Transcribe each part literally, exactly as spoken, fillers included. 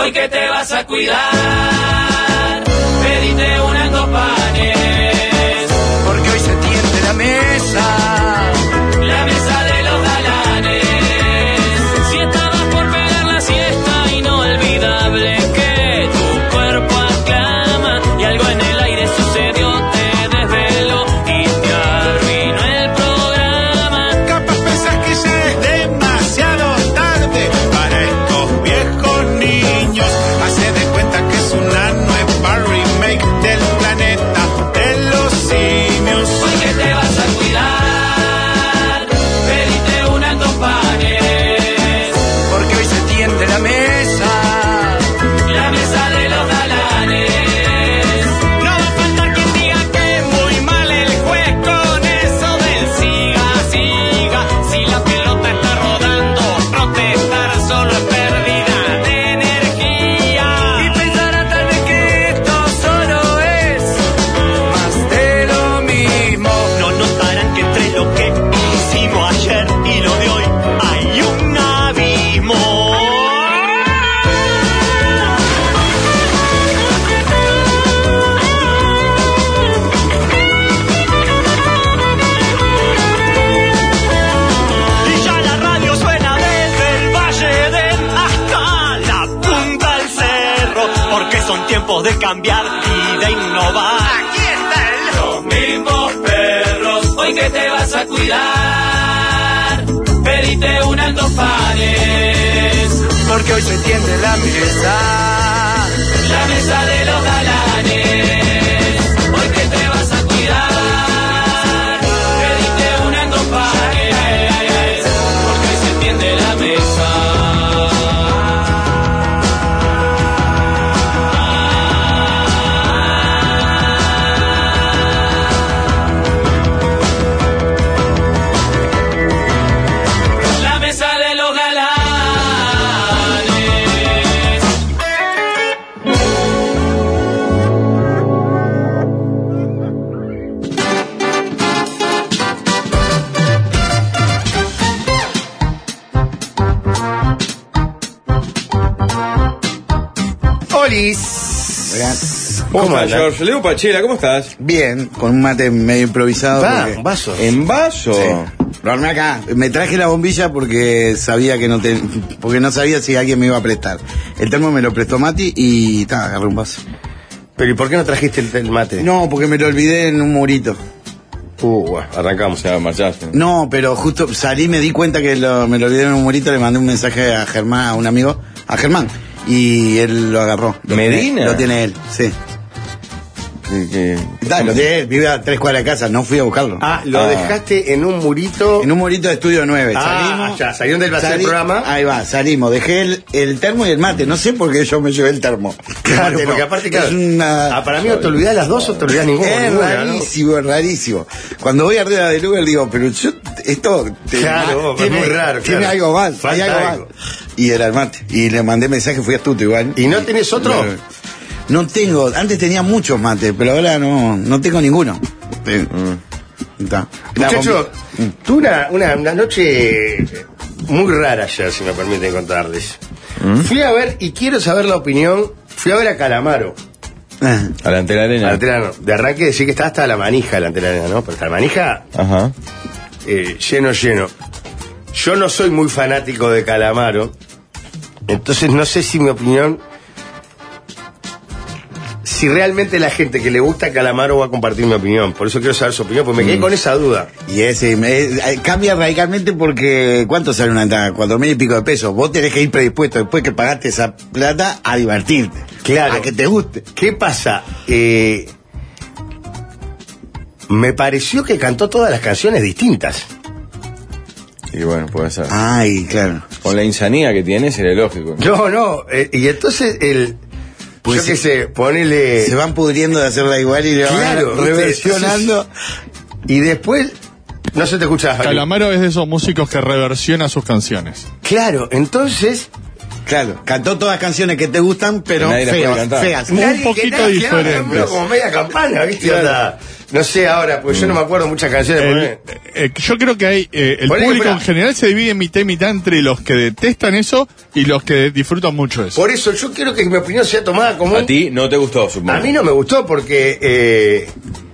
Hoy que te vas a cuidar, pedite unas dos panes, porque hoy se tiende la mesa, la mesa de los galanes. Si estabas por pegar la siesta, inolvidable que tu cuerpo aclama y algo en el aire sucedió, te desveló y te arruinó el programa. Capaz pensás que ya es demasiado tarde para estos viejos niños. Hace de cuenta que es una nueva remake del planeta de los simios. Hoy que te vas a cuidar, pedite unas dos panes, Porque hoy se tiende la mesa, la mesa de los galanes. no va a faltar quien diga que muy mal el juez con eso del siga, siga. Si la pelota está rodando, protestar solo es pérdida de energía. Y pensará tal vez que esto solo es más de lo mismo. No notarán que entre lo que hicimos ayer y lo de hoy hay un abismo. Y ya la radio suena desde el Valle del hasta la punta del cerro, porque son tiempos de cambiar y de innovar. Aquí está el Los mismos perros, hoy que te vas a cuidar, pedite unas dos panes, porque hoy se tiende la mesa, la mesa de los galanes. Hoy que te vas a cuidar, pedite unas dos panes, porque hoy se tiende la mesa. La mesa de los galanes. Olis. ¿Cómo andas? George? Leo Pachela, ¿cómo estás? Bien, con un mate medio improvisado. Va, porque- un vaso. ¿En vaso? Sí. Lo armé acá. Me traje la bombilla porque sabía que no te, porque no sabía si alguien me iba a prestar. El termo me lo prestó Mati y ta, agarré un vaso. Pero ¿y por qué no trajiste el, el mate? No, porque me lo olvidé en un murito. Uh, bueno, arrancamos, ya marchaste. No, pero justo salí, me di cuenta que lo- me lo olvidé en un murito, le mandé un mensaje a Germán, a un amigo, a Germán, y él lo agarró. Lo ¿Medina? tiene- lo tiene él, sí. ¿Qué- qué? Da, lo tiene él, vive a tres cuadras de casa, no fui a buscarlo. Ah, lo Ah. dejaste en un murito. En un murito de Estudio nueve. Ah, salimos. ya, salieron del vacío del programa. Ahí va, salimos. Dejé el, el termo y el mate. No sé por qué yo me llevé el termo. El Claro, mate porque no. aparte, claro. Es una... Ah, para mí o te olvidás las dos o te olvidás ninguna. Es ninguna, ¿no? rarísimo, es rarísimo. Cuando voy arriba del Uber digo, pero yo, esto... te- Claro, es tiene, muy raro, Tiene claro. algo mal, hay Falta algo algo. mal. Y era el mate. Y le mandé mensaje, fui astuto igual. ¿Y no tenés otro? No, no tengo, antes tenía muchos mates, pero ahora no, no tengo ninguno. Eh, está. La Muchachos, bombi- tuve una, una, una noche muy rara ayer, si me permiten contarles. Fui a ver, y quiero saber la opinión, fui a ver a Calamaro, Ah, Adelante la arena. al Terano. De arranque decir que está hasta la manija delante de la arena, ¿no? Pero hasta la manija Ajá. eh, lleno, lleno. Yo no soy muy fanático de Calamaro, entonces no sé si mi opinión, si realmente la gente que le gusta Calamaro va a compartir mi opinión. Por eso quiero saber su opinión, porque me quedé con esa duda. Y ese me- eh, cambia radicalmente porque ¿cuánto sale una entrada? Cuatro mil y pico de pesos. Vos tenés que ir predispuesto después que pagaste esa plata a divertirte. Claro. A que te guste. ¿Qué pasa? Eh, me pareció que cantó todas las canciones distintas. Y bueno, puede ser. Ay, claro. Con la insanía que tiene sería lógico. No, no, eh, y entonces el... Pues yo qué sí. sé, ponele... Se van pudriendo de hacerla igual y le van Claro, reversionando. Y después... No se te escucha, Javi. Calamaro es de esos músicos que reversiona sus canciones. Claro, entonces Claro, cantó todas canciones que te gustan, pero Nadie las puede feas, cantar. feas. Nadie Un que poquito nada, que diferentes. haga, pero como media campana, ¿viste? Onda, no sé ahora, porque yo no me acuerdo muchas canciones. El- porque- eh, yo creo que hay eh, el Ponele, público fuera. en general se divide en mitad y mitad entre los que detestan eso y los que disfrutan mucho eso. Por eso yo quiero que mi opinión sea tomada como... A ti no te gustó, supongo. A mí no me gustó porque... Eh,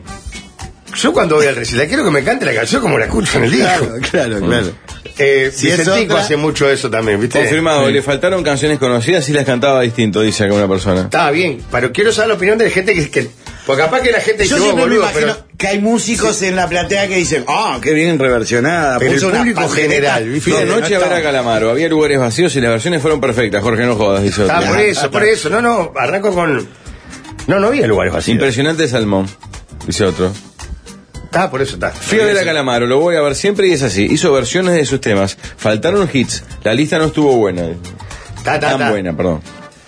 yo cuando voy al recital quiero que me cante la canción como la escucho en el disco. Claro, claro, claro. Eh, Si es Vicentico otra- hace mucho eso también, ¿viste? Confirmado, le faltaron canciones conocidas y las cantaba distinto, dice acá una persona. Estaba bien, pero quiero saber la opinión de la gente que... que porque capaz que la gente dice, Yo "Oh, siempre me boludo", imagino pero... que hay músicos en la platea que dicen, ah, qué bien reversionada. Pero puso el una público pandereta general, ¿viste? Fui donde no anoche a ver a estaba. Calamaro, había lugares vacíos y las versiones fueron perfectas, Jorge, no jodas, dice otro. Ah, por eso, por eso. No, no, arranco con... No, no había lugares vacíos. Impresionante Salmón, dice otro. Ah, por eso está. Fui a ver a Calamaro, lo voy a ver siempre y es así. Hizo versiones de sus temas. Faltaron hits. La lista no estuvo buena. Ta, ta, Tan ta. buena, perdón.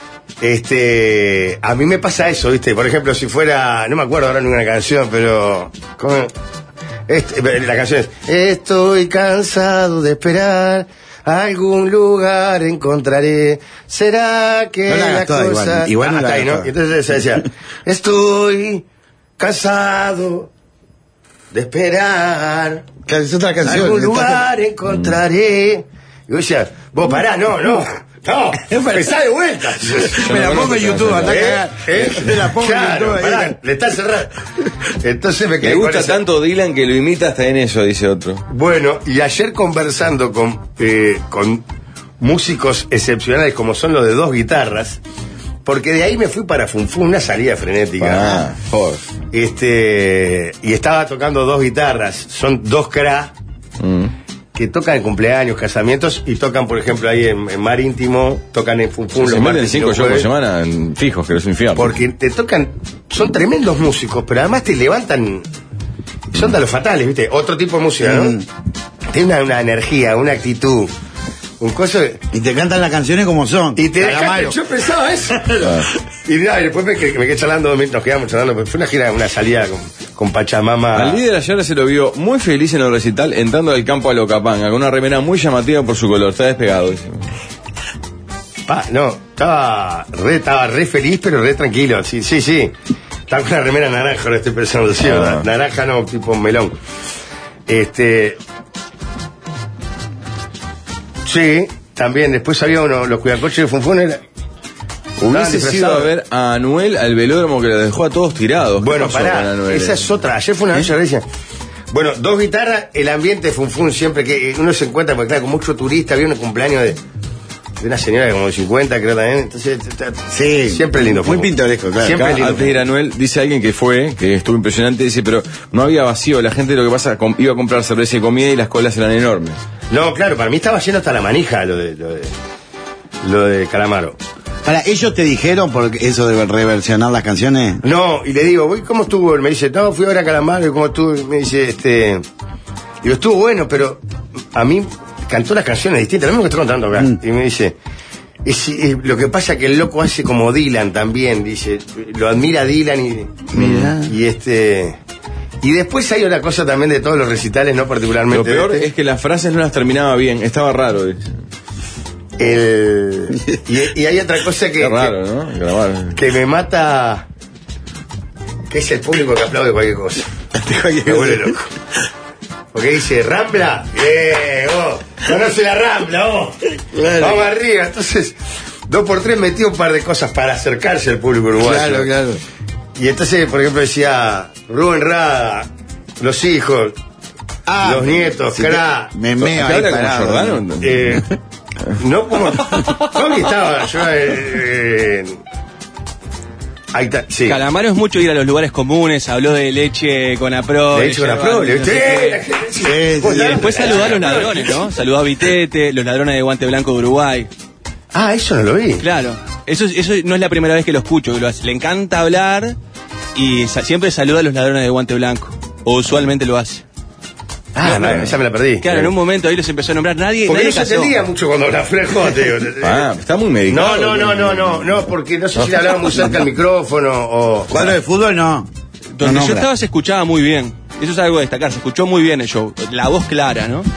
Este, a mí me pasa eso, ¿viste? Por ejemplo, si fuera, no me acuerdo ahora ninguna canción, pero ¿cómo? Este, la canción es Estoy cansado de esperar, algún lugar encontraré. ¿Será que No la hagas la toda, cosa igual. Igual no Ah, la hasta ahí, hagas ¿no? toda. Entonces se decía, estoy cansado de esperar, Claro, es otra canción. algún Está- lugar encontraré. Y yo decía, vos pará, no, no. No, empezá de vuelta. Me la pongo en YouTube, anda a ¿Eh? cagar. ¿Eh? Me la pongo Claro, en YouTube. pará, ahí. le está cerrado. Entonces me quedé Le con gusta esa- tanto Dylan que lo imita hasta en eso, dice otro. Bueno, y ayer conversando con, eh, con músicos excepcionales como son los de dos guitarras, porque de ahí me fui para Funfun, una salida frenética. Ah, joder. Este, y estaba tocando dos guitarras, son dos cra Mm. que tocan en cumpleaños, casamientos y tocan, por ejemplo, ahí en, en Mar Íntimo, tocan en Funfun Se los meten martes y cinco los shows por jueves. semana en fijos, que es un infierno. Porque te tocan, son tremendos músicos, pero además te levantan, son de los fatales, ¿viste? Otro tipo de música, ¿no? Mm. Tiene una, una energía, una actitud, un coso. Y te cantan las canciones como son. Y te dejaste, Calamaro. yo pensaba eso. Y, nada, y después me, que- me quedé charlando, nos quedamos charlando, porque fue una gira, una salida con, con Pachamama. Al líder ayer se lo vio muy feliz en el recital entrando al campo a Locapanga, con una remera muy llamativa por su color. Está despegado, dice. Pa, no, estaba re, estaba re feliz, pero re tranquilo. Sí, sí, sí. Estaba con una remera naranja, ahora estoy pensando, sí, Ah. ¿verdad? Naranja no, tipo melón. Este. Sí, también. Después había uno, los cuidacoches de Funfun era. Hubiese Estaban sido a disfrazados. ver a Anuel al velódromo que lo dejó a todos tirados. ¿Qué Bueno, pasó con pará, Anuel? esa es otra. Ayer fue una noche de Bueno, dos guitarras, el ambiente de Funfun siempre que uno se encuentra, porque claro, con mucho turista, había un cumpleaños de, de una señora como de cincuenta, creo también. Entonces, t- t- Sí. siempre lindo. Muy Funfun. pintoresco, claro. Siempre Acá, lindo. antes de ir a Anuel, dice alguien que fue, que estuvo impresionante, dice, pero no había vacío, la gente lo que pasa, com- iba a comprar cerveza y comida y las colas eran enormes. No, claro, para mí estaba lleno hasta la manija lo de, lo de, lo de Calamaro. Para, ¿ellos te dijeron por eso de reversionar las canciones? No, y le digo, "Voy, ¿cómo estuvo?" Me dice, no, fui a ver a Calamaro, ¿y cómo estuvo? Y me dice, este... Digo, estuvo bueno, pero a mí cantó las canciones distintas, lo mismo que estoy contando acá. Mm. Y me dice, es, es- lo que pasa que el loco hace como Dylan también, dice, lo admira Dylan y... Mirá. Y este... Y después hay una cosa también de todos los recitales, no Lo particularmente peor este, es que las frases no las terminaba bien, estaba raro, dice. el... y, y hay otra cosa que... Qué raro, ¿no? Grabar. que me mata, que es el público que aplaude cualquier cosa. Me vuelve loco. Porque dice, Rambla, eh, vos, conoce la Rambla, vos. Claro. Vamos arriba. Entonces, dos por tres metió un par de cosas para acercarse al público uruguayo. Claro, claro. Y entonces, por ejemplo, decía, Rubén Rada, los hijos, Ah, los nietos, si cra. te- Me meo ¿Acá ahí habla como parado. Giordano? Eh, no como. ¿Dónde estaba? Yo. Eh, eh, ahí está, sí. Calamaro es mucho ir a los lugares comunes, habló de leche con apro. De hecho, con la pro, le- no sé ¡Eh! qué. La gente- Sí, sí, Vos sí. sabés- Y después saludó a los ladrones, ¿no? Saludó a Vitete, los ladrones de Guante Blanco de Uruguay. Ah, eso no lo vi. Claro, eso, eso no es la primera vez que lo escucho, que lo hace. Le encanta hablar y sa- siempre saluda a los ladrones de Guante Blanco. O usualmente lo hace. Ah, no, esa me la perdí. Claro, en un momento ahí los empezó a nombrar. Nadie, Porque nadie no se casó. entendía mucho cuando hablaba Frejo, te digo. Ah, está muy No, medicado. no, no, no, no, no, porque no sé si le hablaba muy cerca al micrófono o. Cuadro de fútbol no. Donde No yo nombra. estaba se escuchaba muy bien. Eso es algo a destacar, se escuchó muy bien el show. La voz clara, ¿no?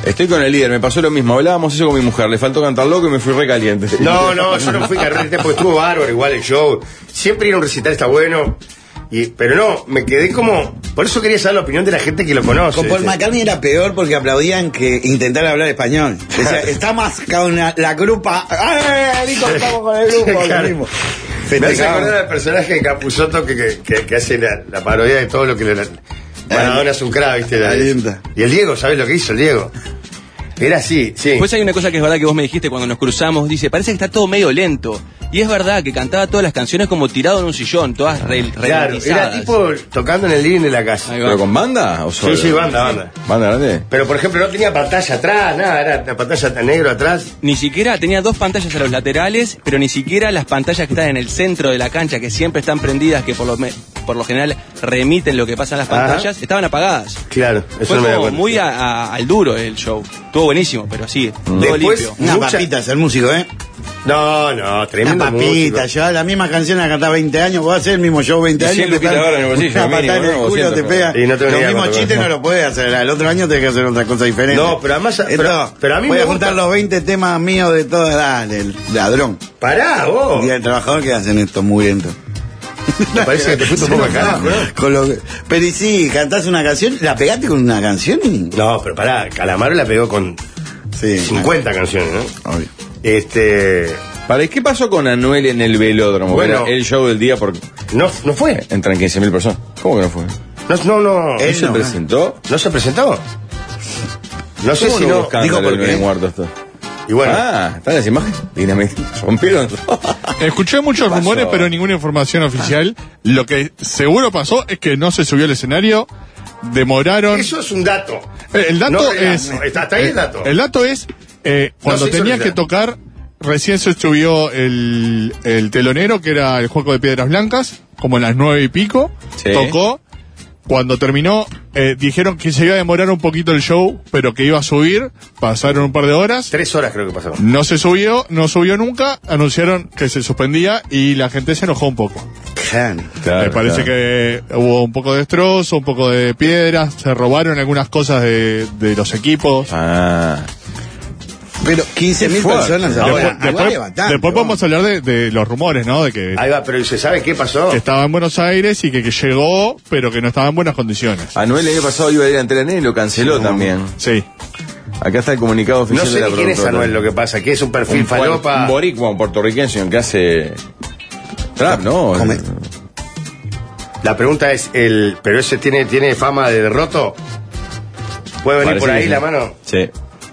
Estoy con el líder, me pasó lo mismo. Hablábamos eso con mi mujer, le faltó cantar loco y me fui recaliente. No, no, yo no fui carrete porque estuvo bárbaro igual el show. Siempre ir a un recital está bueno. Y, pero no, me quedé como... Por eso quería saber la opinión de la gente que lo conoce. Con Paul ¿viste? McCartney era peor porque aplaudían que intentara hablar español. Decía, está más con la, la grupa. ¡Ay, Nico, estamos con el grupo! Claro. Lo mismo. Me hace acordar al personaje de Capusotto que, que, que, que hace la, la parodia de todo lo que le... Maradona es un crack, ¿viste? La, Ahí está. y el Diego, ¿sabes lo que hizo el Diego? Era así, sí. Pues hay una cosa que es verdad que vos me dijiste cuando nos cruzamos, dice, parece que está todo medio lento. Y es verdad que cantaba todas las canciones como tirado en un sillón, todas re, Claro, era tipo tocando en el living de la casa. Ahí va. ¿Pero con banda o solo? Sí, sí, banda, banda. ¿Banda grande? Pero, por ejemplo, no tenía pantalla atrás, nada, era una pantalla tan negro atrás. Ni siquiera tenía dos pantallas a los laterales, pero ni siquiera las pantallas que están en el centro de la cancha, que siempre están prendidas, que por lo, me- por lo general remiten lo que pasa en las Ajá. pantallas, estaban apagadas. Claro, eso Fue no me da como cuenta. muy a- a- al duro el show. Estuvo buenísimo, pero sí, todo Después- limpio. Unas Mucha- papitas, el músico, ¿eh? No, no, tremendo Unas papitas, músico. yo la misma canción la cantaba veinte años, vos hacer el mismo show veinte Y años. cien luquitas te ahora en el bolsillo, una mínimo, patada en el ¿no? culo, doscientos, te pega. Y no tengo ni Los idea mismos cuánto chistes cuesta. no lo puedes hacer, el otro año tenés que hacer otra cosa diferente. No, pero además- Esto, pero- pero a mí voy me a gusta- juntar los veinte temas míos de toda la, del ladrón. Pará, vos. Día del trabajador que hacen esto muy lento. Me parece que te fuiste un poco al carajo, ¿no? Con lo que- pero y sí, cantás una canción, la pegaste con una canción y... No, pero pará, Calamaro la pegó con Sí, cincuenta canciones, ¿no? obvio. Este... ¿Para qué pasó con Anuel en el velódromo? Bueno. Era el show del día porque No, no fue. entran quince mil personas. ¿Cómo que no fue? No, no, no. Él ¿No se no, presentó? ¿No se presentó? No sé ¿Cómo si hubo no. escándalo dijo por en qué. el muerto esto? Y bueno, Ah, están las imágenes. Dinamita. Rompieron. Escuché muchos pasó? rumores, pero ninguna información oficial. Lo que seguro pasó es que no se subió al escenario. Demoraron. eso es un dato. Eh, El dato No, es. no, está- está ahí el dato. El dato es. eh, cuando se hizo tenía el que dato. tocar, recién se subió el, el telonero, que era el juego de piedras blancas, como a las nueve y pico. Sí. Tocó. Cuando terminó, eh, dijeron que se iba a demorar un poquito el show, pero que iba a subir. Pasaron un par de horas. Tres horas creo que pasó. No se subió, no subió nunca. Anunciaron que se suspendía y la gente se enojó un poco. Claro. Claro, Me parece claro. que hubo un poco de destrozo, un poco de piedras, se robaron algunas cosas de, de los equipos. Ah. Pero quince mil fuerte. personas Ahora, ahora. después después, es bastante, después vos. vamos a hablar de, de los rumores, ¿no? De que, Ahí va, pero ¿se sabe qué pasó? que estaba en Buenos Aires y que, que llegó, pero que no estaba en buenas condiciones. Anuel el año pasado iba a ir ante la nena y lo canceló también. Sí. Acá está el comunicado No oficial sé de la ni quién es productora. Anuel, lo que pasa, que es un perfil Un, falopa. un boricua, un puertorriqueño que hace trap, ¿no? Come- La pregunta es, el ¿pero ese tiene, tiene fama de derroto? ¿Puede venir Parece por que ahí sí. la mano? Sí.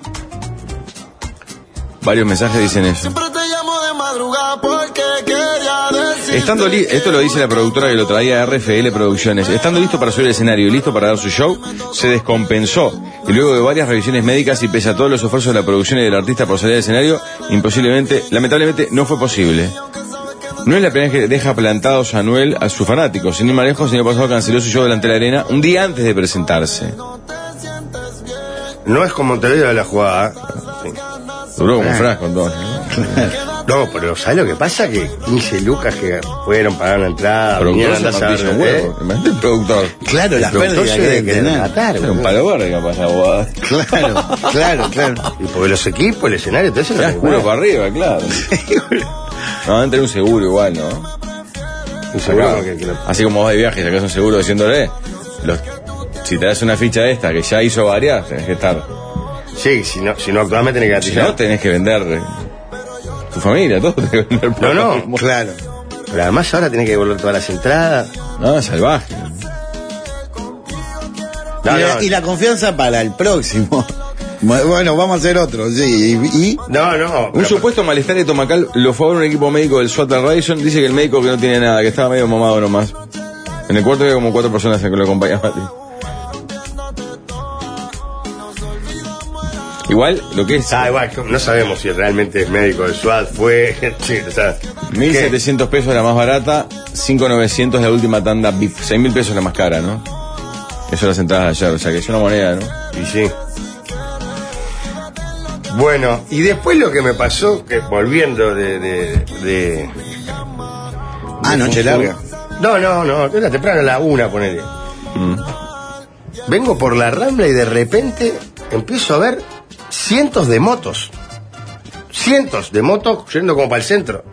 Varios mensajes dicen eso. Siempre te llamo de madrugada porque quería decir. Estando li- esto lo dice la productora que lo traía R F L Producciones. Estando listo para subir el escenario y listo para dar su show, se descompensó. Y luego de varias revisiones médicas y pese a todos los esfuerzos de la producción y del artista por salir al escenario, imposiblemente, lamentablemente, no fue posible. No es la primera vez que deja plantados a Anuel a sus fanáticos. Sin ir más lejos, el año pasado canceló su show delante de la arena un día antes de presentarse. No es como te digo de la jugada. Sí. Duró como un frasco entonces. No, pero ¿sabes lo que pasa? Que quince lucas que fueron, pagaron la entrada, Productor vinieron se a andar a martilla un saber, huevo. Imagínate el productor. Claro, las El productor pérdidas se que debe debe querer tener. matar, Era un boludo. palo verde capaz la abogada. Claro, claro, claro. Y porque los equipos, el escenario, todo eso Ya no culo para arriba, claro. No, deben tener un seguro igual, ¿no? Un seguro que- que lo- Así como vas de viaje y sacas un seguro diciéndole, los, si te das una ficha de esta que ya hizo varias, tenés que estar. Sí, si no, si no actualmente tenés que Si gatizar. no, tenés que vender eh, tu familia, todo tenés que vender. por No, lo no. mismo. Claro. Pero además ahora tenés que devolver todas las entradas. No, salvaje. No, y, la, no. y la confianza para el próximo. Bueno, vamos a hacer otro, sí. Y, y- No, no. Un pero- supuesto malestar estomacal lo fue a ver un equipo médico del SWAT Radisson. Dice que el médico que no tiene nada, que estaba medio mamado nomás. En el cuarto había como cuatro personas que lo acompañaban. Igual, lo que es Ah, igual, no sabemos si realmente es médico del SWAT, fue. Sí, o sea. mil ¿qué? setecientos pesos la más barata, cinco mil novecientos la última tanda V I P, seis mil pesos la más cara, ¿no? Eso son las entradas de ayer, o sea que es una moneda, ¿no? Y sí. Bueno, y después lo que me pasó, que volviendo de. de, de Ah, noche larga. No, no, no, era temprano a la una, ponele. Mm. Vengo por la Rambla y de repente empiezo a ver cientos de motos. Cientos de motos yendo como para el centro.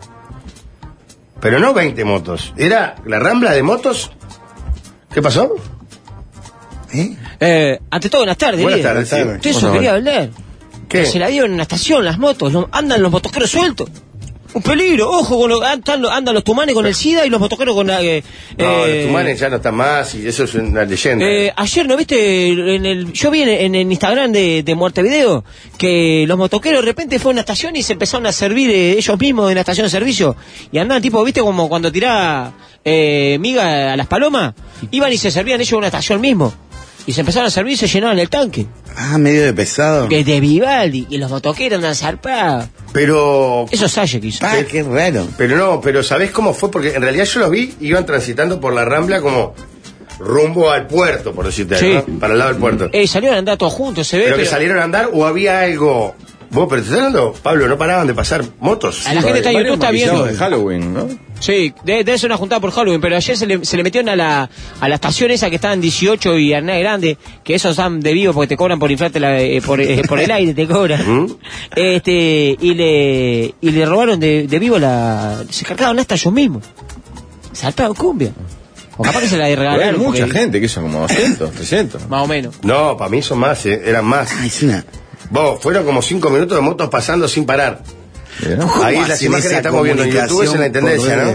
Pero no veinte motos. Era la rambla de motos. ¿Qué pasó? ¿Eh? Eh, ante todo, buenas tardes. Buenas líder. tardes, sí. De eso Bueno, quería bueno. hablar. ¿Qué? Se la dieron en una estación, las motos. lo- andan los motoqueros sueltos. Un peligro, ojo, con lo, andan, andan los tumanes con el SIDA y los motoqueros con la... Eh, No, eh, los tumanes ya no están más y eso es una leyenda. Eh, ayer, ¿no viste? En el, yo vi en, en el Instagram de, de Muerte Video que los motoqueros de repente fueron a una estación y se empezaron a servir eh, ellos mismos en la estación de servicio. Y andaban tipo, ¿viste? Como cuando tiraba eh, miga a las palomas. Iban y se servían ellos en una estación mismo. Y se empezaron a servir y se llenaban el tanque. Ah, medio de pesado. Que de Vivaldi. Y los motoqueros andan zarpados. Pero... Eso es Salle que hizo. Ah, qué raro. Pero no, pero ¿sabés cómo fue? Porque en realidad yo los vi, iban transitando por la Rambla como rumbo al puerto, por decirte Sí. algo, ¿no? Para el lado del puerto. Eh, salieron a andar todos juntos, se ve. pero que pero- salieron a andar o había algo... Vos, pero te estás hablando, Pablo, no paraban de pasar motos. A la gente está en Varios YouTube, está viendo. maquillados de Halloween, ¿no? Sí, debe, debe ser una juntada por Halloween, pero ayer se le, se le metieron a la, a la estación esa que está en dieciocho y Arnaz Grande, que esos están de vivo porque te cobran por inflarte la, eh, por, eh, por el aire, te cobran. ¿Mm? Este, y le, y le robaron de, de vivo la, se cargaron hasta ellos mismos. Saltaron cumbia. O capaz que se la Pero hay regalaron. mucha porque- gente, que son como doscientos, trescientos. Más o menos. No, para mí son más, eh, eran más. Ah, es una... Vos, fueron como cinco minutos de motos pasando sin parar. ¿no? ¿Cómo Ahí las hacen imágenes que esa estamos viendo en YouTube es en la comunicación intendencia, por ¿no?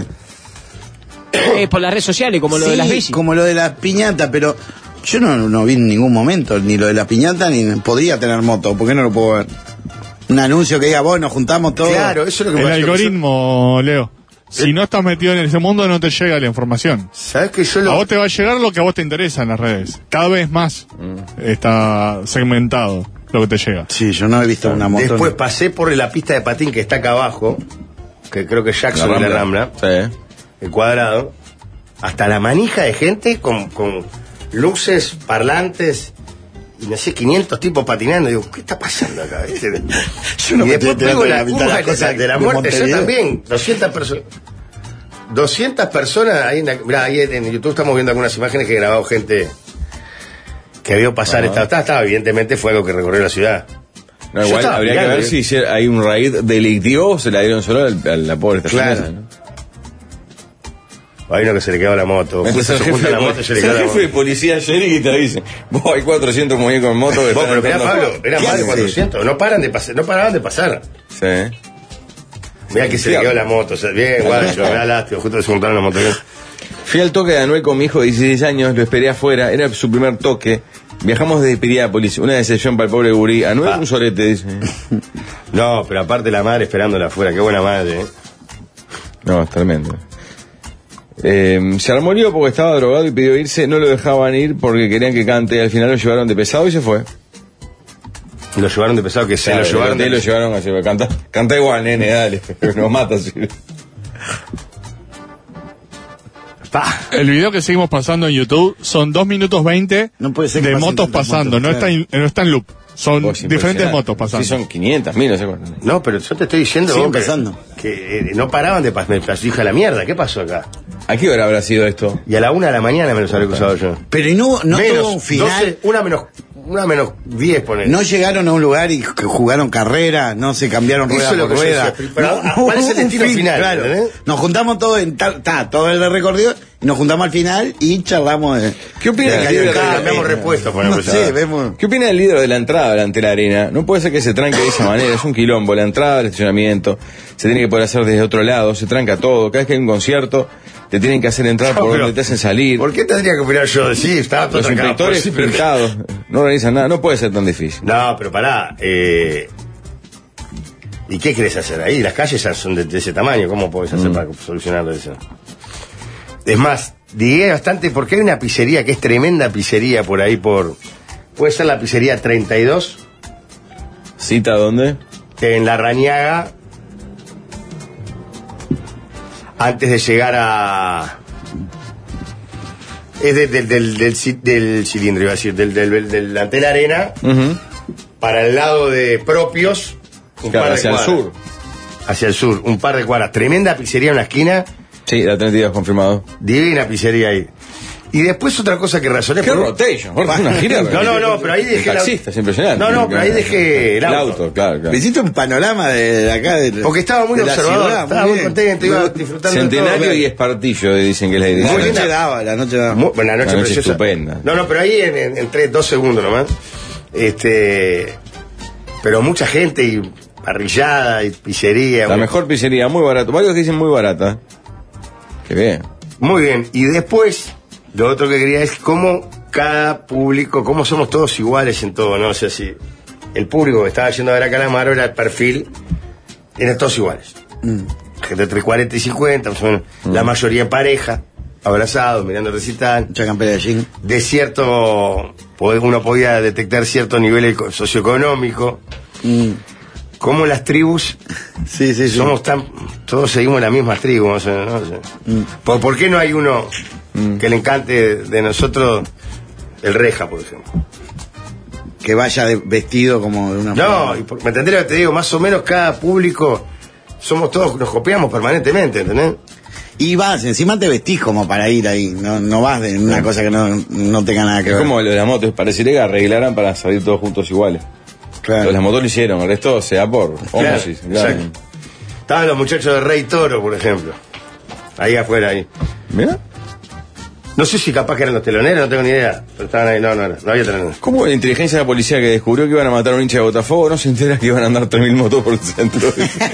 redes? Eh, por las redes sociales, como lo Sí, de las bicis. como lo de la piñata, pero yo no, no vi en ningún momento ni lo de la piñata ni podría tener moto. ¿Por qué no lo puedo ver? Un anuncio que diga, vos, nos juntamos todos. Claro, eso es lo que El me pareció. algoritmo, Leo. Si no estás metido en ese mundo, no te llega la información. ¿Sabés que yo A lo... vos te va a llegar lo que a vos te interesa en las redes. Cada vez más está segmentado lo que te llega. Sí, yo no he visto una moto. Después pasé por la pista de patín que está acá abajo, que creo que es Jackson La de la Rambla. Rambla, Sí. el cuadrado, hasta la manija de gente con, con luces, parlantes, y no sé, quinientos tipos patinando. Digo, ¿qué está pasando acá? ¿Viste? Yo no y me después estoy pego enterando de la la mitad de curva las cosas de la de muerte, yo Montevideo. también, doscientas personas. doscientas personas, ahí en, la- mirá, ahí en YouTube estamos viendo algunas imágenes que grabado gente que vio pasar esta, esta, esta, evidentemente fue algo que recorrió la ciudad. No, Yo igual estaba habría que mirando, ver ¿eh? si hiciera- hay un raid delictivo o se la dieron solo al- a la pobre estación Claro. esa, ¿no? Hay uno que se le quedó la moto. Entonces Justo el se jefe, junta de, la moto y se le el quedó la jefe moto. de policía ayer y te dice, vos hay cuatrocientos muñecos en moto que Vos, están pero mirá, entrando- Pablo, eran ¿Qué más de hace? cuatrocientos. No paran de pasar, no paraban de pasar. Sí. Mirá que se le quedó la moto. O sea, bien, guacho, me da lástima. Justo se juntaron la moto. Fui al toque de Anuel con mi hijo de dieciséis años, lo esperé afuera, era su primer toque. Viajamos desde Piriápolis, una decepción para el pobre gurí. Anuel Ah. un solete, dice. No, pero aparte la madre esperándola afuera. Qué buena madre, ¿eh? No, es tremendo. Eh, se armó lío porque estaba drogado y pidió irse, no lo dejaban ir porque querían que cante, al final lo llevaron de pesado y se fue. Lo llevaron de pesado que se Claro, lo llevaron de de lo llevaron así, canta, canta igual, nene, dale, nos mata así. Pa. El video que seguimos pasando en YouTube son dos minutos veinte No puede ser que de pasen motos tantas pasando. motos, no, claro. está en, no está en loop. Son Vos, diferentes impresionante. motos pasando. Sí, son quinientas mil, no sé cuántas. No, pero yo te estoy diciendo Siguen vos, que- pasando. que eh, no paraban de pasar. Me pasó, hija de la mierda. ¿Qué pasó acá? ¿A qué hora habrá sido esto? Y a la una de la mañana me los habré cruzado yo. Pero ¿y no, no menos, tuvo un final. doce, una menos, una menos diez, ponele. No llegaron a un lugar y que jugaron carrera, no se cambiaron Eso rueda es lo por que yo rueda. decía, pero, No, ah, no ¿cuál es el hubo un destino fin, final, Claro. entendés? Nos juntamos todos en tal, ta, todo el recorrido y nos juntamos al final y charlamos de. ¿Qué opina de del Cayo líder del de la- Cable. cambiamos repuestos, ponemos No ya. sé, vemos. ¿Qué opina el líder de la entrada delante de la arena? No puede ser que se tranque de esa manera, es un quilombo, la entrada, el estacionamiento, se tiene que poder hacer desde otro lado, se tranca todo, cada vez que hay un concierto, te tienen que hacer entrar No, por pero, donde te hacen salir. ¿Por qué tendría que opinar yo? Sí, estaba todo Los trancado, inspectores pero sí, pero- pintados, no organizan nada, no puede ser tan difícil. No, pero pará. Eh... ¿Y qué querés hacer ahí? Las calles ya son de, de ese tamaño. ¿Cómo podés hacer para solucionarlo eso? Es más, digué bastante porque hay una pizzería que es tremenda pizzería por ahí por... Puede ser la pizzería treinta y dos ¿Cita dónde? en La Rañaga antes de llegar a... Es de- del, del, del, ci- del cilindro, iba a decir, del, del, del, ante la arena, Ujú. para el lado de Propios, un Claro, par de hacia el cuadras. sur. Hacia el sur, un par de cuadras. Tremenda pizzería en una esquina, Sí, la treinta y dos confirmado. divina pizzería ahí. Y después otra cosa que razoné. ¿Qué por- rotation? Jorge, una gira. No, no, no, pero ahí dejé el la- taxista, es impresionante. No, no, pero ahí dejé el el auto. auto. claro, claro. Me hiciste un panorama de, de acá. De, Porque estaba muy de la observador, ciudad, estaba muy bien. contento, iba disfrutando de Centenario todo. y Espartillo, dicen que es la La dirección. Muy noche linda. daba, la noche daba. Muy- bueno, la noche, Una noche preciosa. estupenda. No, no, pero ahí en, en, entre dos segundos nomás. Este. Pero mucha gente y parrillada y pizzería. La bueno. mejor pizzería, muy barato. Varios que dicen muy barata. Qué bien. Muy bien. Y después, lo otro que quería es cómo cada público, cómo somos todos iguales en todo, ¿no? O sea, si el público que estaba yendo a ver a Calamaro era el perfil, eran todos iguales. Mm. Gente entre cuarenta y cincuenta, más o menos. La mayoría en pareja, abrazados, mirando el recital. Mucha campera de jean. De cierto, uno podía detectar cierto nivel eco- socioeconómico. Mm. Como las tribus Sí, sí, sí. somos tan, todos seguimos las mismas tribus, o sea, ¿no? O sea, Mm. ¿por, por qué no hay uno que le encante de nosotros el reja, por ejemplo? Que vaya de- vestido como de una No, forma. y por- ¿me entendés lo que te digo? Más o menos cada público somos todos, nos copiamos permanentemente, ¿entendés? Y vas, encima te vestís como para ir ahí. No, no vas de una cosa que no, no tenga nada que Es ver. como lo de las motos. Parecería que arreglaran para salir todos juntos iguales. Claro. Los de las motos lo hicieron, el resto se da por Claro, homosis. Claro. exacto. Estaban los muchachos de Rey Toro, por ejemplo. Ahí afuera, ahí. Mira. No sé si capaz que eran los teloneros, no tengo ni idea. Pero estaban ahí, no, no, no, no había teloneros. ¿Cómo la inteligencia de la policía que descubrió que iban a matar a un hincha de Botafogo no se entera que iban a andar tres mil motos por el centro?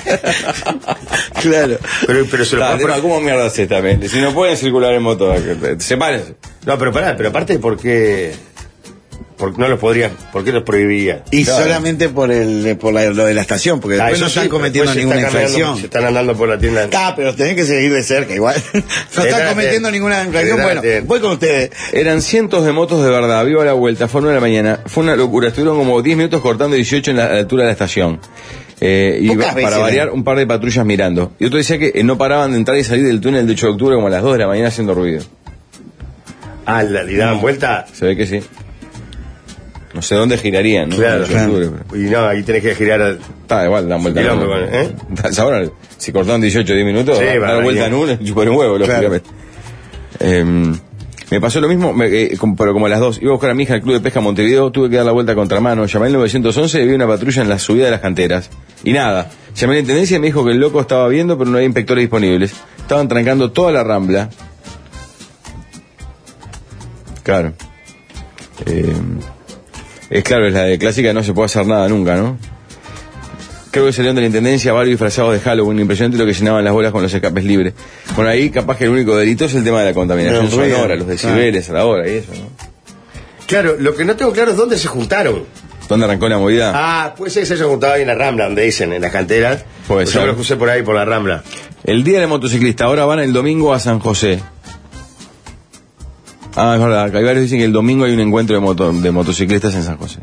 Claro. Pero, pero se lo Ah, pueden tema, ¿Cómo mierda es esta, men? Si no pueden circular en moto, sepárense. No, pero pará, pero aparte, ¿por qué? ¿Por, no los podría, ¿por qué los prohibiría? Y Claro. solamente por el por la- lo de la estación, porque Ah, después eso no sí, están pero cometiendo después se ninguna está caminando- infracción. Se están andando por la tienda. Ah, pero tenés que seguir de cerca igual. No están Espérate. cometiendo ninguna infracción. Bueno, Espérate. voy con ustedes. Eran cientos de motos de verdad, viva la vuelta, fue nueve de la mañana. Fue una locura, estuvieron como diez minutos cortando dieciocho en la, a la altura de la estación. Eh, y Pocas va- veces, para variar, ¿eh? un par de patrullas mirando. Y otro decía que eh, no paraban de entrar y salir del túnel de ocho de octubre como a las dos de la mañana haciendo ruido. Ah, ¿la- ¿le daban vuelta? Se ve que sí. No sé dónde girarían, ¿no? Claro, ocho de octubre, pero- Y no, ahí tenés que girar. al- Está igual, dan vuelta. Quilombo, ¿no? ¿eh? Ahora, si cortaron dieciocho o diez minutos, Sí, dar va, vuelta bien. en uno es chupar un huevo, lógicamente. Eh, me pasó lo mismo, me- eh, como- pero como a las dos. Iba a buscar a mi hija al club de pesca Montevideo, tuve que dar la vuelta a contramano. Llamé al nueve once y vi una patrulla en la subida de las canteras. Y nada. Llamé a la intendencia y me dijo que el loco estaba viendo, pero no había inspectores disponibles. Estaban trancando toda la rambla. Claro. Eh, es claro, es la de clásica, no se puede hacer nada nunca, ¿no? Creo que salieron de la intendencia varios disfrazados de Halloween, impresionante lo que llenaban las bolas con los escapes libres. Bueno, ahí capaz que el único delito es el tema de la contaminación El ruido, sonora, los decibeles a la hora y eso, ¿no? Claro, lo que no tengo claro es dónde se juntaron. ¿Dónde arrancó la movida? Ah, puede ser que se hayan juntado ahí en la Rambla, donde dicen, en las canteras. Puede Pues ser. Yo los puse por ahí, por la Rambla. El día del motociclista, ahora van el domingo a San José. Ah, es verdad, acá hay varios dicen que el domingo hay un encuentro de, moto, de motociclistas en San José.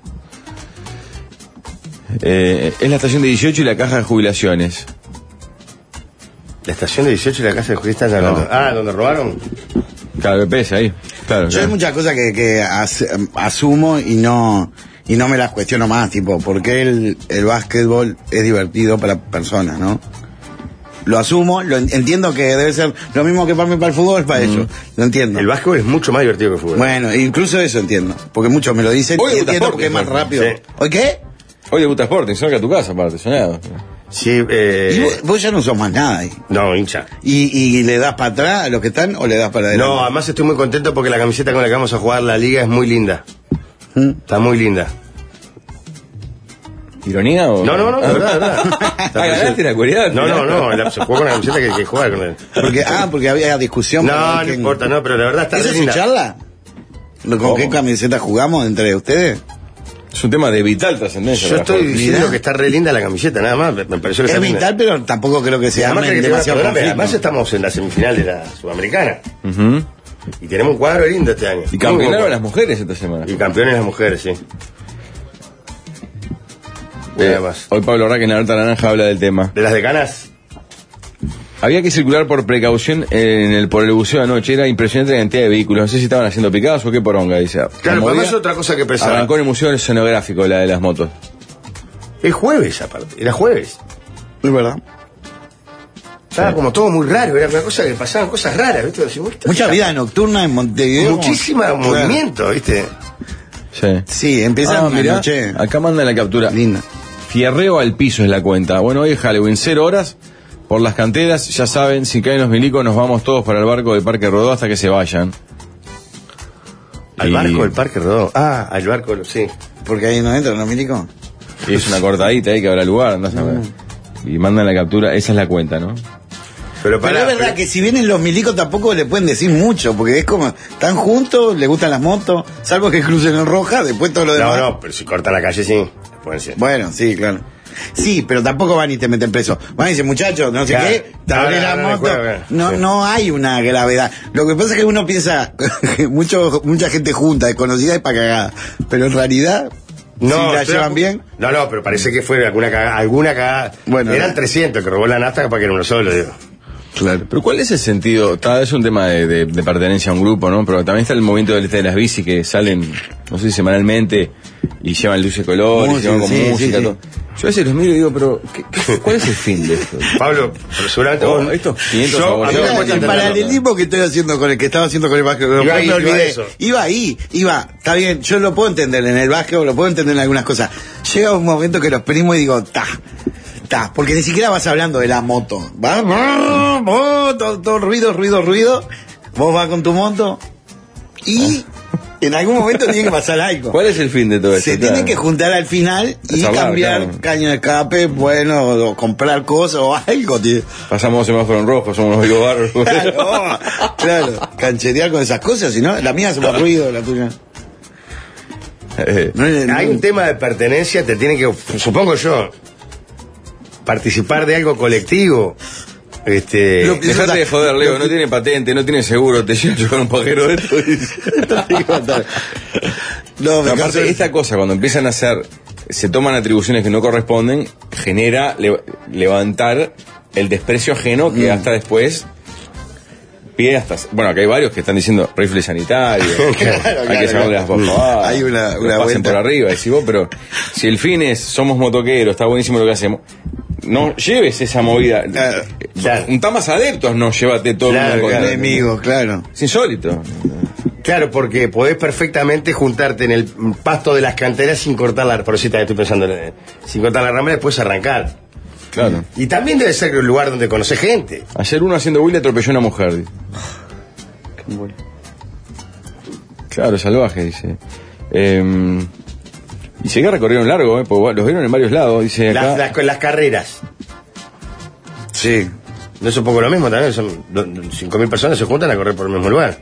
Eh, es la estación de dieciocho y la caja de jubilaciones. La estación de dieciocho y la casa de justicia están hablando. No. Ah, ¿donde robaron? Claro, B P S ahí. Claro, Yo claro. hay muchas cosas que, que as- asumo y no y no me las cuestiono más, tipo, ¿por qué el, el básquetbol es divertido para personas, no? Lo asumo, lo en- entiendo que debe ser lo mismo que para mí para el fútbol, para ellos, lo entiendo. El básquetbol es mucho más divertido que el fútbol. Bueno, incluso eso entiendo, porque muchos me lo dicen Hoy y debuta entiendo Sporting, porque es más ¿no? rápido. Sí. ¿Hoy qué? Hoy debuta Sporting, cerca de tu casa, aparte, soñado. Sí, eh... Y vos, vos ya no sos más nada ahí. No, hincha. ¿Y, y le das para atrás a los que están o le das para adelante? No, además estoy muy contento porque la camiseta con la que vamos a jugar la liga es muy linda. ¿Mm? Está muy linda. ¿Ironía o...? No, no, no, de verdad, de verdad. Ah, ¿ganaste la cualidad? No, no, no, la- se juega con la camiseta que hay que jugar con él. Porque, ah, porque había discusión. No, para no ver quién- importa, no, pero la verdad está ¿Eso re es linda. charla? ¿Con ¿Cómo? qué camiseta jugamos entre ustedes? Es un tema de vital trascendencia. Yo para estoy Jorge. diciendo Mirá. que está re linda la camiseta, nada más. Me me pareció que Es está linda. vital, pero tampoco creo que Y sea además, creo que tiene demasiado una programa, conflicto. además estamos en la semifinal de la Sudamericana. Ujú. Y tenemos un cuadro lindo este año. Y Muy campeonaron bueno. las mujeres esta semana. Y campeones las mujeres, sí. Eh, Nada más. hoy Pablo Rack en la Alerta Naranja habla del tema. De las decanas, Había que circular por precaución en el, por el buceo anoche. Era impresionante la cantidad de vehículos. No sé si estaban haciendo picados o qué poronga, dice. claro, La pero movida además otra cosa que pensaba. arrancó en el Museo Escenográfico, la de las motos. Es jueves aparte, era jueves. Es verdad. Estaba Sí. como todo muy raro, era una cosa que pasaban cosas raras, ¿viste? Decimos, esto Mucha está- vida nocturna en Montevideo. Muchísimo Claro. movimiento, ¿viste? Sí. Sí, empieza Ah, una mirá, noche acá mandan la captura. linda. Fierreo al piso es la cuenta. Bueno, hoy es Halloween, cero horas por las canteras. Ya saben, si caen los milicos, nos vamos todos para el barco del Parque Rodó hasta que se vayan. Al Y- barco del Parque Rodó. Ah, al barco, sí. Porque ahí no entran los milicos. Y es una cortadita ahí que habrá lugar, andás a ver. Y mandan la captura, esa es la cuenta, ¿no? Pero, Pero pará, es verdad pero- que si vienen los milicos tampoco le pueden decir mucho, porque es como, están juntos, les gustan las motos, salvo que crucen en roja, después todo lo demás. No, no, pero si cortan la calle, sí. Pueden ser. Bueno, sí, claro. Sí, pero tampoco van y te meten preso. Van y dicen, muchachos, no sé Claro. qué, te No, abrí no, la no, no, moto. claro, claro. No, Sí. no hay una gravedad. Lo que pasa es que uno piensa que mucho, mucha gente junta, desconocida, es para cagada. Pero en realidad, si la estoy llevan apu- bien. No, no, pero parece que fue alguna cagada. Alguna cagada. Bueno, Eran no. trescientos que robó la nafta, capaz que era uno solo, digo. Claro. Pero ¿cuál es el sentido? Tal es un tema de, de- de pertenencia a un grupo, ¿no? Pero también está el movimiento del este de las bici que salen, no sé si semanalmente, y llevan luz de color, y Música, llevan con sí, música, sí, sí. todo. Yo a veces los miro y digo, pero ¿qué- qué- ¿cuál es el fin de esto? Pablo, pero seguramente Oh, vos- estos quinientos Yo- abordados. a mí me Mira, cuesta el entenderlo. paralelismo que estoy haciendo con el que estaba haciendo con el básquetbol, Iba después ahí, me iba olvidé. eso. Iba ahí, iba, está bien, yo lo puedo entender en el básquetbol, lo puedo entender en algunas cosas. Llega un momento que los primos y digo, ta, ta, porque ni siquiera vas hablando de la moto. Vas, brr, brr, todo, todo ruido, ruido, ruido. Vos vas con tu moto y en algún momento tiene que pasar algo. ¿Cuál es el fin de todo esto? Se Claro. tienen que juntar al final y Charlar, cambiar claro. caño de escape, bueno, o comprar cosas o algo, tío. Pasamos semáforo en rojo, somos unos vivos bárbaros. Claro, claro, cancherear con esas cosas, si no, la mía hace más ruido, la tuya. Eh, No es- no- Hay un tema de pertenencia, te tiene que, supongo yo, participar de algo colectivo. Este. Lo- Dejate de joder, Leo, no tiene patente, no tiene seguro, te llega a chocar un pajero de esto. No, me No, aparte, canso de- esta cosa, cuando empiezan a hacer, se toman atribuciones que no corresponden, genera le- levantar el desprecio ajeno que hasta después pide hasta. Bueno, acá hay varios que están diciendo rifle sanitario, Claro, hay claro, que sacarle las claro. papadas, Hay una- que una pasen vuelta. por arriba, decís vos, pero si el fin es somos motoqueros, está buenísimo lo que hacemos. No lleves esa movida. Claro, claro. Juntá más adeptos, no llévate todo Claro, el mundo claro. contra- enemigos, claro. Es insólito. Claro, porque podés perfectamente juntarte en el pasto de las canteras sin cortar la. Por eso también estoy pensando, en- sin cortar la rama y después arrancar. Claro. Y también debe ser un lugar donde conoces gente. Ayer uno haciendo Willy atropelló a una mujer. dice. Claro, salvaje, dice. Eh, y sé que recorrieron largo, eh, porque los vieron en varios lados, dice acá. Las, las, las carreras. Sí. No es un poco lo mismo también. Son cinco mil personas se juntan a correr por el mismo lugar.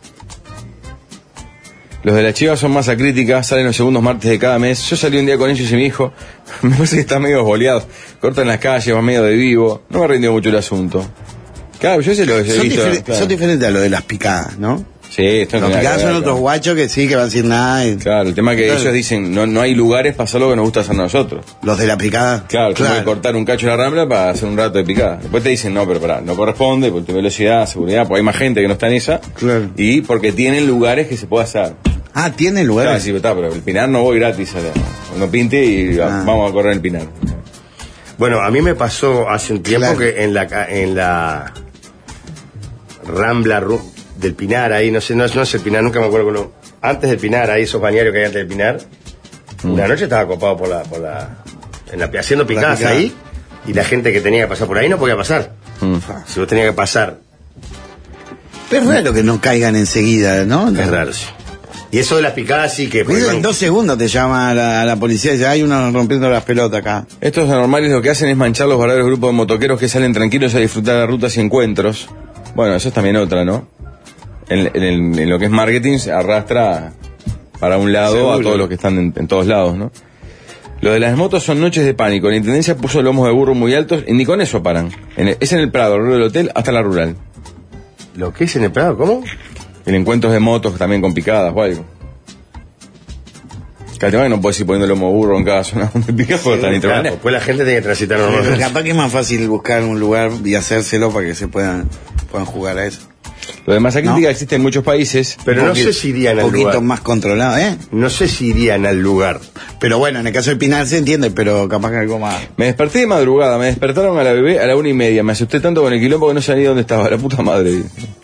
Los de la Chivas son masa crítica, salen los segundos martes de cada mes. Yo salí un día con ellos y mi hijo, me parece que está medio boleado. Cortan las calles, va medio de vivo. No me rindió mucho el asunto. Claro, yo se lo he Son, visto. difer- claro. son diferentes a lo de las picadas, ¿no? Sí, esto no Los tiene nada picadas que son ver, otros claro. guachos que sí, que van sin nada. y- Claro, el tema es que Claro. ellos dicen, no, no hay lugares para hacer lo que nos gusta hacer a nosotros. Los de la picada. Claro, tengo que cortar un cacho de la rambla para hacer un rato de picada. Después te dicen, no, pero pará, no corresponde, por tu velocidad, seguridad, porque hay más gente que no está en esa. Claro. Y porque tienen lugares que se puede hacer. Ah, tiene Claro, lugares. sí, está, pero el Pinar no voy gratis. A la- uno pinte y Ah. vamos a correr el Pinar. Bueno, a mí me pasó hace un tiempo Claro. que en la ca- en la Rambla Ru- del Pinar, ahí, no sé, no, es- no es el Pinar, nunca me acuerdo cómo. Antes del Pinar, ahí esos bañarios que hay antes del Pinar, Mm. una noche estaba copado por la, por la, en la haciendo picadas picada. ahí, y la gente que tenía que pasar por ahí no podía pasar. Mm. Si vos tenías que pasar, Pero es raro que no caigan enseguida, ¿no? es raro, sí. Y eso de las picadas sí que... Porque en dos segundos te llama a la, a la policía y dice, hay uno rompiendo las pelotas acá. Estos anormales lo que hacen es manchar los verdaderos grupos de motoqueros que salen tranquilos a disfrutar de rutas y encuentros. Bueno, eso es también otra, ¿no? En, en el- en lo que es marketing se arrastra para un lado Seguro. a todos los que están en, en todos lados, ¿no? Lo de las motos son noches de pánico. La intendencia puso lomos de burro muy altos y ni con eso paran. En el- es en el Prado, alrededor del hotel, hasta la rural. ¿Lo que es en el Prado? ¿Cómo? En encuentros de motos también con picadas o algo. Claro, tema que no puedes ir poniendo lomo de burro en cada zona donde picas porque están Claro, interviniendo. después la gente tiene que transitar Pero normalmente. capaz que es más fácil buscar un lugar y hacérselo para que se puedan, puedan jugar a eso. Lo de masa crítica ¿No? existe en muchos países. Pero Un no poquito- sé si irían al Un poquito lugar. más controlado, ¿eh? No sé si irían al lugar. Pero bueno, en el caso de Pinar se entiende, pero capaz que algo más. Me desperté de madrugada, me despertaron a la bebé a la una y media. Me asusté tanto con el quilombo que no sabía dónde estaba. La puta madre.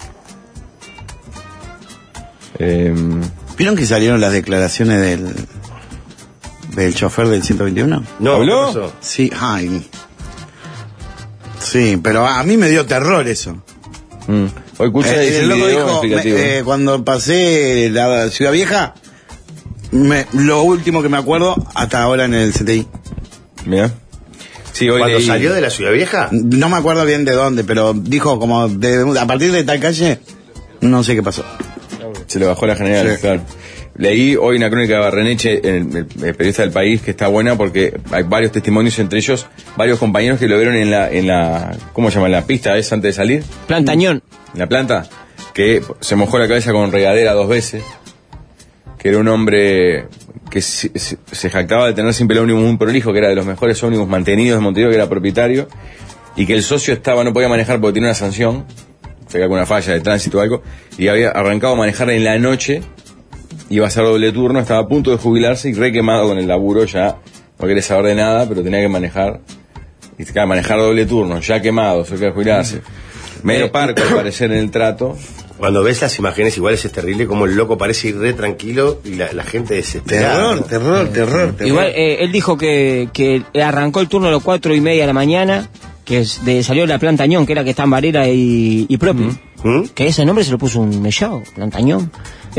Eh, ¿Vieron que salieron las declaraciones del del chofer del ciento veintiuno? No, ¿Habló? ¿qué pasó? Sí, ay. Sí, pero a mí me dio terror eso. mm. Hoy escuché Eh, ese el loco video dijo, explicativo. me- eh, cuando pasé la Ciudad Vieja, me- lo último que me acuerdo hasta ahora en el C T I. Mira. Sí, hoy ¿Cuando leí- salió de la Ciudad Vieja? No me acuerdo bien de dónde, pero dijo como de- a partir de tal calle, no sé qué pasó. Se le bajó la general, Sí. claro. Leí hoy una crónica de Barreneche, en el, el periodista del País, que está buena porque hay varios testimonios, entre ellos varios compañeros que lo vieron en la, en la, ¿cómo se llama? En la pista, ¿es? Antes de salir, Plantañón. en la planta, que se mojó la cabeza con regadera dos veces, que era un hombre que se, se- se jactaba de tener siempre el ómnibus muy prolijo, que era de los mejores ómnibus mantenidos de Montevideo, que era propietario, y que el socio estaba, no podía manejar porque tenía una sanción, fue alguna falla de tránsito o algo, y había arrancado a manejar en la noche, iba a hacer doble turno, estaba a punto de jubilarse y re quemado con el laburo, ya no quería saber de nada, pero tenía que manejar, y claro, manejar doble turno, ya quemado, se quería jubilarse. Medio parco al parecer en el trato. Cuando ves las imágenes iguales es terrible como el loco parece ir re tranquilo y la, la gente desesperada. Terror, terror, terror, terror. Igual, eh, él dijo que, que arrancó el turno a las cuatro y media de la mañana, que es de, salió de la Plantañón, que era que está en Varela y, y propio. ¿Mm? Que ese nombre se lo puso un mellado, Plantañón.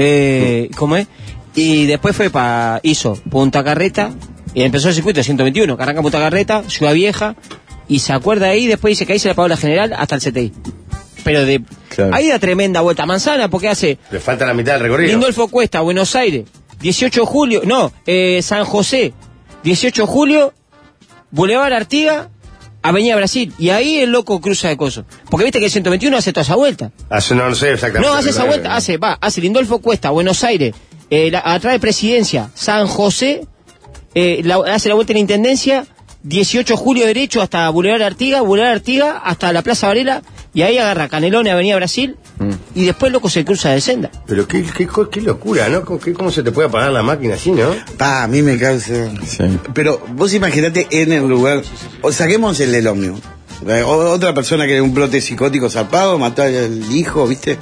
Eh, ¿Cómo es? Y después fue para, hizo Punta Carreta, y empezó el circuito de ciento veintiuno, que arranca Punta Carreta, Ciudad Vieja, y se acuerda ahí, después dice que ahí se le pagó la general hasta el C T I. Pero de Claro. ahí da tremenda vuelta a manzana, porque hace Le falta la mitad del recorrido. Lindolfo Cuesta, Buenos Aires, dieciocho de julio, no, eh, San José, dieciocho de julio, Boulevard Artigas, Avenida Brasil, y ahí el loco cruza de coso. Porque viste que el ciento veintiuno hace toda esa vuelta. Hace, no, no sé exactamente. No, hace esa pero- vuelta, hace, va, hace Lindolfo Cuesta, Buenos Aires, eh, la- atrás de Presidencia, San José, eh, la- hace la vuelta en la Intendencia, dieciocho de julio derecho hasta Boulevard Artigas, Boulevard Artigas hasta la Plaza Varela, y ahí agarra Canelones, Avenida Brasil, y después loco se cruza de senda. Pero qué, qué, co- qué locura, ¿no? ¿Cómo, qué- ¿Cómo se te puede apagar la máquina así, no? Pa, a mí me causa. Sí. Pero vos imaginate en el lugar, o saquemos el del ómnibus. Eh, o- Otra persona que un brote psicótico zarpado, mató al hijo, ¿viste?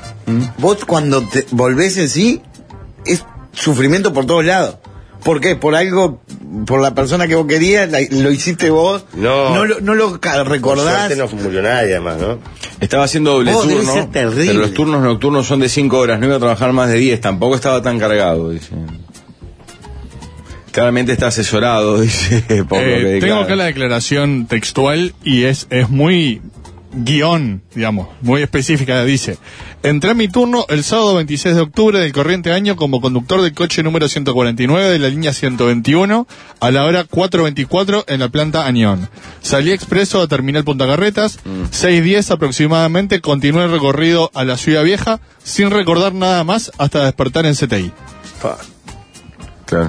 Vos cuando te volvés en sí, es sufrimiento por todos lados. ¿Por qué? Por algo, por la persona que vos querías, la- lo hiciste vos. No. No lo, no lo ca- Por recordás. suerte no murió nadie, además, ¿no? Estaba haciendo doble Oh, debe turno, ser terrible. pero los turnos nocturnos son de cinco horas, no iba a trabajar más de diez, tampoco estaba tan cargado, dice. Claramente está asesorado, dice, por lo Eh, que tengo declara. acá la declaración textual y es, es muy guión, digamos, muy específica. Dice: entré a mi turno el sábado veintiséis de octubre del corriente año como conductor del coche número ciento cuarenta y nueve de la línea ciento veintiuno a la hora cuatro veinticuatro en la planta Añón. Salí expreso a Terminal Punta Carretas, seis diez aproximadamente, continué el recorrido a la Ciudad Vieja sin recordar nada más hasta despertar en C T I. Fa. Claro.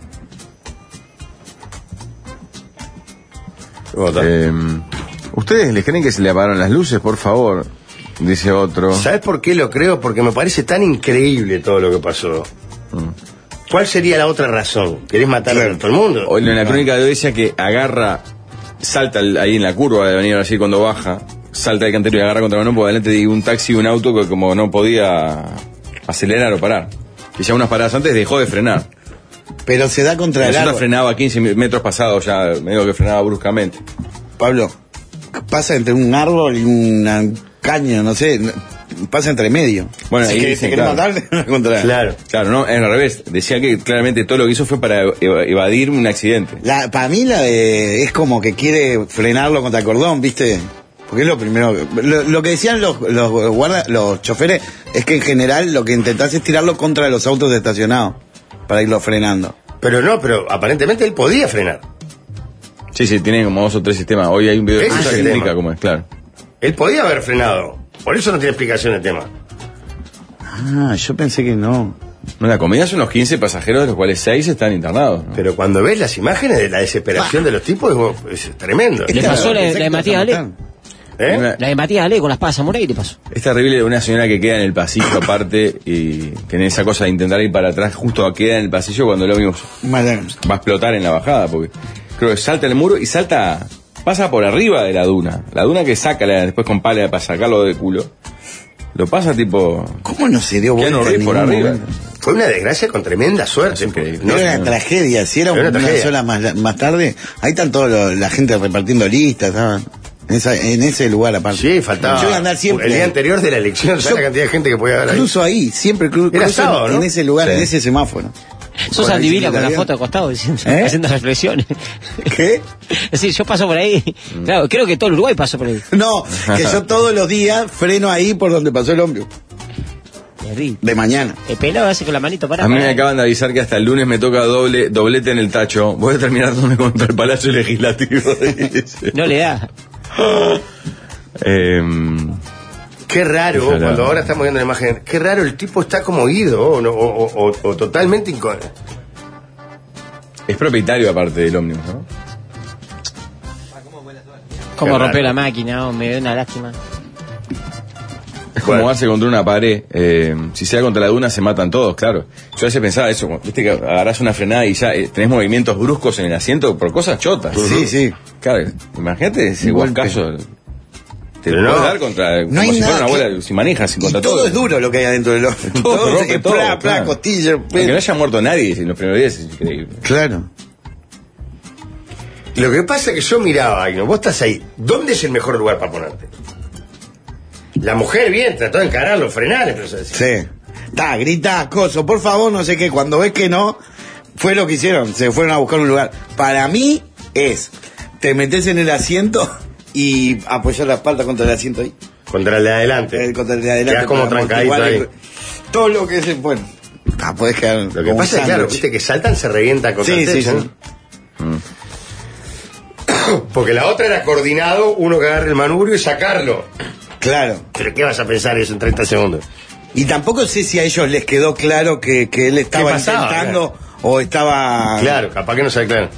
Otra. Eh, ¿Ustedes les creen que se le apagaron las luces, por favor? Dice otro. ¿Sabes por qué lo creo? Porque me parece tan increíble todo lo que pasó. ¿Cuál sería la otra razón? ¿Querés matar a todo el mundo? Hoy en la crónica de hoy decía que agarra, salta el- ahí en la curva de Avenida Brasil cuando baja, salta el cantero y agarra contra mano por delante de un taxi y un auto que como no podía acelerar o parar. Que ya unas paradas antes dejó de frenar. Pero se da contra el Nosotros árbol. frenaba quince metros pasados ya, medio que frenaba bruscamente. Pablo, pasa entre un árbol y una caña, no sé, pasa entre medio. Bueno, si ahí querés- dicen, si querés claro. matar, contra Claro. Claro, no, es al revés. Decía que claramente todo lo que hizo fue para eva- evadir un accidente. La, para mí la de, es como que quiere frenarlo contra el cordón, ¿viste? Porque es lo primero. que- Lo, lo que decían los, los guarda, los choferes es que en general lo que intentás es tirarlo contra los autos estacionados para irlo frenando. Pero no, pero aparentemente él podía frenar. Sí, sí, tiene como dos o tres sistemas. Hoy hay un video de Ese Susa es que el explica tema. cómo es, claro. Él podía haber frenado. Por eso no tiene explicación el tema. Ah, yo pensé que no. No, la comida son los quince pasajeros, de los cuales seis están internados, ¿no? Pero cuando ves las imágenes de la desesperación de los tipos, es, es tremendo. Le pasó la- la de Exacto, Matías se Ale. mataron. ¿Eh? Una- La de Matías Ale con las pasas Samurai le pasó. Es terrible una señora que queda en el pasillo aparte y tiene esa cosa de intentar ir para atrás, justo queda en el pasillo cuando el ómnibus Madre. va a explotar en la bajada, porque creo que salta el muro y salta, pasa por arriba de la duna. La duna que saca la- después con pala para sacarlo de culo. Lo pasa tipo... ¿Cómo no se dio Keanu vuelta Reeves en por ningún arriba. momento? Fue una desgracia con tremenda suerte. increíble. No No, era una tragedia, si era Era una una, tragedia. sola más, más tarde, ahí están toda la gente repartiendo listas, ¿saben? En, esa- en ese lugar aparte. Sí, faltaba. Yo iba a andar siempre. El día anterior de la elección, ¿sabes Yo la cantidad de gente que podía haber ahí? Cruzo ahí, siempre cru- Era cruzo sábado, en, ¿no? en ese lugar, Sí. en ese semáforo. Sos Con adivina con la bicicleta foto de costado diciendo, ¿Eh? haciendo reflexiones. ¿Qué? Es decir, yo paso por ahí. Claro, creo que todo el Uruguay pasó por ahí. No, que yo todos los días freno ahí por donde pasó el ómnibus. Terrible. De mañana. El pelado hace con la manito para. A mí me acaban de avisar que hasta el lunes me toca doble doblete en el tacho. Voy a terminar dándome contra el Palacio Legislativo. dice. No le da. Em, Qué raro, Ojalá. cuando ahora estamos viendo la imagen, qué raro el tipo está como ido o, no- o, o- o- o totalmente incon... es propietario aparte del ómnibus, ¿no? Como Qué rompió raro. la máquina, oh, me dio una lástima. Es como Bueno. darse contra una pared. Eh, si se da contra la duna, se matan todos, claro. Yo a veces pensaba eso, como, viste que agarrás una frenada y ya eh, tenés movimientos bruscos en el asiento por cosas chotas. Sí, sí. Claro, imagínate ese Un golpe. guascazo. Te Pero lo puedes no. dar contra, No como hay si nada fuera una que- bola, si manejas, Y contra todo, todo. es duro lo que hay adentro del ómnibus. Todo se rompe es todo, pla, pla, claro. costilla, Aunque no haya muerto nadie en los primeros días, es increíble. Claro. Lo que pasa es que yo miraba ahí, ¿no? Vos estás ahí. ¿Dónde es el mejor lugar para ponerte? La mujer, bien, trató de encararlo, frenarle, pero se Sí. Da, grita, coso, por favor, no sé qué. Cuando ves que no, fue lo que hicieron. Se fueron a buscar un lugar. Para mí es, te metes en el asiento y apoyar la espalda contra el asiento ahí. contra el de adelante. Eh, contra el de adelante. Quedás como para trancadito amortiguar ahí. el- Todo lo que es, bueno. Ah, podés quedar. Lo que como un pasa es, claro, sándwich. viste que saltan, se revienta contra Sí, el sí, techo, sí. ¿no? Porque la otra era coordinado, uno que agarre el manubrio y sacarlo. Claro. Pero ¿qué vas a pensar eso en treinta segundos? Y tampoco sé si a ellos les quedó claro que, que él estaba pasaba, intentando o estaba. Claro, capaz que no sabe claro.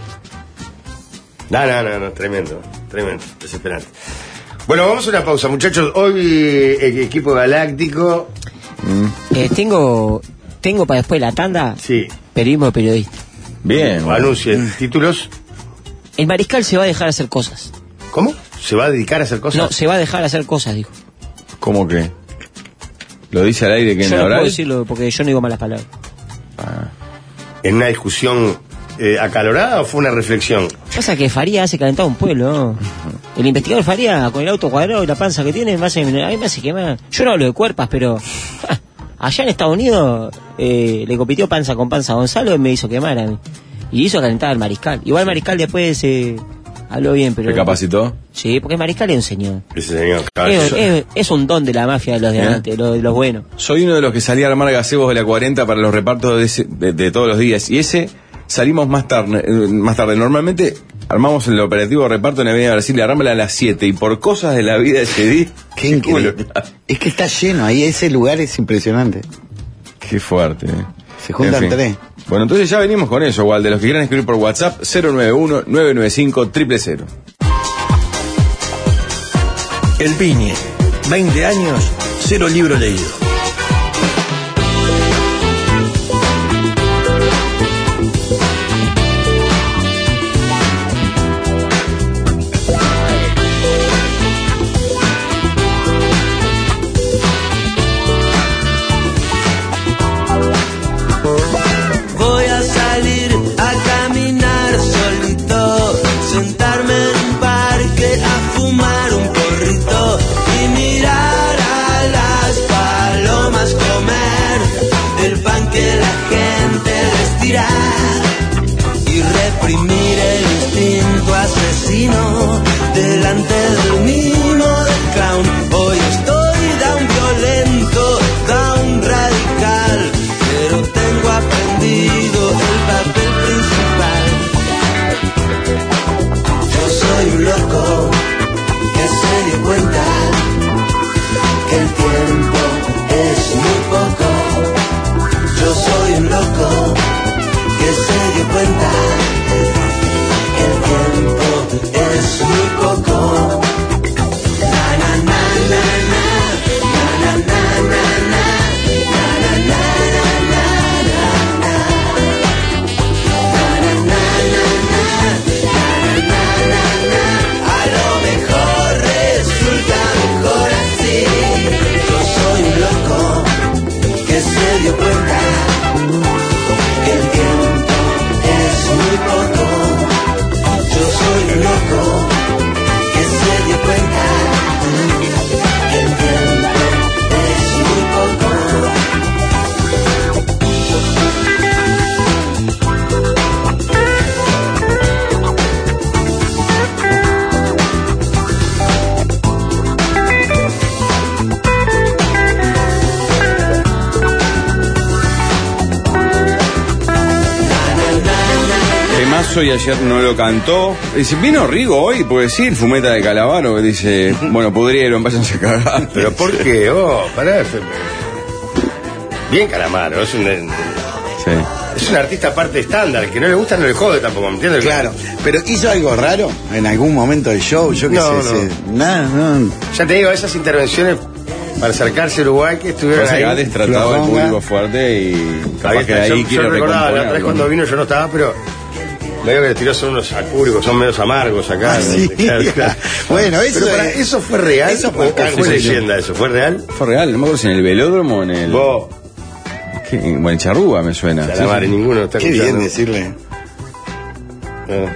No, no, no, no, tremendo, tremendo, desesperante. Bueno, vamos a una pausa, muchachos. Hoy el equipo galáctico, Eh, tengo, tengo para después la tanda. sí, Periodismo de periodista. Bien. o anuncie títulos. El mariscal se va a dejar hacer cosas. ¿Cómo? ¿Se va a dedicar a hacer cosas? No, se va a dejar hacer cosas, dijo. ¿Cómo que? ¿Lo dice al aire que en Yo la no puedo oral? decirlo porque yo no digo malas palabras. ¿En una discusión eh, acalorada o fue una reflexión? Pasa que Faría hace calentar un pueblo, ¿no? El investigador Faría, con el auto cuadrado y la panza que tiene, me hace, a mí me hace quemar. Yo no hablo de cuerpas, pero ja, allá en Estados Unidos eh, le compitió panza con panza a Gonzalo y me hizo quemar a mí. Y hizo calentar al mariscal. Igual mariscal después eh, habló bien, pero... ¿Te capacitó? Sí, porque el mariscal es un señor. Ese señor. Es, es- es un don de la mafia de los de ¿Eh? antes, de los, de los buenos. Soy uno de los que salía a armar gazebos de la cuarenta para los repartos de, ese- de- de todos los días. Y ese salimos más tarde. eh, más tarde. Normalmente armamos el operativo de reparto en Avenida Brasil, arrámela a las siete. Y por cosas de la vida ese día. Qué increíble. Es que está lleno ahí, ese lugar es impresionante. Qué fuerte. eh. Se juntan En fin. tres. Bueno, entonces ya venimos con eso, igual. De los que quieran escribir por WhatsApp, cero nueve uno, nueve nueve cinco, cero cero cero. El Piñe, veinte años, cero libro leído. Voy a salir a caminar solito, sentarme en un parque a fumar un porrito y mirar a las palomas comer el pan que la gente les tira y reprimir el instinto asesino delante del mimo del clown. Hoy estoy down violento, down radical, pero tengo aprendido el papel principal. Yo soy un loco que se dio cuenta que el tiempo es muy poco. Yo soy un loco que se dio cuenta que el tiempo es muy poco. compuso y ayer no lo cantó. Dice, ¿vino Rigo hoy? Pues sí, el fumeta de Calamaro, que dice, bueno, pudrieron, váyanse a cagar. ¿Pero por qué? Oh, pará. Bien Calamaro, es un... Sí. Es un artista aparte estándar, que no le gusta no le jode tampoco, ¿me entiendes? Claro, pero ¿hizo algo raro en algún momento del show? Yo qué No, sé, no. sé. Nada, no. Ya te digo, esas intervenciones para acercarse a Uruguay que estuvieron Pasa ahí. que Hades trataba al Flojonga. público fuerte y capaz Ahí que está, ahí yo, yo quiere recordaba, la otra vez recomponer. cuando vino yo no estaba, pero medio que le tiró son unos acúricos, son medios amargos acá. Ah, ¿no? sí. Claro, claro. Bueno, eso Pero para, es- ¿eso fue real eso fue o, o fue cáncer. leyenda eso? ¿Fue real? Fue real, no me acuerdo si en el velódromo o en el... Vos, ¿Qué? Bueno, en Charrúa me suena. a Sí, la sí. madre, ninguno está Qué escuchando. bien decirle. Ah.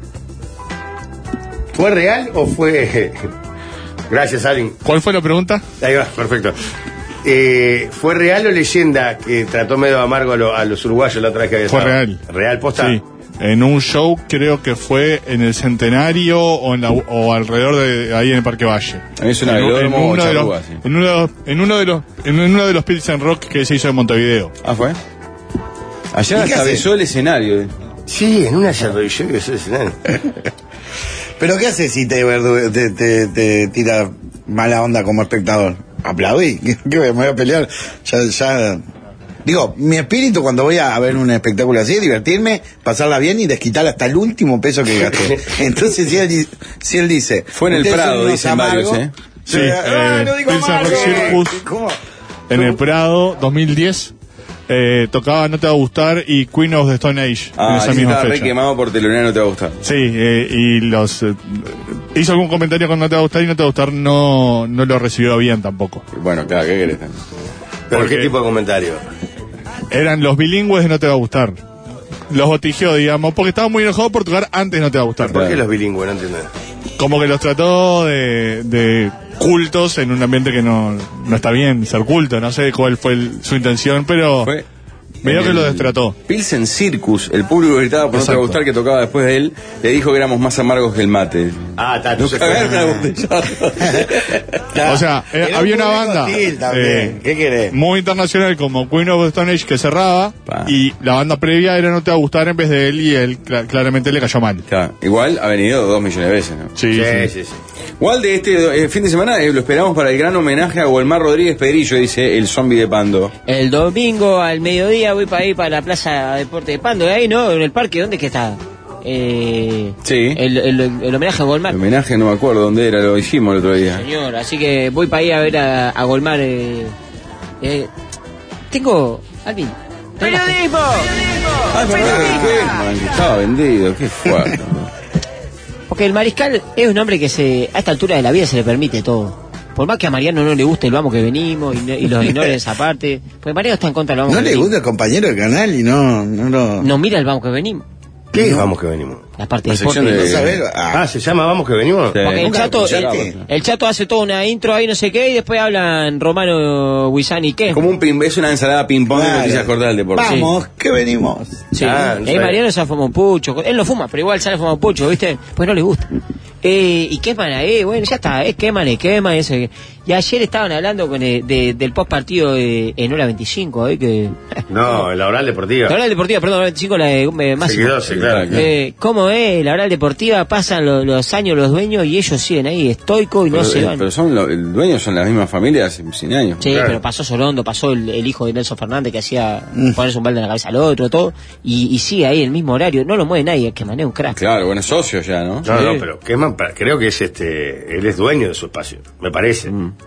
¿Fue real o fue...? Gracias, Alin. ¿Cuál fue la pregunta? Ahí va, perfecto. Eh, ¿Fue real o leyenda que trató medio amargo a, lo- a los uruguayos la otra vez que había Fue estado? real. ¿Real posta? Sí. En un show, creo que fue en el Centenario o, en la, o alrededor de ahí en el Parque Valle. A mí suena En, un- en velódromo o uno de los, Charrúa, sí. en, uno de los, en uno de los en uno de los Pilsen Rock que se hizo en Montevideo. Ah, ¿fue? Ayer ¿Y qué hasta hace? besó el escenario. Sí, en una charla yo que soy escenario. ¿Pero qué haces si te, verdu- te, te, te tira mala onda como espectador? ¿Aplaudí? ¿Qué, qué me voy a pelear? Ya, ya... Digo, mi espíritu cuando voy a ver un espectáculo así es divertirme, pasarla bien y desquitar hasta el último peso que gasté. Entonces, si él, di- si él dice... Fue en el "Ustedes son Prado", unos dicen varios, amargos", ¿eh? Sí, yo, eh, "Ah, no digo Pilsen amargo". Rock Circus. ¿Cómo? En el Prado, dos mil diez, eh, tocaba No Te Va a Gustar y Queen of the Stone Age en Ah, esa ahí misma estaba re fecha. quemado por telonera, no te va a gustar. Sí, eh, y los eh, hizo algún comentario con No Te Va a Gustar y No Te Va a Gustar no, no lo recibió bien tampoco. Bueno, claro, ¿qué querés? ¿Pero Porque- qué tipo de comentario? Eran los bilingües de No Te Va a Gustar. Los botijeó, digamos, porque estaba muy enojado por tocar antes No Te Va a Gustar. ¿Por qué los bilingües? No entiendo. Como que los trató de, de cultos en un ambiente que no, no está bien ser culto. No sé cuál fue el- su intención, pero Fue medio en que lo el destrató. Pilsen Circus, el público gritaba por No Te Va a Exacto. Gustar, que tocaba después de él, le dijo que éramos más amargos que el mate. Ah, está, Nos entonces cagaron a fue... botellazo. O sea, eh, Era había un una público banda hostil también. eh, ¿Qué querés? muy internacional como Queen of the Stone Age que cerraba Pa. y la banda previa era No Te Va a Gustar en vez de él y él cla- claramente le cayó mal. Claro, igual ha venido dos millones de veces, ¿no? Sí, Sí, sí. sí, sí. Igual de este eh, fin de semana eh, lo esperamos para el gran homenaje a Guelmar Rodríguez Pedrillo, dice el zombie de Pando. El domingo al mediodía voy para ir para la Plaza Deporte de Pando, ahí no, en el parque, ¿dónde es que está? Eh, Sí. El, el, el homenaje a Golmar. El homenaje no me acuerdo dónde era, lo dijimos el otro día. Señor, así que voy para ir a ver a, a Golmar. Eh, eh, tengo. Alvin. ¡Periodismo! Ah, es verdad, el Querman, que estaba vendido, qué fuerte. Porque el mariscal es un hombre que se a esta altura de la vida se le permite todo. Por más que a Mariano no le guste el vamos que venimos y, no- y los ignore esa parte. Porque Mariano está en contra del vamos No que le venimos. gusta el compañero del canal y no, no lo... No mira el vamos que venimos. ¿Qué es Vamos que venimos? La parte La de deporte. sección de- No saber, ah, Ah, ¿se llama Vamos que venimos? Sí. Porque el Nunca chato, lo el, escuchaste. el chato hace toda una intro ahí, no sé qué, y después hablan Romano, Guisani y qué. Como un ping, es una ensalada ping-pong de Claro. noticias cortas del deporte. Vamos, que venimos. Sí. Ah, no Eh, sabía. Mariano se fuma un pucho. Él no fuma, pero igual sale a fumar un pucho, ¿viste? Pues no le gusta. Eh, y queman ahí, bueno, ya está, eh, queman y queman. Eso. Y ayer estaban hablando con el- de- del post partido de, en hora veinticinco, ¿eh? Que, No, la oral deportiva. la hora deportiva, perdón, hora veinticinco, la de eh, Máximo. Se quedó, sí, claro. Eh, ¿Cómo es? La oral deportiva, pasan lo- los años los dueños y ellos siguen ahí estoicos y no Pero, se eh, van. pero son lo- el dueño son las mismas familias hace cien años. Sí, Claro. pero pasó Solondo, pasó el, el hijo de Nelson Fernández que hacía ponerse un balde en la cabeza al otro, todo, y, y sigue ahí el mismo horario, no lo mueve nadie, que manea un crack. Claro, bueno, es socio ya, ¿no? No, Sí. no, pero Kessman, pa- creo que es este, él es dueño de su espacio, me parece.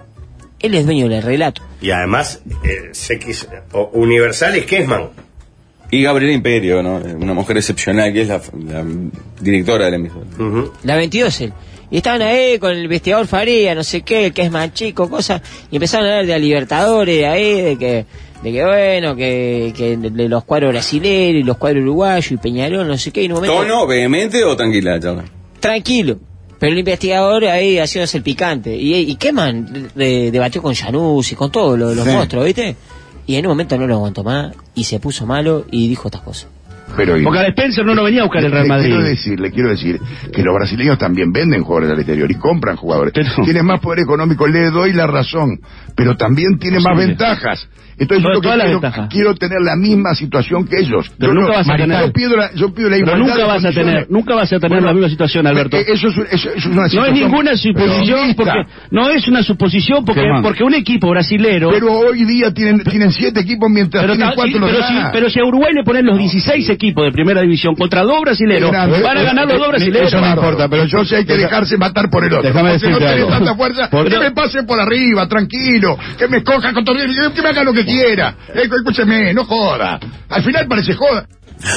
Él es dueño del relato. Y además, eh, sé que es, o- Universal es Kessman. Y Gabriela Imperio, ¿no? Una mujer excepcional que es la, la directora de la emisora. Ujú. La veintidós él. Y estaban ahí con el investigador Faría, no sé qué, el que es más chico, cosas, y empezaron a hablar de la Libertadores, ahí, de que, de que bueno, que, que de los cuadros brasileños y los cuadros uruguayos y Peñarol, no sé qué, y en un momento... ¿Tono vehemente o tranquila, charla? Tranquilo. Pero el investigador ahí haciéndose el picante. Y, y Keman de- debatió con Janus y con todos los, los Sí. monstruos, ¿viste? Y en un momento no lo aguantó más y se puso malo y dijo estas cosas. Pero, Porque a Spencer no lo venía a buscar el Real le Madrid. Quiero decir, le quiero decir que los brasileños también venden jugadores al exterior y compran jugadores. Pero- Tienen más poder económico, le doy la razón, pero también tienen más Posible. ventajas. Entonces Todas- yo lo que todas las quiero, ventajas. quiero tener la misma situación que ellos. Pero yo nunca no- vas a Marina, tener. yo pido la, yo pido la Pero igualdad nunca de vas a condiciones. tener, nunca vas a tener Bueno, la misma situación, Alberto. eh, Eso es, eso, eso es una No situación es ninguna suposición, realista. porque no es una suposición, porque, Germán. porque un equipo brasilero. Pero hoy día tienen, tienen siete equipos mientras Pero, tienen ta- cuatro sí, los pero, si, demás. pero si a Uruguay le ponen los dieciséis equipos de primera división contra dos brasileros, Qué grande. van a ganar los dos brasileros. Eso no importa, pero yo sé hay que dejarse matar por el otro. Déjame Porque no decirte tiene algo. tanta fuerza. Porque- Que me pase por arriba, tranquilo. Que me escoja con todo. Que me haga lo que quiera. Eh, escúcheme, no joda. Al final parece joda.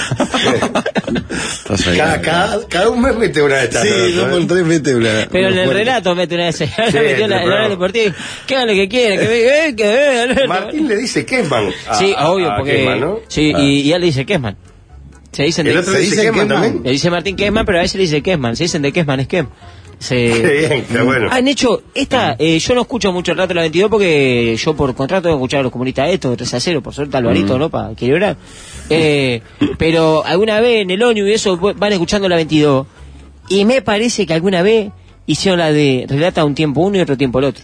Cada, cada, cada un mes mete una de estas. Sí, ¿no? dos por tres mete una. Pero en una el fuerte. relato mete una vez. Sí, metió en la, pero- en la hora deportiva. Que haga lo que quiera, que ve, eh, que ve, Alberto. Martín le dice Kesman. a- Sí, a- obvio, a porque. Kesman, ¿no? Sí, Ah. y, y él le dice Kesman. Se dicen El de. otro ¿Se le dice dice Kesman Kesman? también. Le dice Martín Kesman, pero a veces le dice Kesman. Se dicen de Kesman, es Kesman. Se... Qué bien, qué bueno. Han hecho esta, eh, yo no escucho mucho el rato de la veintidós porque yo por contrato tengo que escuchar a los comunistas esto, de tres a cero, por suerte Alvarito, ¿no? Para equilibrar. Eh, pero alguna vez en el O N U y eso van escuchando la veintidós y me parece que alguna vez hicieron la de relata un tiempo uno y otro tiempo el otro.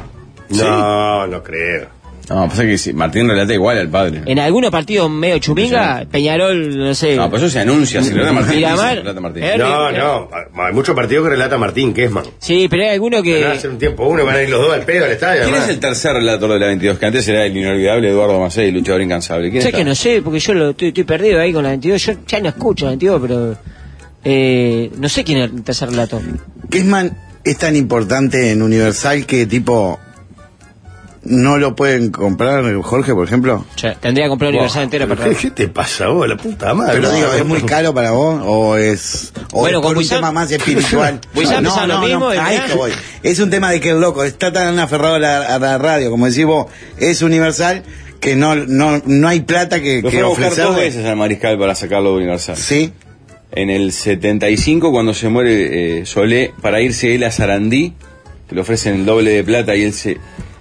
No, no creo. No, pasa que sí, Martín relata igual al padre. En algunos partidos medio chuminga, Peñarol, no sé. No, pues eso se anuncia, si relata Martín. Miramar. dice, relata Martín. Eh, No, eh, no. Hay muchos partidos que relata Martín Kesman. Sí, pero hay algunos Van a que... hacer un tiempo uno y van a ir los dos al pedo al estadio. ¿Quién además. es el tercer relator de la veintidós? Que antes era el inolvidable Eduardo Macei, luchador incansable. ¿Quién Sé está? que no sé, porque yo lo, estoy, estoy perdido ahí con la veintidós. Yo ya no escucho la veintidós, pero... Eh, no sé quién es el tercer relator. Kesman es tan importante en Universal que tipo no lo pueden comprar, Jorge, por ejemplo. Che, tendría que comprar Universal entera para... ¿Qué, ¿Qué te pasa vos, la puta madre? Pero No, digo, no, ¿es muy no. caro para vos o es o Bueno, es con por un Wissam- tema más espiritual? Wissam pensaba lo mismo y a mirá. esto voy. Es un tema de que es loco, está tan aferrado a la, a la radio, como decís vos, es Universal que no no no hay plata que, Lo que fue a buscar dos ofrecerle. veces al Mariscal para sacarlo de Universal. Sí. En el setenta y cinco, cuando se muere eh, Solé, para irse él a Sarandí, que le ofrecen el doble de plata y él se,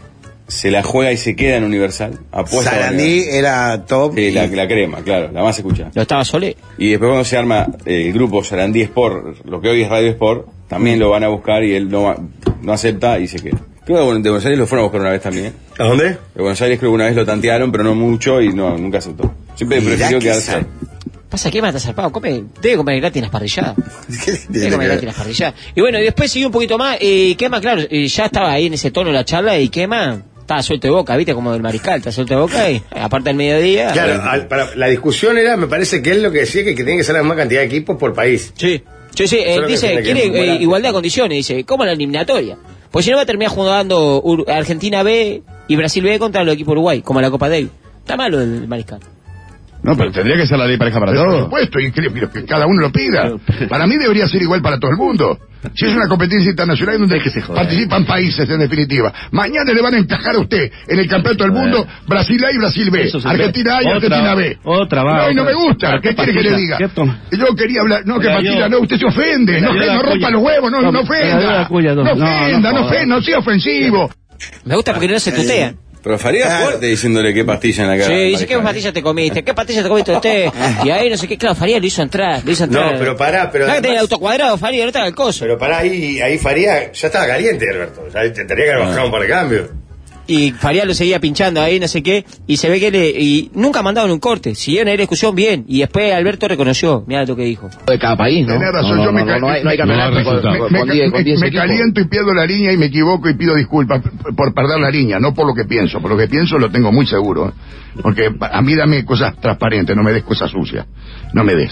se la juega y se queda en Universal. Apuesta a Sarandí Universal. era top. Sí, la, y- la crema, claro, la más escuchada. Lo estaba Solé. Y después cuando se arma eh, el grupo Sarandí Sport, lo que hoy es Radio Sport, también lo van a buscar y él no, va- no acepta y se queda. Creo que de Buenos Aires lo fueron a buscar una vez también. ¿A dónde? De Buenos Aires creo que una vez lo tantearon, pero no mucho y no nunca aceptó. Siempre Mirá prefirió que quedarse. sa- Pasa que mata zarpado, come, debe comer gratis las parrilladas. ¿Qué Debe tiene comer que gratis ver? las parrilladas. Y bueno, y después siguió un poquito más, eh, Quema, claro, eh, ya estaba ahí en ese tono la charla y Quema estaba suelto de boca, viste, como del Mariscal, está suelto de boca y aparte del mediodía. Claro, al- para, la discusión era, me parece que él lo que decía que, que tiene que ser la misma cantidad de equipos por país. Sí. Sí, sí, él Solo que dice, tiene que quiere mejorar. eh, igualdad de condiciones, dice, como la eliminatoria. Pues si no va a terminar jugando Ur- Argentina B y Brasil B contra los equipos Uruguay, como la Copa Davis. Está malo el Mariscal. No, pero tendría que ser la ley pareja para todos. Por supuesto, y que, pero que cada uno lo pida. Para mí debería ser igual para todo el mundo. Si es una competencia internacional donde participan países, en definitiva. Mañana le van a encajar a usted en el campeonato del mundo Brasil A y Brasil B. Eso se Argentina A y ve. Argentina Otra- B. otra va, No, y no otra. me gusta. Pero ¿Qué qué quiere que le pastilla, diga? qué toma. Yo quería hablar. No, que Pero pastilla, yo- no, usted se ofende. No, Pero yo no la rompa cuya. los huevos, no, No, no pero yo ofenda. la cuya, No no, no, ofenda, no no ofenda, no sea ofensivo. Me gusta porque no se tutean. Pero Faría Claro. fuerte diciéndole qué pastilla en la cara. Sí, al dice, ¿qué Mariscal. pastilla te comiste? ¿Qué pastilla te comiste usted? Y ahí no sé qué, claro, Faría lo hizo entrar, lo hizo entrar. No, pero pará, pero No, que tenía el además- auto cuadrado, Faría, no te haga el coso. Pero para ahí, ahí Faría ya estaba caliente, Alberto. Ya te- tendría que haber bajado un par de cambios. Y Faría lo seguía pinchando ahí, no sé qué, y se ve que le... Y nunca mandaron un corte, siguieron ahí la discusión bien, y después Alberto reconoció, mirá lo que dijo. De cada país, ¿no? Tenés razón, no, yo no, me, no, ca- no hay, no hay me- campeonato me- con, me- con, me- con diez, con me- diez me equipos. caliento y pierdo la línea y me equivoco y pido disculpas por perder la línea, no por lo que pienso, por lo que pienso lo tengo muy seguro, ¿eh? Porque a mí dame cosas transparentes, no me des cosas sucias, no me des.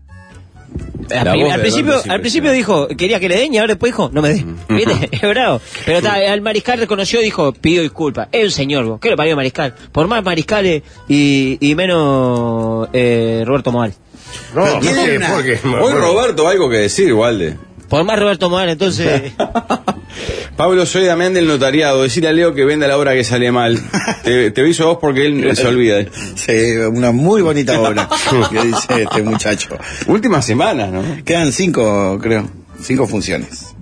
Al, La prim- voz al de principio, Alberto es al principio dijo, quería que le den y ahora después dijo, no me den. ¿Viste? Es bravo. Pero ta, al Mariscal reconoció y dijo, pido disculpas. Es un señor, vos. ¿Qué le parió Mariscal? Por más Mariscales y, y menos eh, Roberto Morales. No, Pero no tiene sé una- por qué. Hoy Roberto algo que decir, Walde. Por más Roberto Morales, entonces... Pablo, soy Damián del notariado. Decirle a Leo que venda la obra que sale mal. Te, te aviso a vos porque él se olvida. Sí, una muy bonita obra que dice este muchacho. Últimas semanas, ¿no? Quedan cinco, creo, cinco funciones.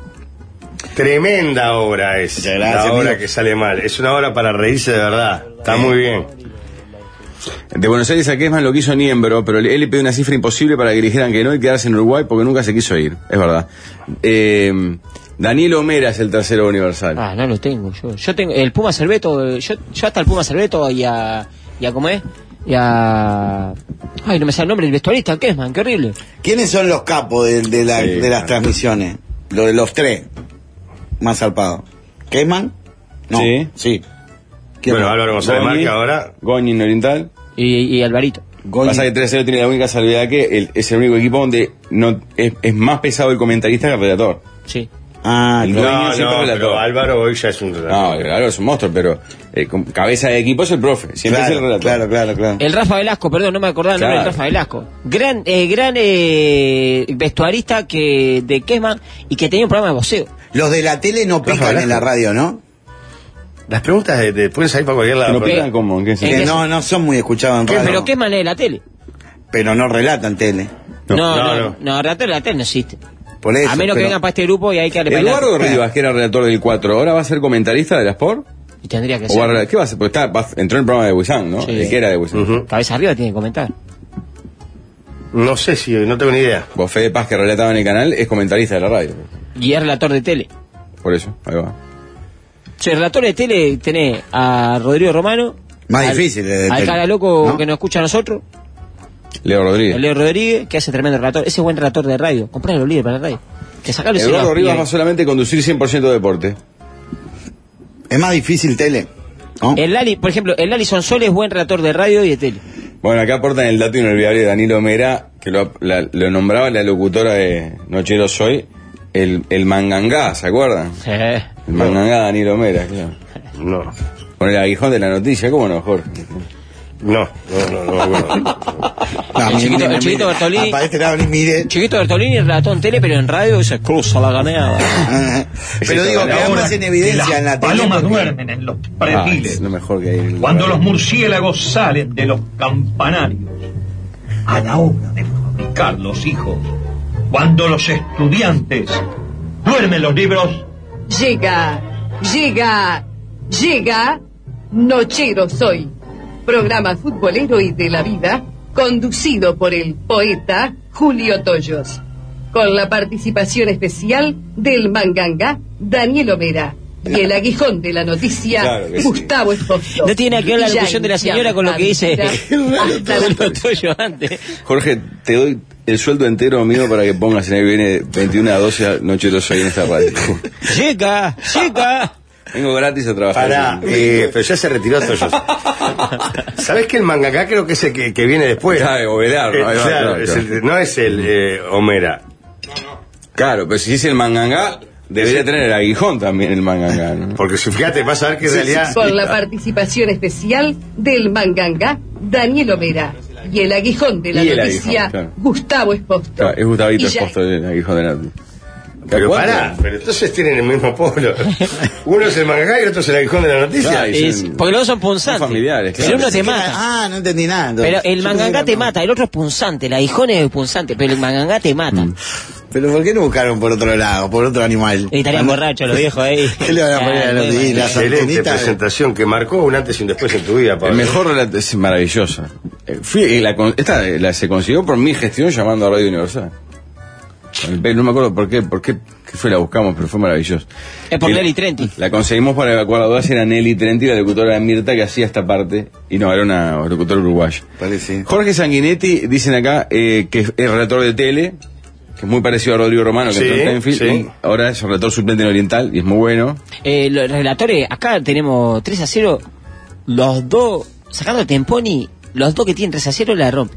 Tremenda obra es. Muchas gracias, la obra amigo. que sale mal. Es una obra para reírse de verdad. Está muy bien. De Buenos Aires a Kesman lo quiso Niembro, pero él le pidió una cifra imposible para que le dijeran que no y quedarse en Uruguay porque nunca se quiso ir. Es verdad. Eh, Daniel Omera es el tercero universal. Ah, no lo tengo yo. Yo tengo el Puma Cerveto, yo, yo hasta el Puma Cerveto y a, y a ¿cómo es? Y a... Ay, no me sale el nombre, el vestuarista, Kesman, qué horrible. ¿Quiénes son los capos de, de, la, Sí, de las claro. transmisiones? Lo de los tres más zarpados. ¿Kesman? No. Sí. Sí. ¿Quién Bueno, más? Álvaro González Goñi, Márquez ahora. Goñi en Oriental. Y, y Alvarito. Goñi. Pasa que tres a cero tiene la única salvedad que el- es el único equipo donde no es, es más pesado el comentarista que el redactor. Sí. Ah, El claro. dueño No, siempre no, relator. pero Álvaro hoy ya es un No, relator. claro, es un monstruo, pero eh, con cabeza de equipo es el profe. Siempre Claro, es el relator. claro, claro, claro. El Rafa Velasco, perdón, no me acordaba el nombre Claro. del Rafa Velasco. Gran, eh, gran eh, vestuarista que de Kesman y que tenía un programa de boxeo. Los de la tele no pican Velasco. en la radio, ¿no? Las preguntas de, de- pueden salir para cualquier lado. ¿No pero- pegan como? ¿En qué ¿En sentido? Que qué no, no son muy escuchados en radio. Pero Kesman es la tele. Pero no relatan tele. No, no, no, no, no. no, relator de la tele no existe. Por eso, A menos que pero- vengan para este grupo y hay que darle para Eduardo adelante. Rivas, que era relator del cuatro, ¿ahora va a ser comentarista de la Sport? Y tendría que ¿O va a ser. rela- ¿Qué va a hacer? Porque está, va- entró en el programa de Wisan, ¿no? Sí. ¿De qué era de Wisan? Ujú. Cabeza arriba tiene que comentar. No sé si, no tengo ni idea. Vos, Fede Paz, que relataba en el canal, es comentarista de la radio. Y es relator de tele. Por eso, ahí va. Si el relator de tele tenés a Rodrigo Romano. Más al- difícil de Al tele, cara loco ¿no? que nos escucha a nosotros. Leo Rodríguez. El Leo Rodríguez, que hace tremendo relator. Ese buen relator de radio. Comprá los líderes para la radio. Que sacarlo ese Eduardo lado, Rivas y- va solamente a conducir cien por ciento de deporte. Es más difícil tele, ¿no? El Lali, por ejemplo, el Lali Sonsol es buen relator de radio y de tele. Bueno, acá aportan el dato inolvidable de Danilo Mera, que lo, la- lo nombraba la locutora de Nochero Soy, el, el Mangangá, ¿se acuerdan? Eh. El Mangangá Danilo Mera, claro. No. Con el aguijón de la noticia, ¿cómo no, Jorge? No, no, no, no. bueno. No, el mire, chiquito- mire, el chiquito mire. Bertolini- Ah, para este lado, ni mire. Chiquito Bertolini relató en tele, pero en radio se cruza la ganeada. Ah, Pero digo, la quedamos hora en evidencia en la tele. Palomas porque- duermen en los Ah, prediles. es lo mejor que hay. Cuando los murciélagos salen de los campanarios a la hora de fabricar los hijos, cuando los estudiantes duermen los libros, Llega, llega, llega, Nochero Soy, programa futbolero y de la vida, conducido por el poeta Julio Toyos, con la participación especial del manganga Daniel Omera y el aguijón de la noticia Claro que sí. Gustavo Esposo. No tiene nada que ver la Ya locución de la señora con lo que dice Hasta la lo tuyo antes. Jorge, te doy el sueldo entero mío para que pongas en el que viene veintiuna a doce Nochero Soy en esta radio. Llega, llega. Vengo gratis a trabajar. Pará, eh, pero ya se retiró Toyos. ¿Sabés que el mangaka creo que es el que, que viene después? Claro, Ovelar, Eh, ¿no? Ahí va, claro, claro, es claro. el- no es el eh, Homera. Claro, pero si dice el Mangangá, debería tener el aguijón también el Mangangá, ¿no? Porque si fíjate, vas a ver que en realidad. Con la participación especial del manganga Daniel Omera y el aguijón de la Y el noticia aguijón, claro. Gustavo Esposo. Claro, es Gustavito Y ya- Esposto el aguijón de Nati. Pero ¿Cuánto? pará, pero entonces tienen el mismo polo. Uno es el mangaka y el otro es el aguijón de la noticia. Claro, y Es- son- porque los dos son punzantes. son familiares, Pero claro. uno te Pensé que mata. era- Ah, no entendí nada. entonces. Pero el Yo mangangá pensé que te era- mata, el otro es punzante, el aguijón es punzante, pero el mangangá te mata. Pero ¿por qué no buscaron por otro lado, por otro animal? Y estarían borrachos los viejos ahí. ¿Qué le van a poner a Ah, los muy días? mal. Excelente antenitas. presentación que marcó un antes y un después en tu vida, Pablo. El mejor relato es maravillosa. Eh, Fui, eh, la, con- esta eh, la, se consiguió por mi gestión llamando a Radio Universal. El- No me acuerdo por qué, por qué, qué fue, la buscamos, pero fue maravilloso. Es por Y la- Nelly Trenti. La conseguimos para evacuar la dudas, era Nelly Trenti, la locutora de Mirta, que hacía esta parte, y no, era una locutora uruguaya. Parece. Jorge Sanguinetti, dicen acá, eh, que es relator de tele, que es muy parecido a Rodrigo Romano, que Sí, entró en Tenfield, sí. y ahora es relator suplente en Oriental, y es muy bueno. Eh, los relatores, acá tenemos tres a cero, los dos, sacando Temponi, los dos que tienen tres a cero la rompen.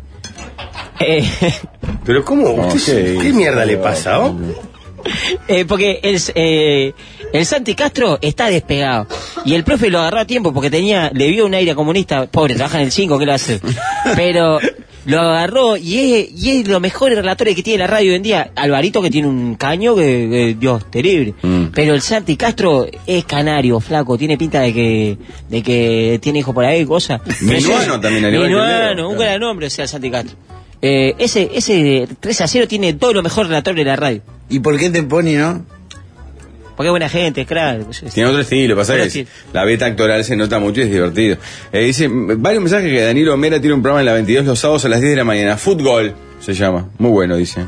Eh, Pero ¿cómo? No, ¿Usted- sí. ¿Qué mierda le pasa, oh? eh, porque el, eh, el Santi Castro está despegado. Y el profe lo agarró a tiempo porque tenía, le vio un aire comunista, pobre, trabaja en el cinco, ¿qué le hace? Pero lo agarró y es, y es los mejores relatores que tiene la radio hoy en día. Alvarito, que tiene un caño que, que Dios, terrible. Mm. Pero el Santi Castro es canario, flaco, tiene pinta de que de que tiene hijo por ahí, cosa. Minuano también, al igual que Minuano, Leo, un claro. gran nombre, o sea, el Santi Castro. Eh, ese, ese tres a cero tiene todo lo mejor relator de la radio. ¿Y por qué te pone, no? Porque es buena gente, claro. Tiene otro estilo, pasa que es, la beta actoral se nota mucho y es divertido. Eh, dice, varios mensajes que Danilo Omera tiene un programa en la veintidós los sábados a las diez de la mañana. Fútbol se llama. Muy bueno, dice.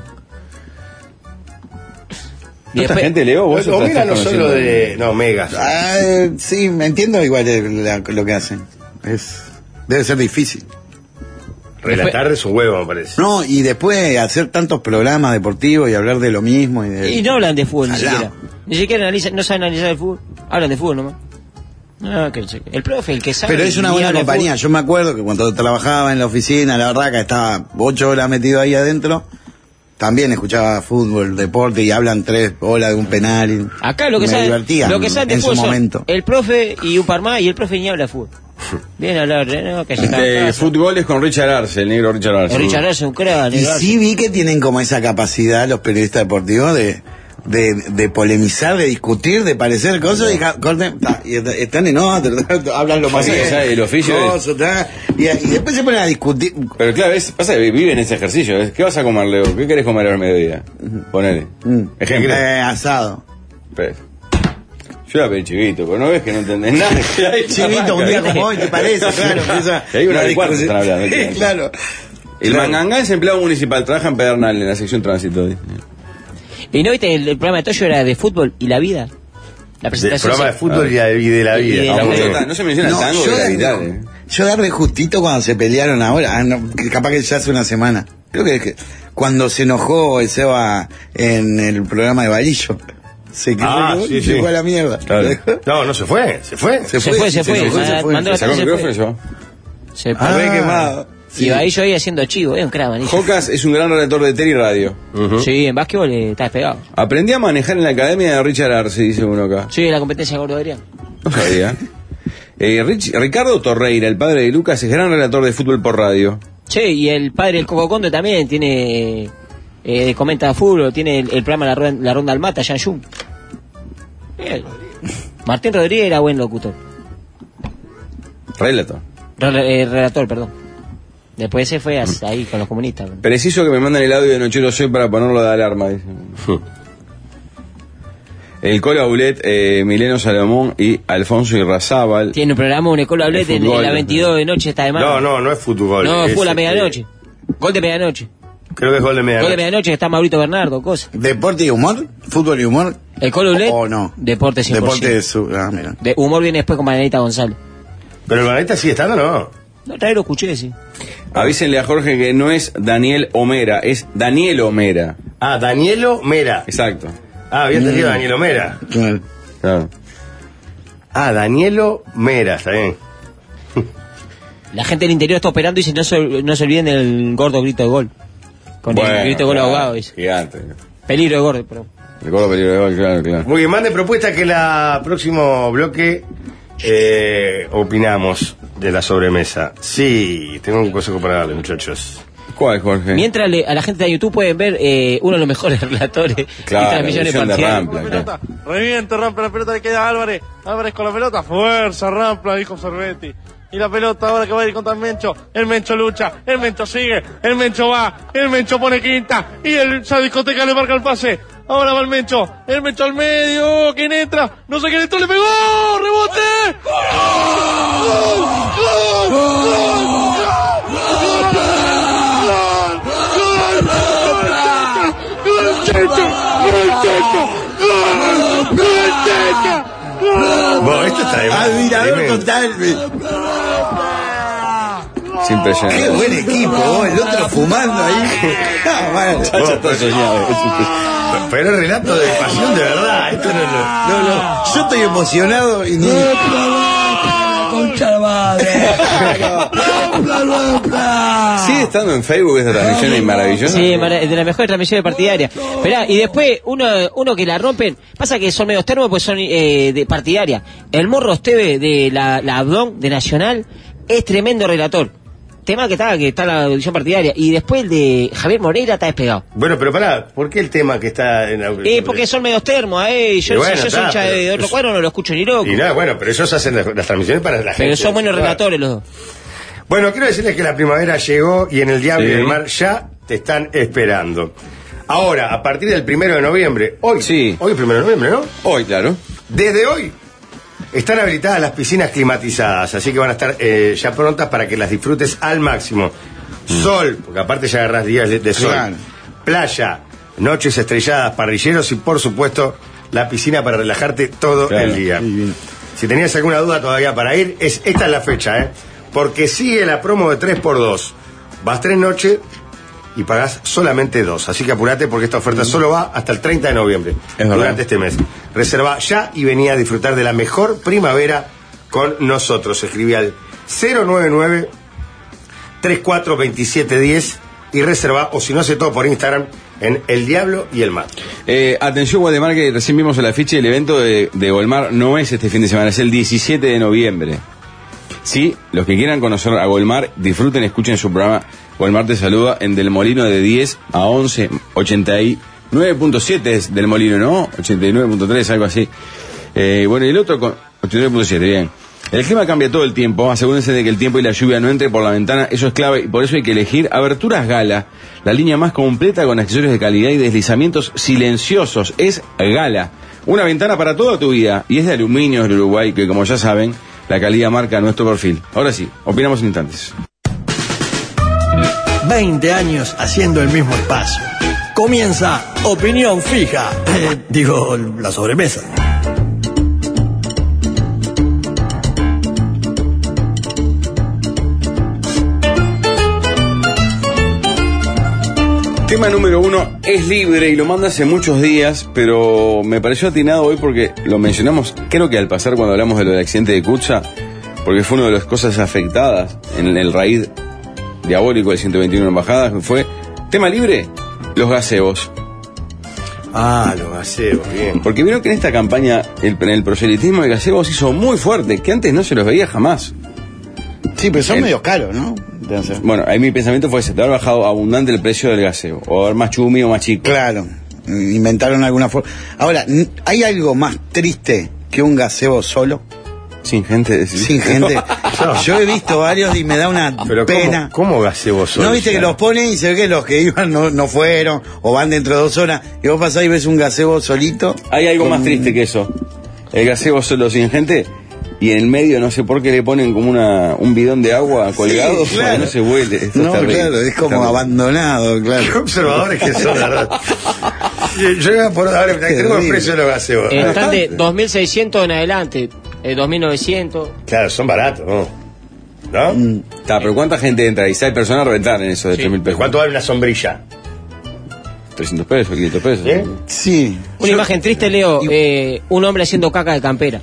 ¿Y esta gente, Leo? ¿Vos Omera no solo de... No, Mega. Ah, sí, me entiendo igual la, lo que hacen. Es Debe ser difícil. Relatar de su huevo, me parece. No, y después hacer tantos programas deportivos y hablar de lo mismo. Y, de... y no hablan de fútbol, ni siquiera. Ni siquiera analizan, no saben analizar el fútbol. Hablan de fútbol nomás. No, que, el profe, el que sabe. Pero es una buena compañía. Yo me acuerdo que cuando trabajaba en la oficina, la verdad que estaba ocho horas metido ahí adentro, también escuchaba fútbol, deporte, y hablan tres horas de un penal. Y acá lo que me saben, divertía lo que saben de en su fútbol momento. son el profe y un par más, y el profe ni habla de fútbol. Viene a hablar, ¿no? Que eh, fútbol es con Richard Arce, el negro Richard Arce. El Richard Arce, un cráneo. Y sí vi que tienen como esa capacidad los periodistas deportivos de... De, de polemizar, de discutir, de parecer cosas, y, corten, ta, y están en otro, hablan lo más bien. El oficio cosas, ta, y, y después se ponen a discutir. Pero claro, es, pasa que viven ese ejercicio. ¿Qué vas a comer, Leo? ¿Qué querés comer al mediodía? Ponele. Mm. Ejemplo. Eh, asado. Pero, yo la pedí chivito, pero no ves que no entendés nada. Chivito, un día como hoy, ¿te parece? Claro. Esa, hay una de cuarto están hablando. Claro. El claro. Mangangá es empleado municipal, trabaja en Pedernal, en la sección tránsito. ¿Y no viste el, el programa de Toyo era de fútbol y la vida? La presentación. El programa de fútbol y, y de la vida. Y de la vida. No se menciona no, el tango yo de la darle, vida. Eh. Yo darle justito cuando se pelearon ahora, ah, no, capaz que ya hace una semana. Creo que, es que cuando se enojó el Seba en el programa de Balillo. Se quedó ah, y sí, se sí. fue a la mierda. Claro. No, no se fue, se fue. Se, se fue, se fue. Se fue, se fue. Mandó la ¿Sacó el micrófono yo? Se fue. Ah, quemado. Sí. Y Balillo ahí haciendo chivo, es un crack. Jocas es un gran relator de tele y radio. Uh-huh. Sí, en básquetbol eh, está despegado. Aprendí a manejar en la academia de Richard Arce, dice uno acá. Sí, la competencia de Gordo Adrián. No sabía. eh, Rich, Ricardo Torreira, el padre de Lucas, es gran relator de fútbol por radio. Sí, y el padre del Coco Conde también tiene... Eh, comenta fútbol, tiene el, el programa La Ronda, la Ronda al Mata, Jan Jung. Bien. Martín Rodríguez era buen locutor. Relator. Re, eh, relator, perdón. Después se fue hasta ahí con los comunistas. Preciso que me mandan el audio de Nochero Soy para ponerlo de alarma, dice. El Colo Aulet, eh, Mileno Salomón y Alfonso Irrazábal. Tiene un programa, un Colo Aulet en, en la veintidós de noche esta semana. No, no, no es fútbol. No, es fue la este... medianoche. Gol de medianoche. Creo que es gol de medianoche. Gol de medianoche que está Maurito Bernardo, cosa. ¿Deporte y humor? ¿Fútbol y humor? ¿El Colo Aulet? ¿O no? Deporte cien por ciento. Deporte de su... Ah, mira. De humor viene después con Marianita González. ¿Pero el Marianita sigue estando o no? No, otra vez lo escuché, sí. Avísenle a Jorge que no es Daniel Omera, es Daniel Omera. Ah, Danielo Mera. Exacto. Ah, había entendido mm. Danielo Mera. Claro. Claro. Ah, Danielo Mera, está bien. La gente del interior está operando y dice no se, no se olviden del gordo grito de gol. Con bueno, el grito de gol claro, ahogado, dice. Gigante. Peligro de gordo, pero... El gordo peligro de gol, claro, claro. Muy bien, mande propuesta que la próximo bloque eh, opinamos de la sobremesa. Sí, tengo un consejo para darle, muchachos. ¿Cuál, Jorge? Mientras le, a la gente de YouTube pueden ver eh, uno de los mejores relatores claro, y transmisiones parciales. Claro. Reviente, Rampla, la pelota le queda a Álvarez. Álvarez con la pelota, fuerza, Rampla, dijo Sorbetti. Y la pelota ahora que va a ir contra el Mencho. El Mencho lucha, el Mencho sigue, el Mencho va, el Mencho pone quinta. Y el, esa discoteca le marca el pase. Ahora va el Mencho, el Mencho al medio, ¿quién entra? No sé quién entró, le pegó, rebote. ¡Gol! ¡Gol! ¡Gol! Bueno, esto está de admirador total. Es impresionante. Qué buen equipo, vos, el otro fumando ahí. Ah, bueno. Chacho está soñado. Pero el relato de pasión de verdad. Esto no, no, no, no. Yo estoy emocionado y ni. Concha la madre. Sigue estando en Facebook esta transmisión es maravillosa. Sí, de las mejores transmisiones partidarias. Esperá, y después uno uno que la rompen, pasa que son medios termos pues son eh, de partidaria. El Morro Esteve de la, la Abdón de Nacional es tremendo relator. Tema que está, que está la edición partidaria. Y después el de Javier Moreira está despegado. Bueno, pero pará, ¿por qué el tema que está en la... Eh, porque son medios termos, eh. Yo, bueno, si yo soy hincha de, de otro pues, cuadro, no lo escucho ni loco. Y nada, bueno, pero ellos hacen las, las transmisiones para la pero gente. Pero son buenos relatores los dos. Bueno, quiero decirles que la primavera llegó y en el Diablo sí. y el Mar ya te están esperando. Ahora, a partir del primero de noviembre, hoy, sí. hoy es primero de noviembre, ¿no? Hoy, claro. Desde hoy están habilitadas las piscinas climatizadas, así que van a estar eh, ya prontas para que las disfrutes al máximo. Mm. Sol, porque aparte ya agarrás días de, de sol. Claro. Playa, noches estrelladas, parrilleros y por supuesto la piscina para relajarte todo claro. el día. Sí, si tenías alguna duda todavía para ir, es esta es la fecha, ¿eh? Porque sigue la promo de tres por dos. Vas tres noches y pagás solamente dos. Así que apurate porque esta oferta solo va hasta el treinta de noviembre. Es durante verdad. Este mes. Reserva ya y venía a disfrutar de la mejor primavera con nosotros. Escribí al cero nueve nueve, tres cuatro dos siete uno cero y reserva, o si no, sé todo por Instagram en El Diablo y el Mar. Eh, atención, Waldemar, que recién vimos el afiche del evento de, de Golmar. No es este fin de semana, es el diecisiete de noviembre. Sí, los que quieran conocer a Golmar, disfruten, escuchen su programa. Golmar te saluda en Del Molino de diez a once, ochenta y nueve punto siete es Del Molino, ¿no? ochenta y nueve punto tres, algo así. Eh, bueno, y el otro con ochenta y nueve punto siete, bien. El clima cambia todo el tiempo, asegúrense de que el tiempo y la lluvia no entre por la ventana, eso es clave, y por eso hay que elegir Aberturas Gala, la línea más completa con accesorios de calidad y deslizamientos silenciosos, es Gala. Una ventana para toda tu vida, y es de aluminio del Uruguay, que como ya saben, la calidad marca nuestro perfil. Ahora sí, opinamos en instantes. veinte años haciendo el mismo espacio. Comienza Opinión Fija. Eh, digo, la sobremesa. Tema número uno es libre y lo manda hace muchos días, pero me pareció atinado hoy porque lo mencionamos, creo que al pasar cuando hablamos de lo del accidente de Kutxa, porque fue una de las cosas afectadas en el raíz diabólico del ciento veintiuno Embajadas, fue tema libre, los gazebos. Ah, los gazebos, bien. Porque vieron que en esta campaña, el, en el proselitismo de gazebos se hizo muy fuerte, que antes no se los veía jamás. Sí, pero son el, medio caros, ¿no? Bueno, ahí mi pensamiento fue ese, te haber bajado abundante el precio del gaseo, o haber más chumi o más chico. Claro, inventaron alguna forma. Ahora, ¿hay algo más triste que un gazebo solo? Sin gente. Sin gente. No. Yo he visto varios y me da una pero pena. ¿Cómo, cómo gazebo solo? ¿No viste ya? Que los ponen y se ve que los que iban no, no fueron, o van dentro de dos horas, y vos pasás y ves un gazebo solito? Hay algo con... más triste que eso. El gazebo solo sin gente. Y en el medio no sé por qué le ponen como una un bidón de agua colgado, sí, claro, para que no se vuele. Esto no, claro, es como abandonado, claro. Qué observadores que son, la verdad. Yo iba por ahora, tengo el precio de los gaseos. Eh, están de dos mil seiscientos en adelante, eh, dos mil novecientos. Claro, son baratos, ¿no? ¿No? Mm. Está, pero ¿cuánta gente entra? Y seis personas rentan en eso de sí. tres mil pesos. ¿Cuánto vale una sombrilla? trescientos pesos, quinientos pesos. ¿Eh? Sí. Una Yo, imagen triste, Leo, yo, eh, un hombre haciendo caca de campera.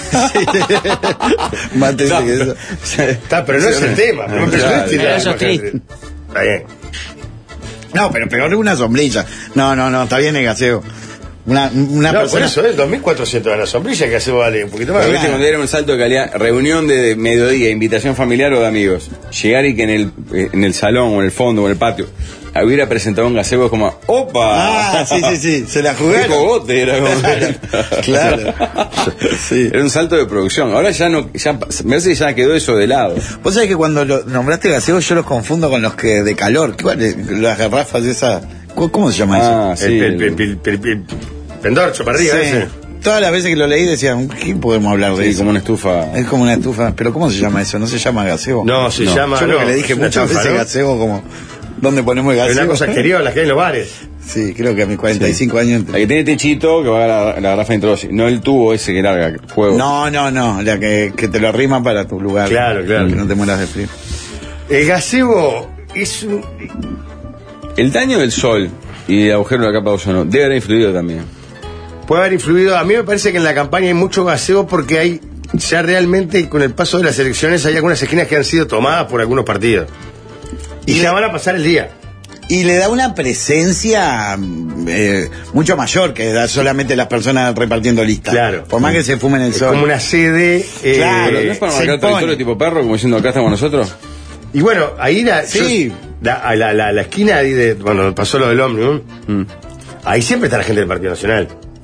Más triste que eso. Está, pero no es el tema. No, pero claro, pero eso es triste. Está bien. No, pero peor que una sombrilla. No, no, no, está bien el gaseo. Una, una no, persona... por eso es dos mil cuatrocientos de la sombrilla, que gaseo vale un poquito más. Pero viste cuando era un salto de calidad, reunión de mediodía, invitación familiar o de amigos. Llegar y que en el, en el salón o en el fondo o en el patio hubiera presentado un gazebo como ¡opa! Ah, sí, sí, sí, se la jugaron. ¡Qué cogote! Era como... Claro. Sí. Era un salto de producción. Ahora ya no, ya, me parece que ya quedó eso de lado. Vos sabés que cuando lo nombraste gazebo yo los confundo con los que de calor. ¿Cuál es? Las garrafas de esa... ¿Cómo se llama ah, eso? Sí, el, el, el, el, el pendorcho para arriba, sí. Ese. Todas las veces que lo leí decía, ¿qué podemos hablar de sí, eso? como una estufa. Es como una estufa. ¿Pero cómo se llama eso? ¿No se llama gazebo? No, se no. llama... Yo no, creo que le dije muchas estafa, veces ¿no? gazebo como... ¿Dónde ponemos el gazebo? Es una cosa exterior, las que hay en los bares. Sí, creo que a mis cuarenta y cinco sí. años... La que tiene techito, que va a la, la garrafa de introducción. No el tubo ese que larga el fuego. No, no, no. La que, que te lo arrima para tu lugar. Claro, claro. Que no te mueras de frío. El gazebo es un... El daño del sol y el agujero de la capa de ozono debe haber influido también. Puede haber influido. A mí me parece que en la campaña hay mucho gazebo porque hay... Ya realmente, con el paso de las elecciones, hay algunas esquinas que han sido tomadas por algunos partidos. Y, y ya van a pasar el día. Y le da una presencia eh, mucho mayor que da solamente las personas repartiendo listas. Claro. Por más que se fumen el es sol. Como una sede. Eh, claro, ¿no es para marcar territorio tipo perro, como diciendo acá estamos nosotros? Y bueno, ahí la, sí. yo, la, la, la, la esquina ahí de. Bueno, pasó lo del ómnibus. Mm. Ahí siempre está la gente del Partido Nacional.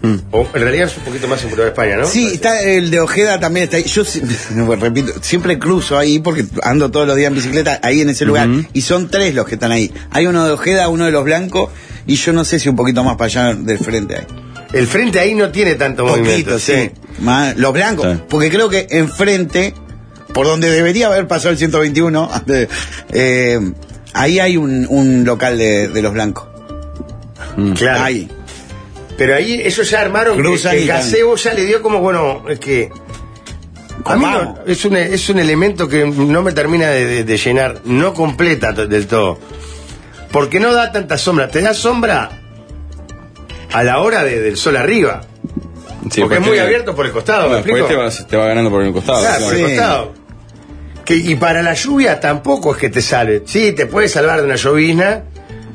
Mm. O en realidad es un poquito más en Boulevard España, ¿no? Sí, está el de Ojeda también está ahí. Yo si- no, repito, siempre cruzo ahí porque ando todos los días en bicicleta ahí en ese lugar. Ujú. Y son tres los que están ahí. Hay uno de Ojeda, uno de los blancos y yo no sé si un poquito más para allá del frente ahí. El frente ahí no tiene tanto movimiento. Poquito, sí. Más, los blancos, Sí. porque creo que enfrente, por donde debería haber pasado el ciento veintiuno, eh, ahí hay un, un local de, de los blancos. Claro. Ahí. Pero ahí ellos ya armaron que, Cruzan que el y gazebo ya le dio como, bueno, es que... A mí no- es, un, es un elemento que no me termina de, de- de llenar, no completa to- del todo. Porque no da tanta sombra. Te da sombra a la hora de- del sol arriba. Sí, porque es después muy te- abierto por el costado, ¿me Después explico? te va, te va ganando por el costado. Claro, claro. por el Sí. costado. Que, y para la lluvia tampoco es que te salve. Sí, te puede salvar de una llovizna,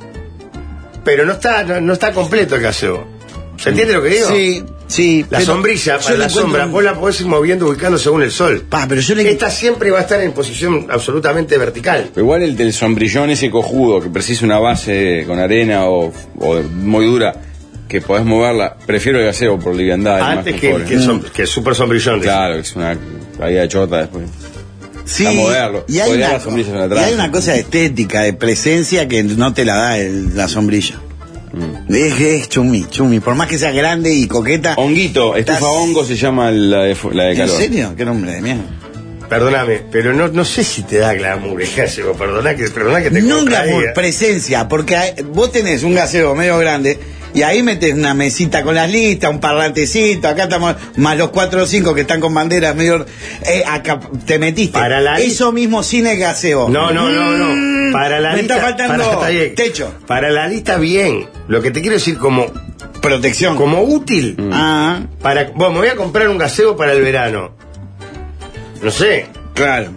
pero no está, no, no está completo el gazebo. ¿Se entiende lo que digo? Sí, sí. La pero sombrilla, yo para le la encuentro sombra, un- vos la podés ir moviendo, ubicando según el sol. Pa, pero yo le... Esta siempre va a estar en posición absolutamente vertical. Pero igual el del sombrillón ese cojudo que precisa una base con arena o, o muy dura que podés moverla, prefiero el gazebo por liviandad. y más Antes que, confort. que, el som- que el super sombrillón. Claro, que es una caída de chota después. Sí, a moverlo. y hay, Podría una, las sombrillas en y atrás. hay una cosa de estética, de presencia que no te la da el- la sombrilla. Mm. Es, es chumi, chumi. Por más que sea grande y coqueta. Honguito, estás- estufa hongo se llama la de, fu- la de ¿En calor. serio? ¿Qué nombre de mierda? Perdóname, pero no, no sé si te da glamour el gazebo. Perdona que, perdona que te No contradiga. glamour, presencia, porque hay- vos tenés un gazebo medio grande y ahí metes una mesita con las listas, un parlantecito, acá estamos más los cuatro o cinco que están con banderas medio... Eh, acá te metiste. Para la li- Eso mismo sin el gazebo. No, no, no, no. Mm, Para la me lista, está faltando para- está bien. techo. Para la lista, bien. Lo que te quiero decir como, Protección. como útil. Ah, Para, bueno, me voy a comprar un gazebo para el verano. No sé. claro.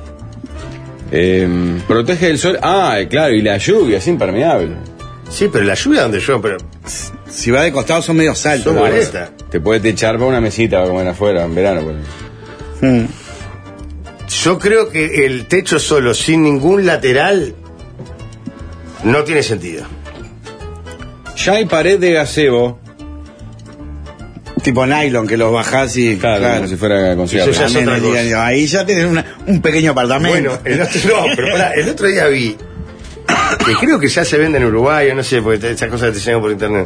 Eh, protege del sol. Ah, claro, y la lluvia, es impermeable. Sí, pero la lluvia donde yo, pero Si va de costado son medio saltos. Son la verdad. molesta. Te puede techar para una mesita para comer afuera en verano. Pues. Mm. yo creo que el techo solo, sin ningún lateral, no tiene sentido. Ya hay pared de gazebo. Tipo nylon que los bajás y... Claro, como si fuera con Eso ya es También otra el cosa. día- ahí ya tenés una- un pequeño apartamento. Bueno, el otro, no, pero pará, el otro día vi, que creo que ya se vende en Uruguay, o no sé, porque esas cosas te llegan por internet.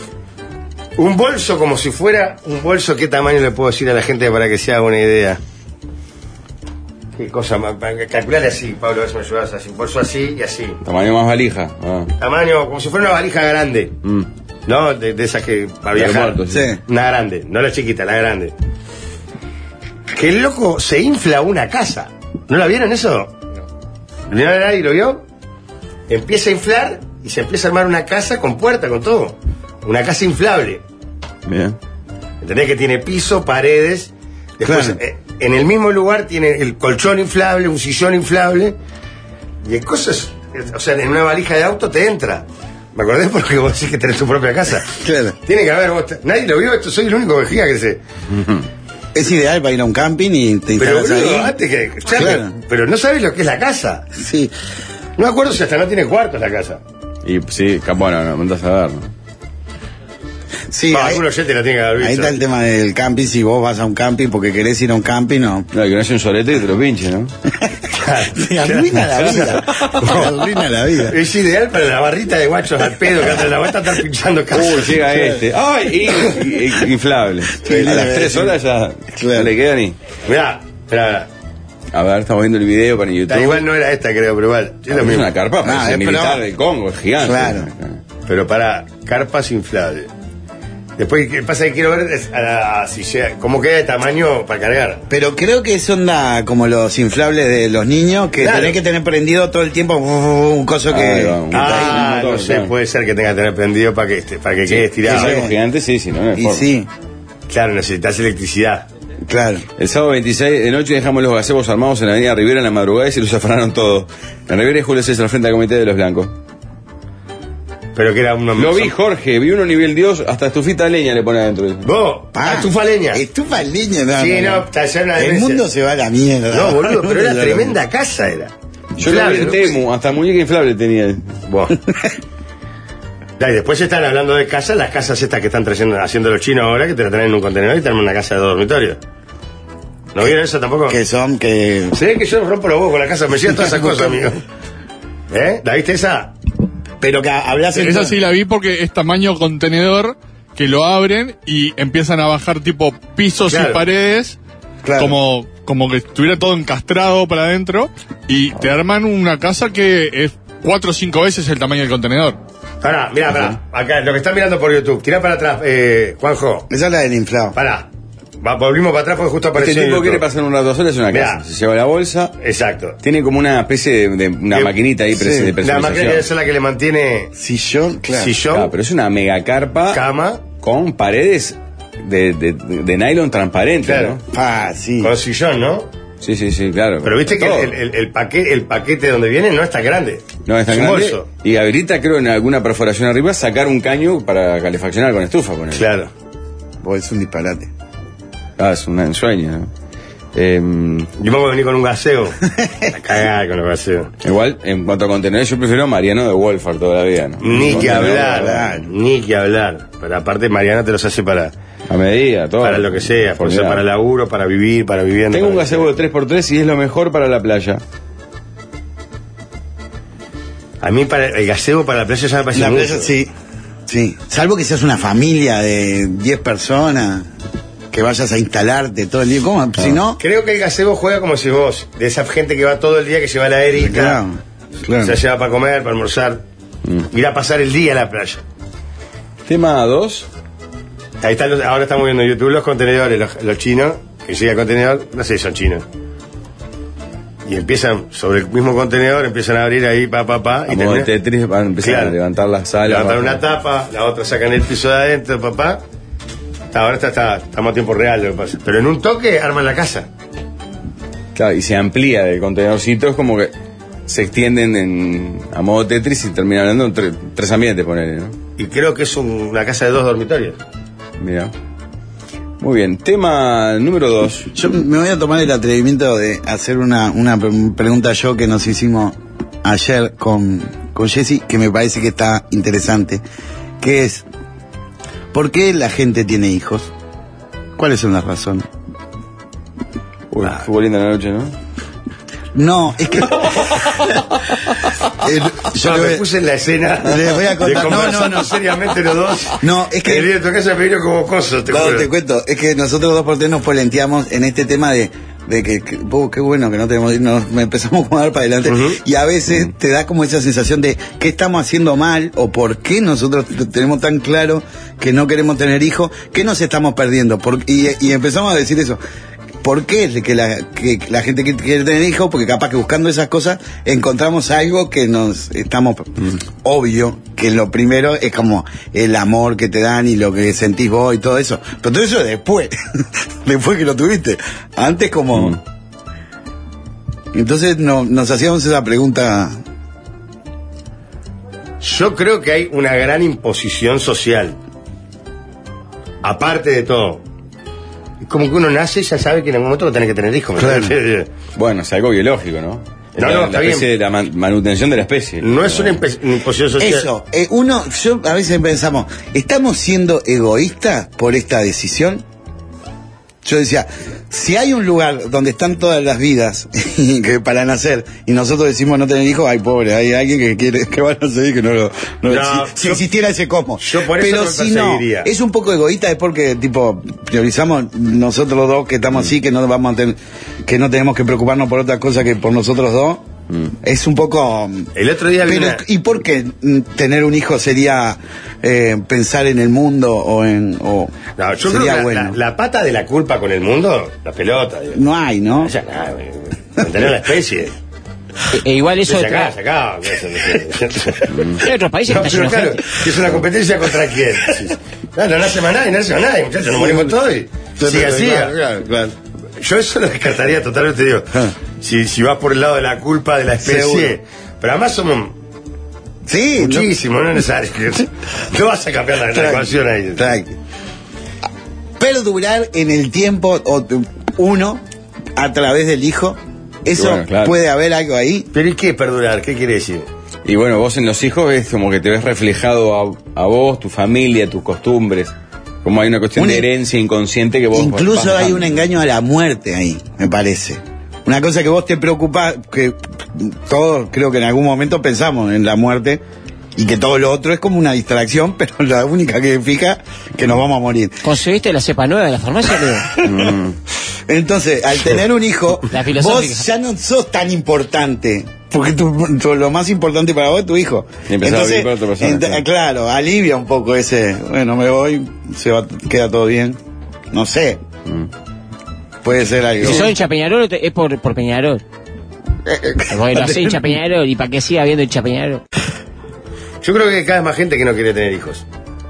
Un bolso como si fuera un bolso, ¿qué tamaño le puedo decir a la gente para que se haga una idea? Qué cosa más, para calcular así, Pablo, a ver si me ayudas así, un bolso así y así. Tamaño más valija. Ah. Tamaño, como si fuera una valija grande, Mm. ¿no? De, de esas que para De viajar. aeropuerto, sí. Una grande, no la chiquita, la grande. Que el loco se infla una casa. ¿No la vieron eso? ¿No nadie lo vio? Empieza a inflar y se empieza a armar una casa con puerta, con todo. Una casa inflable. Bien. ¿Entendés? Que tiene piso, paredes. Después, Claro. eh, en el mismo lugar tiene el colchón inflable, un sillón inflable. Y el cosas, o sea, en una valija de auto te entra. Me acordé porque vos decís que tenés tu propia casa. Claro. Tiene que haber, vos, nadie lo vio, esto soy el único vejiga que sé. Es ideal para ir a un camping y te Pero instalas boludo, ahí. antes que. ya, Claro. pero, pero no sabes lo que es la casa. Sí. No me acuerdo si hasta no tiene cuartos la casa. Y sí, ca- bueno, no, mandás a ver. ¿no? Sí, Va, ahí, algunos oyentes la tienen que haber visto. ahí está el tema del camping. Si vos vas a un camping porque querés ir a un camping, no. No, que no haya un solete y te lo pinche, ¿no? Te arruina la vida. Te arruina la vida. Es ideal para la barrita de guachos al pedo que antes de la vuelta estar pinchando casa. Uh, llega este. ¡Ay! y- y- y- inflable. Qué A las lindo, tres sí. horas ya Claro. no le queda ni. Mirá, mirá, mirá. A ver, estamos viendo el video para YouTube. Da, igual no era esta, creo, pero igual. Es lo es mismo. una carpa, No, parece es militar pero- del Congo, es gigante. Claro. Pero para carpas inflables. Después, ¿qué pasa? Que quiero ver es a la- si llega- cómo queda de tamaño para cargar. Pero creo que es onda como los inflables de los niños, que Claro. tenés que tener prendido todo el tiempo uh, un coso que, Ahí va, un- que está ahí. Ah, un motor, no sé, claro. puede ser que tenga que tener prendido para que, este, para que quede Si estirado. es algo gigante, sí, si no, no hay Y forma. sí, Claro, necesitas electricidad. claro. El sábado veintiséis de noche dejamos los gazebos armados en la avenida Rivera en la madrugada y se los afanaron todos. En Rivera y Julio César, frente al comité de los blancos. Pero que era uno. Lo vi, Jorge, vi uno nivel Dios, hasta estufita de leña le pone adentro. Vos, Pa, estufa leña. Estufa leña, no, Sí, no, no. está llena de El veces. mundo se va a la mierda. No, boludo, pero era El mundo se va a la tremenda casa, era. Yo lo vi en ¿no? Temu, hasta muñeca inflable tenía. Buah. Ya, y después están hablando de casas, las casas estas que están trayendo, haciendo los chinos ahora, que te la traen en un contenedor y te arman una casa de dos dormitorios. ¿No vieron eso tampoco? Que son, que... Se ve que yo rompo los huevos con la casa, me llegan todas esas cosas, amigo. ¿Eh? ¿La viste esa? Pero que hablas... Esa en... sí la vi porque es tamaño contenedor, que lo abren y empiezan a bajar tipo pisos claro. y paredes, claro. como, como que estuviera todo encastrado para adentro, y te arman una casa que es cuatro o cinco veces el tamaño del contenedor. Pará, mirá, pará. Acá, lo que están mirando por YouTube. Tirá para atrás, eh, Juanjo. Esa es la del inflado. Pará. Va, volvimos para atrás porque justo apareció. Este tipo quiere pasar un rato solo, es una casa. Mirá. Se lleva la bolsa. Exacto. Tiene como una especie de, de una de, maquinita ahí sí, de personalización. La máquina es la que le mantiene... Sillón, claro. Sillón. Claro, pero es una mega carpa. Cama. Con paredes de, de, de, de nylon transparente, claro. ¿no? Ah, sí. Con sillón, ¿no? Sí, sí, sí, claro. Pero viste que el, el, el, paquete, el paquete donde viene no es tan grande. No es tan es grande. Bolso. Y habilita, creo, en alguna perforación arriba, sacar un caño para calefaccionar con estufa. Con él. Claro. Pues es un disparate. Ah, es un ensueño, ¿no? Eh, yo me voy a venir con un gaseo. A cagar con los gaseos. Igual, en cuanto a contenedores, yo prefiero a Mariano de Wolfart todavía, ¿no? Ni que hablar, ¿verdad? Ni que hablar. Pero aparte, Mariano te los hace para... A medida, todo. Para lo que sea, por ser para laburo, para vivir, para vivienda. Tengo un gazebo de tres por tres y es lo mejor para la playa. A mí para el gazebo para la playa ya me parece la mucho. Playa, sí, sí. Salvo que seas una familia de diez personas, que vayas a instalarte todo el día. ¿Cómo? Si no... Creo que el gazebo juega como si vos, de esa gente que va todo el día, que lleva la erika, claro, claro. se lleva para comer, para almorzar, mm. ir a pasar el día a la playa. Tema dos. Ahí están los, ahora estamos viendo en YouTube los contenedores, los, los chinos, que llega el contenedor, no sé si son chinos. Y empiezan, sobre el mismo contenedor, empiezan a abrir ahí, pa, pa, pa. Y como el Tetris, van a empezar claro. a levantar las salas. Levantar una tapa, la otra sacan el piso de adentro, papá. Ahora está, está, estamos a tiempo real lo que pasa. Pero en un toque arman la casa. Claro, y se amplía el contenedorcito, es como que se extienden en, a modo Tetris y terminan hablando en tre, tres ambientes, ponele, ¿no? Y creo que es un, una casa de dos dormitorios. Mira. Muy bien, tema número dos. Yo me voy a tomar el atrevimiento de hacer una, una pregunta yo que nos hicimos ayer con, con Jessy, que me parece que está interesante, que es, ¿por qué la gente tiene hijos? ¿Cuáles son las razones? Uy, ah. Fútbol linda la noche, ¿no? No, es que... eh, yo no, le me puse en la escena. Les voy a contar. No, no, no. Seriamente los dos. No, es que... El tu casa me vino como coso, te No, juro. te cuento. Es que nosotros dos por tres nos polenteamos en este tema de... de que, que oh, qué bueno que no tenemos, nos empezamos a dar para adelante, uh-huh. y a veces uh-huh. te da como esa sensación de qué estamos haciendo mal o por qué nosotros tenemos tan claro que no queremos tener hijos, qué nos estamos perdiendo, por, y, y empezamos a decir eso. ¿Por qué es que la, que la gente quiere tener hijos? Porque capaz que buscando esas cosas encontramos algo que nos estamos... Mm. Obvio que lo primero es como el amor que te dan y lo que sentís vos y todo eso. Pero todo eso después, después que lo tuviste. Antes como... Mm. Entonces no, nos hacíamos esa pregunta. Yo creo que hay una gran imposición social. Aparte de todo. Como que uno nace y ya sabe que en algún momento va a tener que tener hijos. Claro. Bueno, es algo biológico, ¿no? No, la, no, la especie de la man, manutención de la especie. No, no es una imp- imposición social. Eso, eh, uno, yo a veces pensamos, ¿estamos siendo egoístas por esta decisión? Yo decía, si hay un lugar donde están todas las vidas que para nacer y nosotros decimos no tener hijos, ay pobre, hay alguien que quiere que va a nacer y que no lo... No, no, si, yo, si existiera ese cosmos. Yo por eso Pero no si no, es un poco egoísta, es porque tipo priorizamos nosotros los dos que estamos mm. así, que no vamos a tener, que no tenemos que preocuparnos por otra cosa que por nosotros dos. Mm. Es un poco... El otro día... Pero, una... ¿y por qué tener un hijo sería eh, pensar en el mundo o en... O no, yo sería creo que la, bueno? la, la pata de la culpa con el mundo, la pelota. Digo. No hay, ¿no? Ya nada, mantener la especie. E, e igual eso... Se acá, se acá. Hay otros países no, que pero claro, que es una competencia contra quién. No, no nace más nadie, no nace más nadie, muchachos, nos morimos todos y sigue así. Claro, claro. Yo eso lo descartaría totalmente, digo. Si, si vas por el lado de la culpa de la especie. Seguro. Pero además somos... Sí. Muchísimo, no, no es necesario. No vas a cambiar la, la ecuación ahí. Track. Perdurar en el tiempo, o uno, a través del hijo, eso bueno, claro. Puede haber algo ahí. ¿Pero y qué perdurar? ¿Qué quiere decir? Y bueno, vos en los hijos es como que te ves reflejado a, a vos, tu familia, tus costumbres. Como hay una cuestión Un- de herencia inconsciente que vos... Incluso vas hay dejando. un engaño a la muerte ahí, me parece. Una cosa que vos te preocupa, que todos creo que en algún momento pensamos en la muerte y que todo lo otro es como una distracción, pero la única que fija que nos vamos a morir. ¿Conseguiste la cepa nueva de la farmacia, Leo? Entonces, al tener un hijo, La filosófica. vos ya no sos tan importante. Porque tu- tu- lo más importante para vos es tu hijo. Y empezás a vivir con otra persona, ent- claro. claro, alivia un poco ese, bueno, me voy, se va, queda todo bien. No sé. Puede ser algo. Si sos hincha Peñarol, te- es por, por Peñarol. Porque lo hace hincha Peñarol, y para que siga habiendo hincha Peñarol. Yo creo que hay cada vez más gente que no quiere tener hijos.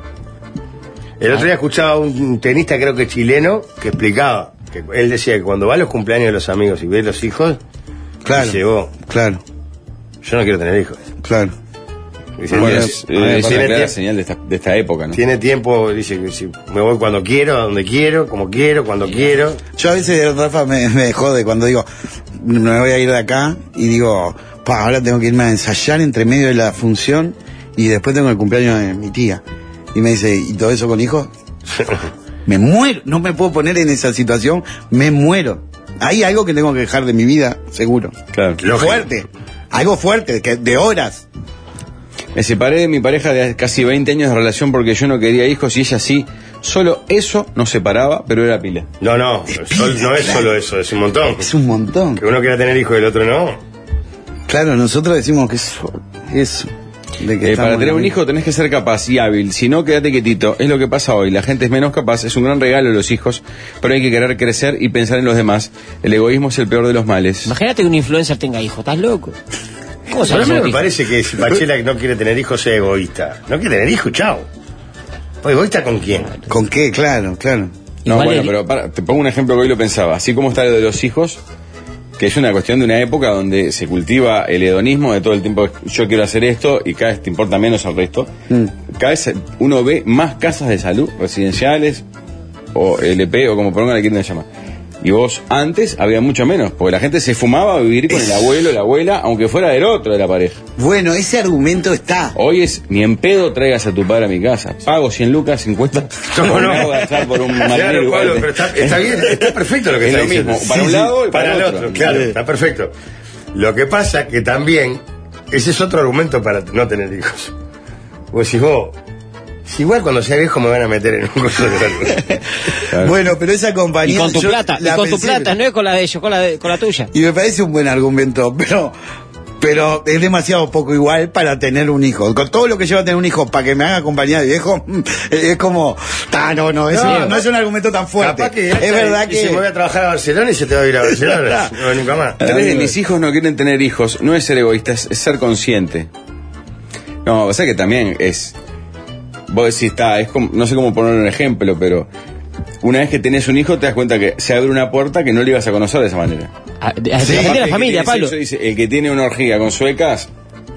El otro día escuchaba a un tenista, creo que chileno, que explicaba, que él decía que cuando va a los cumpleaños de los amigos y ve los hijos, Claro, dice, "Oh, claro, yo no quiero tener hijos. claro. Dice, Bueno, "Tiene- es, tiene, es una clara tiempo- señal de esta, de esta época, ¿no? tiene tiempo, dice que si me voy cuando quiero, a donde quiero, como quiero, cuando quiero. Yo a veces, Rafa, me, me jode cuando digo, me voy a ir de acá y digo, pa, ahora tengo que irme a ensayar entre medio de la función y después tengo el cumpleaños de mi tía. Y me dice, ¿y todo eso con hijos? Me muero, no me puedo poner en esa situación, me muero. Hay algo que tengo que dejar de mi vida, seguro. Claro. Fuerte, algo fuerte, que de horas. Me separé de mi pareja de casi veinte años de relación porque yo no quería hijos y ella sí. Solo eso nos separaba, pero era pila. No, no, sol- no es solo eso, es un montón. Es un montón. Que uno quiera tener hijos y el otro no. Claro, nosotros decimos que eso, eso. De que Eh, estamos para tener en la un misma. hijo tenés que ser capaz y hábil, si no, quédate quietito. Es lo que pasa hoy, la gente es menos capaz, es un gran regalo los hijos, pero hay que querer crecer y pensar en los demás. El egoísmo es el peor de los males. Imagínate que un influencer tenga hijos, ¿estás loco? ¿Cómo se A mí llama? me parece que si Pachela no quiere tener hijos sea egoísta. No quiere tener hijos, chao. Pues, ¿egoísta con quién? ¿Con qué? Claro, claro. No, Igual bueno, el- pero para, te pongo un ejemplo que hoy lo pensaba. Así como está lo de los hijos, que es una cuestión de una época donde se cultiva el hedonismo de todo el tiempo, yo quiero hacer esto y cada vez te importa menos al resto. Mm. Cada vez uno ve más casas de salud, residenciales, o L P, o como pongan la quieren llamar. Y vos, antes, había mucho menos, porque la gente se fumaba a vivir con el abuelo, la abuela, aunque fuera del otro de la pareja. Bueno, ese argumento está. Hoy es, ni en pedo traigas a tu padre a mi casa. Pago cien lucas, cincuenta. No, no. Me hago gastar por un Claro, marinero igual. Pablo, pero está, está bien, está perfecto lo que Es está lo diciendo. mismo, para un lado y para el otro. Claro, Sí. está perfecto. Lo que pasa que también, ese es otro argumento para no tener hijos. Vos decís, vos, si igual cuando sea viejo me van a meter en un curso de salud. Claro. Bueno, pero esa Y compañía. con tu yo plata, y la con tu pensé- plata, no es con la de ellos, con la, de, con la tuya. Y me parece un buen argumento, pero pero es demasiado poco igual para tener un hijo. Con todo lo que lleva a tener un hijo para que me haga compañía de viejo, mm, es como, ta, no, no, es, No, un- no es un argumento tan fuerte. Capaz que es verdad y si me voy que a trabajar a Barcelona y se te va a ir a Barcelona. No, nunca más. Tres de mis hijos no quieren tener hijos. No es ser egoísta, es, es ser consciente. No, o sea que también es. Vos decís, está, es como, no sé cómo poner un ejemplo, pero una vez que tenés un hijo te das cuenta que se abre una puerta que no le ibas a conocer de esa manera. A, a- Sí, defender a la El familia, que tiene Pablo. sexo dice, el que tiene una orgía con suecas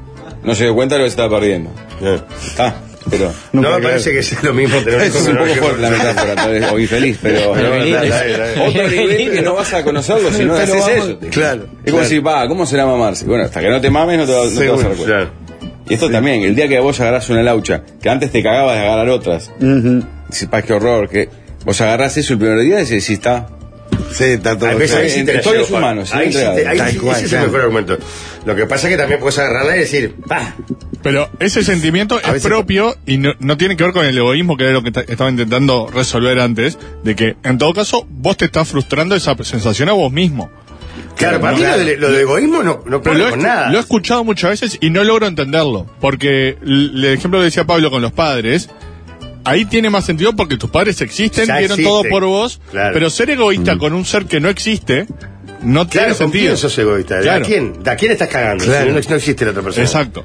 no se dio cuenta de lo que se está perdiendo. Ah, pero. No me parece que sea lo mismo tener Es un poco fuerte la metáfora, tal vez, o infeliz, pero. Pero está, está, está, está. Otro nivel que no vas a conocerlo si no Pero haces vamos- eso. tío. claro, Es como claro. decir, va, ¿cómo será mamarse? Bueno, hasta que no te mames no te, va- no te vas a Seguro, dar cuenta. Claro. Y esto también, el día que vos agarrás una laucha, que antes te cagabas de agarrar otras, Ujú. dices, pa, qué horror, que vos agarrás eso el primer día y decís, sí, está. Sí, está todo Ahí ves, ahí claro. sí te la Estoy llevo, en sus Juan. manos, sí, Ahí sí entregado. te- ahí Tal sí- cual, ese es claro. el mejor argumento. Lo que pasa es que también puedes agarrarla y decir, pa, Pero ese sentimiento es veces- propio y no, no tiene que ver con el egoísmo, que era lo que ta- estaba intentando resolver antes, de que en todo caso vos te estás frustrando esa sensación a vos mismo. claro, para mí lo de, lo de egoísmo no, no Pero pone lo he, con escu- nada. lo he escuchado muchas veces y no logro entenderlo. Porque l- el ejemplo que decía Pablo con los padres, ahí tiene más sentido porque tus padres existen, Ya dieron existe. todo por vos, Claro. pero ser egoísta con un ser que no existe no tiene Claro, ¿con sentido. quién sos egoísta? Claro. ¿A quién? ¿A quién estás cagando? Claro. Si no, no existe la otra persona. Exacto.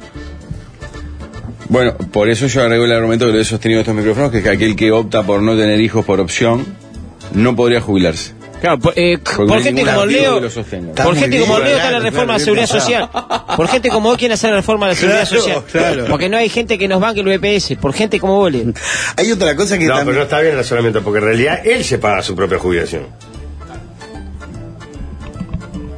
Bueno, por eso yo agrego el argumento que lo he sostenido en estos micrófonos, que es que aquel que opta por no tener hijos por opción, no podría jubilarse. Claro, por, eh, Porque por no hay gente ningún como artículo Leo, que lo sostenga. Está por muy gente bien, como Leo está la claro, reforma claro, de la seguridad bien social. Por gente como vos quieren hacer la reforma de la seguridad Claro, social. claro. Porque no hay gente que nos banque el B P S. Por gente como vos, Leo. Hay otra cosa que No, también. pero no está bien el razonamiento, porque en realidad él se paga su propia jubilación.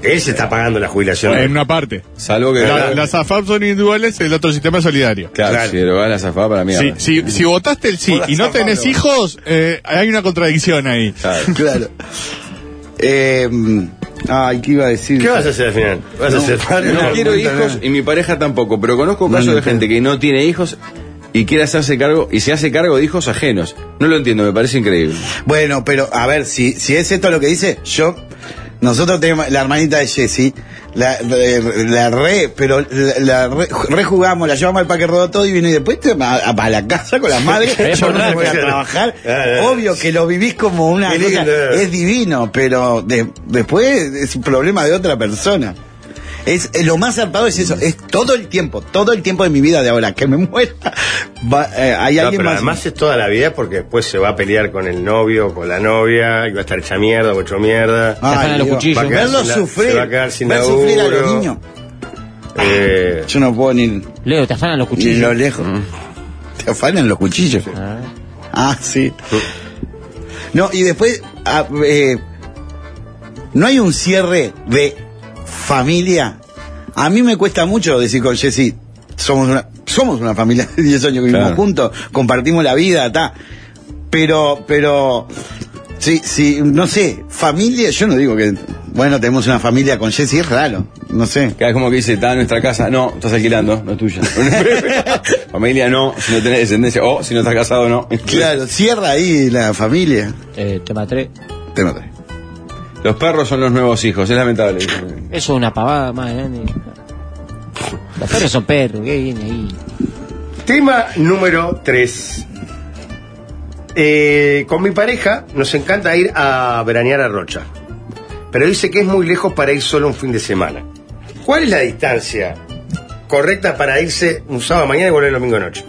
Él se está pagando la jubilación. En una parte. Salvo que... La- las A F A P son individuales, el otro sistema es solidario. Claro, Claro. si derogás la zafada para mí. Si, si, si votaste el sí Por y no las tenés AFAP, hijos, eh, hay una contradicción ahí. Claro. Claro. Eh, ay, ¿qué iba a decir? ¿Qué vas a hacer al final? ¿Vas a No, ser padre? No No, quiero cuenta hijos nada. y mi pareja tampoco, pero conozco No, casos no de gente que no tiene hijos y quiere hacerse cargo y se hace cargo de hijos ajenos. No lo entiendo, me parece increíble. Bueno, pero a ver, si, si es esto lo que dice, yo, nosotros tenemos la hermanita de Jessie, la, la, la re, pero la, la re, rejugamos, la llevamos al Parque Rodó todo y vino y después te, a, a, a la casa con las madres, Es yo no por me voy a nada. trabajar. Ah, ah. Obvio que lo vivís como una Qué cosa, lindo. es divino, pero de- después es un problema de otra persona. Es, eh, lo más zarpado es eso, es todo el tiempo, todo el tiempo de mi vida de ahora, que me muera, va, eh, hay No, alguien pero más. además es toda la vida porque después se va a pelear con el novio, con la novia, y va a estar hecha mierda o hecho mierda. Ay, afanan los Dios, cuchillos. Va a quedar verlo sin la- sufrir, se va a quedar sin ver sufrir a los laburo. niños. Eh, Yo no puedo ni, Leo, te afanan los ni cuchillos. lo lejos. Te afanan los cuchillos. Ah. Ah, sí. No, y después, ah, eh, ¿no hay un cierre de familia? A mí me cuesta mucho decir con Jessy, somos una, somos una familia de diez años que vivimos Claro. juntos, compartimos la vida, ta. Pero, pero, sí, sí, no sé, familia, yo no digo que, bueno, tenemos una familia con Jessy, es raro, no sé. Cada vez como que dice, está en nuestra casa, no, estás alquilando, no es tuya. Familia no, si no tenés descendencia, o si no estás casado, no. Claro, cierra ahí la familia. Eh, tema tres. Te maté. Los perros son los nuevos hijos, es lamentable. Eso es una pavada más grande. Los perros son perros, ¿qué viene ahí? Tema número tres. Eh, con mi pareja nos encanta ir a veranear a Rocha, pero dice que es muy lejos para ir solo un fin de semana. ¿Cuál es la distancia correcta para irse un sábado mañana y volver el domingo noche?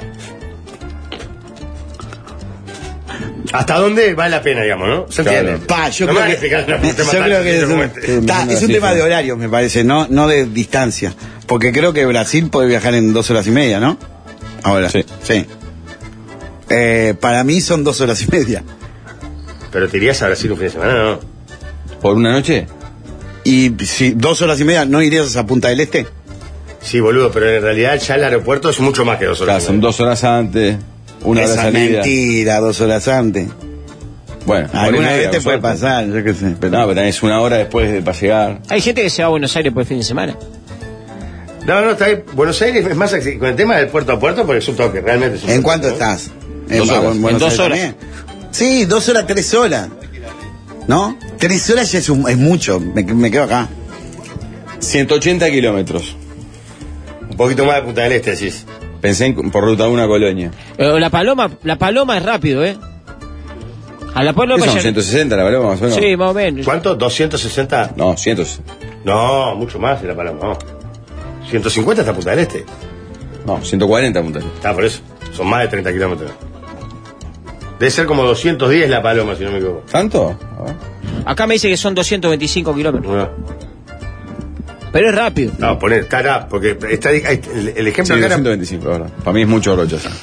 ¿Hasta dónde vale la pena, digamos, no? ¿Se Claro. entiende? Pa, yo No creo me que, van a explicar un tema yo tan creo que es sencillo un, como este. ta, es un tema de horario, me parece, no, no de distancia. Porque creo que Brasil puede viajar en dos horas y media, ¿no? Ahora. Sí. Sí. Eh, para mí son dos horas y media. Pero te irías a Brasil un fin de semana, ¿no? ¿Por una noche? Y si dos horas y media, ¿no irías a Punta del Este? Sí, boludo, pero en realidad ya el aeropuerto es mucho más que dos horas. Claro, son dos horas antes, una hora de Esa es salida. mentira, dos horas antes. Bueno, hora y Alguna media, vez te con puede suerte. pasar, yo qué sé. Pero no, pero tenés una hora después de, para llegar. Hay gente que se va a Buenos Aires por el fin de semana. No, no, está bien. Buenos Aires es más accesible. Con el tema del puerto a puerto, porque es un toque, realmente es un ¿En toque, cuánto ¿no? estás? Dos en, horas. en Buenos En dos Aires horas. también. Sí, dos horas, tres horas. ¿No? Tres horas ya es, un- es mucho. Me, me quedo acá. ciento ochenta kilómetros. Un poquito más de Punta del Este, decís. Pensé en, por ruta uno a Colonia. Eh, la paloma, la paloma es rápido, ¿eh? A la ¿Qué paloma son? ya- ciento sesenta la paloma más o menos. Sí, más o menos. ¿Cuánto? ¿doscientos sesenta? No, cien. No, mucho más en la Paloma, no. ciento cincuenta está Punta del Este. No, ciento cuarenta punta. Está por eso. Son más de treinta kilómetros. Debe ser como doscientos diez la Paloma, si no me equivoco. ¿Tanto? Acá me dice que son doscientos veinticinco kilómetros. No, Pero es rápido. no poner, está acá, porque está, ahí- el, el ejemplo Sí, acá era- doscientos veinticinco, la verdad. Para mí es mucho Rocha. sí.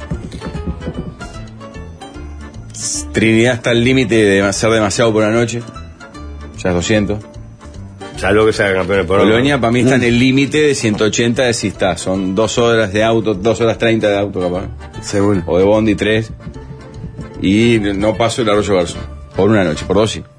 Trinidad está al límite de ser demasiado por la noche. Ya es doscientos. salvo que sea campeón de Polonia. Colonia para mí está en el límite de ciento ochenta de si está. Son dos horas de auto, dos horas treinta de auto capaz. Seguro. O de bondi tres. Y no paso el Arroyo Garzón. Por una noche, por dos sí.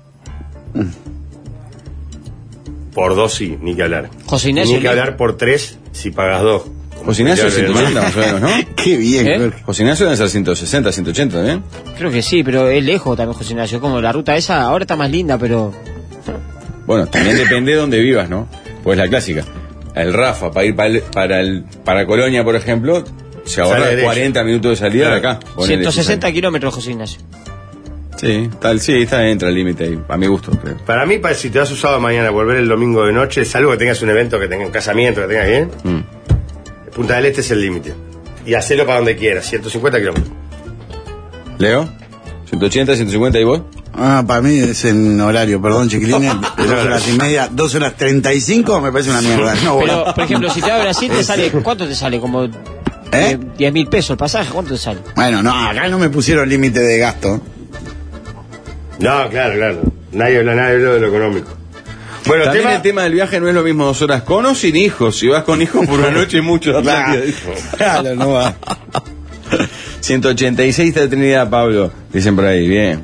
Por dos sí, ni que hablar. José Ignacio, Ni que ¿no? hablar por tres si pagas dos. José Ignacio ciento ochenta más o menos, ¿no? Qué bien. ¿Eh? José Ignacio debe ser ciento sesenta, ciento ochenta también. Creo que sí, pero es lejos también José Ignacio. Como la ruta esa ahora está más linda, pero... Bueno, también depende de dónde vivas, ¿no? Pues la clásica. El Rafa, para ir para, el- para, el- para Colonia, por ejemplo, se ahorra Sale derecho. cuarenta minutos de salida de acá. Ponele, ciento si sesenta sale. kilómetros José Ignacio. Sí, tal, sí, está entra el límite ahí, a mi gusto, creo. Para mí, para, si te vas un sábado mañana a volver el domingo de noche, salvo que tengas un evento, que tengas un casamiento, que tengas bien, Mm. Punta del Este es el límite. Y hacelo para donde quieras, ciento cincuenta kilómetros. ¿Leo? ¿ciento ochenta, ciento cincuenta y vos? Ah, para mí es en horario, perdón, chiquilines. Dos horas y media, dos horas treinta y cinco me parece una mierda. No, Pero, bueno. por ejemplo, si te vas a Brasil, te sale... ¿Cuánto te sale? Como... ¿Eh? diez mil pesos el pasaje, ¿cuánto te sale? Bueno, no, acá no me pusieron límite de gasto. No, claro, claro. Nadie habla, nadie habla de lo económico. Bueno, también tema- el tema del viaje no es lo mismo dos horas con o sin hijos. Si vas con hijos por una noche, mucho. Claro, claro, no va. ciento ochenta y seis de Trinidad, Pablo. Dicen por ahí, bien.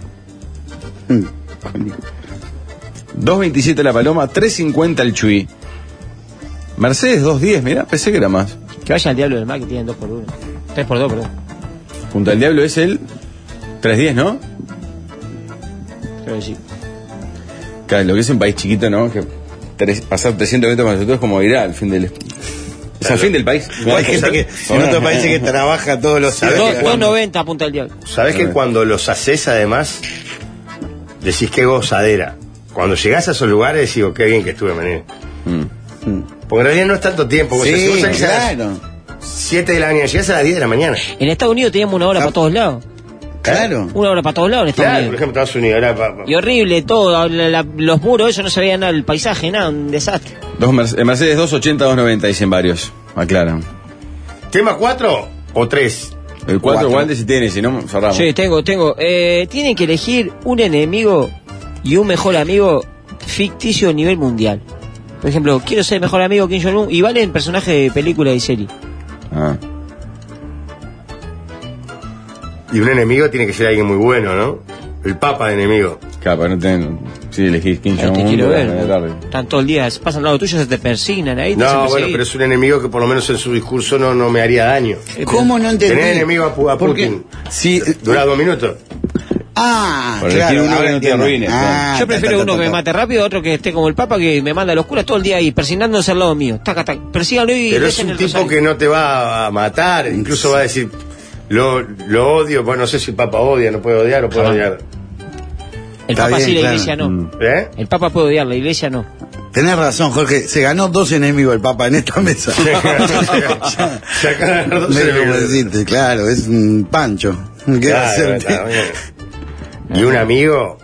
dos veintisiete La Paloma, tres cincuenta el Chuy. Mercedes dos diez, mirá, pensé que era más. Que vaya al diablo del mar que tienen dos por uno. tres por dos, perdón. Punta del Diablo es el tres diez, ¿no? Creo que sí. Claro, lo que es un país chiquito, ¿no? Que tres- pasar trescientos metros con nosotros es como ir al fin del... Es al fin del país. Hay gente que en otros países que trabaja todos los ¿Sabés días. que dos noventa Punta del Diablo. ¿Sabés que cuando los haces además, decís qué gozadera? Cuando llegás a esos lugares decís, oh, qué bien que estuve, mané. Mm. Porque en realidad no es tanto tiempo. Vos Sí, decís, vos salís a las claro. siete de la mañana, llegás a las diez de la mañana. En Estados Unidos teníamos una hora para todos lados. Claro. Una hora para todos lados en Estados Claro, por Unidos. ejemplo, Estados Unidos. Era pa- pa- Y horrible todo, la- la- los muros, eso no se veía nada, el paisaje, nada, un desastre. Dos Merce- eh, Mercedes dos ochenta, dos noventa, dicen varios. Aclaran. ¿Tema cuatro o tres? El cuatro Walde si tiene, si no, cerramos. Sí, tengo, tengo. Eh, tienen que elegir un enemigo y un mejor amigo ficticio a nivel mundial. Por ejemplo, quiero ser mejor amigo que Kim Jong-un y valen personaje de película y serie. Ah. Y un enemigo tiene que ser alguien muy bueno, ¿no? El papa de enemigo. Claro, para no tener... Sí, elegís Kim Ahí te Jong-un, quiero pero ver. a la ¿no? tarde. Están todo el día, pasan al lado tuyo, se te persignan ahí. te hacen No, bueno, perseguir. pero es un enemigo que por lo menos en su discurso no, no me haría daño. ¿Cómo no entendí? Tener enemigo a, Pu- a ¿Por qué? Putin. Sí. Dura dos minutos. Ah, Por claro. elegir uno ahora que no te entiendo. arruine, Ah, Yo prefiero ta, ta, uno ta, que me ta. mate rápido, otro que esté como el Papa que me manda a los curas todo el día ahí, persignándose al lado mío. Taca, taca. Persíganlo y Pero es recen un el tipo rosario. que no te va a matar, incluso va a decir, lo, lo odio, pues no sé si el Papa odia, no puede odiar o puede Jamás. odiar. El Está Papa bien, sí, la claro. iglesia no. Mm. ¿Eh? El Papa puede odiar, la iglesia no. Tenés razón, Jorge. Se ganó dos enemigos el Papa en esta mesa. Se acaba de ganar dos No sé cómo enemigos. decirte, claro, es un pancho. ¿Qué va a Claro, hacerte? está bien. Y un amigo,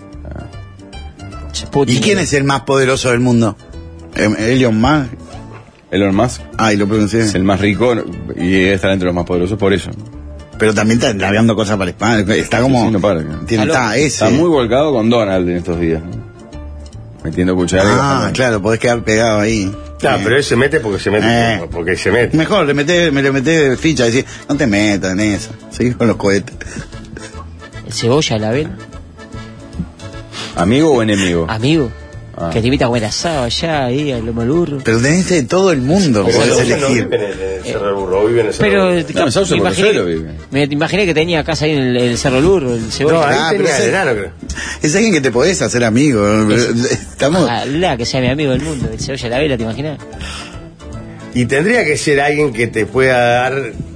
¿Y quién es el más poderoso del mundo? Em- Elon Musk. Elon Musk Ay, lo pronuncié. es el más rico y debe estar entre los más poderosos por eso. Pero también está enviando cosas para España. Está como. Sí, sí, no para. Tiene, está ese. Está muy volcado con Donald en estos días, ¿no? Metiendo cuchara. y Ah, bajando. claro, podés quedar pegado ahí. claro, Eh, pero él se mete porque se mete, Eh. porque se mete. Mejor, le meté, me le meté ficha y decir, no te metas en eso. Seguís con los cohetes. El cebolla, la vela. ¿Amigo o enemigo? Amigo. Ah. Que te invita a comer asado allá, ahí, al lomo al burro. Pero tenés de todo el mundo, Pero podés no, no elegir. vive en el, en el Cerro del Burro, vive en el Cerro Pero del Burro. No, en Sauce me por imaginé, Rosero que- vive. me imaginé que tenía casa ahí en el, el Cerro Luro, el cebolla. No, ahí Ah, tenía pero el ese- enano, creo. Es alguien que te podés hacer amigo. Estamos. Ojalá que sea mi amigo del mundo, el cebolla, la vela, ¿te imaginas? Y tendría que ser alguien que te pueda dar.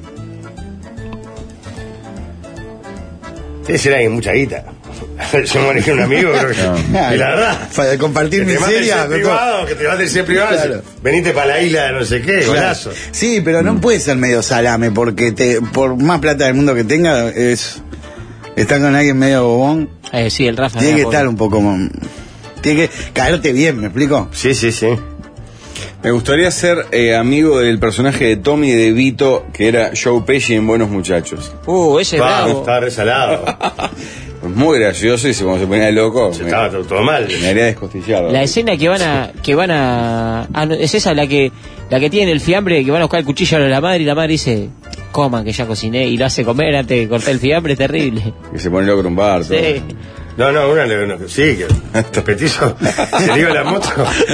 Tiene que ser alguien mucha guita. Yo manejé un amigo, creo que. No. Y la verdad. Para compartir que te mande el miseria. jet privado, que te mande el jet privado. Claro. Venite para la isla de no sé qué, Claro. golazo. Sí, pero no puede ser medio salame, porque te, por más plata del mundo que tenga, es estar con alguien medio bobón. Eh, sí, el Rafa. Tiene me que acuerdo. estar un poco. mm, Tiene que caerte bien, ¿me explico? Sí, sí, sí. Me gustaría ser eh, amigo del personaje de Tommy DeVito, que era Joe Pesci en Buenos Muchachos. Uh, ese es Va, bravo. estaba resalado. Muy gracioso y se- cuando se ponía loco, me, Estaba todo, todo mal. me haría descostillar. La escena que van a, que van a, ah, no, es esa la que, la que tiene el fiambre, que van a buscar el cuchillo a la madre y la madre dice, coman que ya cociné y lo hace comer antes de cortar el fiambre, terrible. Que se pone loco en un bar. todo. Sí. No, no, una le. no, sí, que. Este petizo. Se le iba la moto.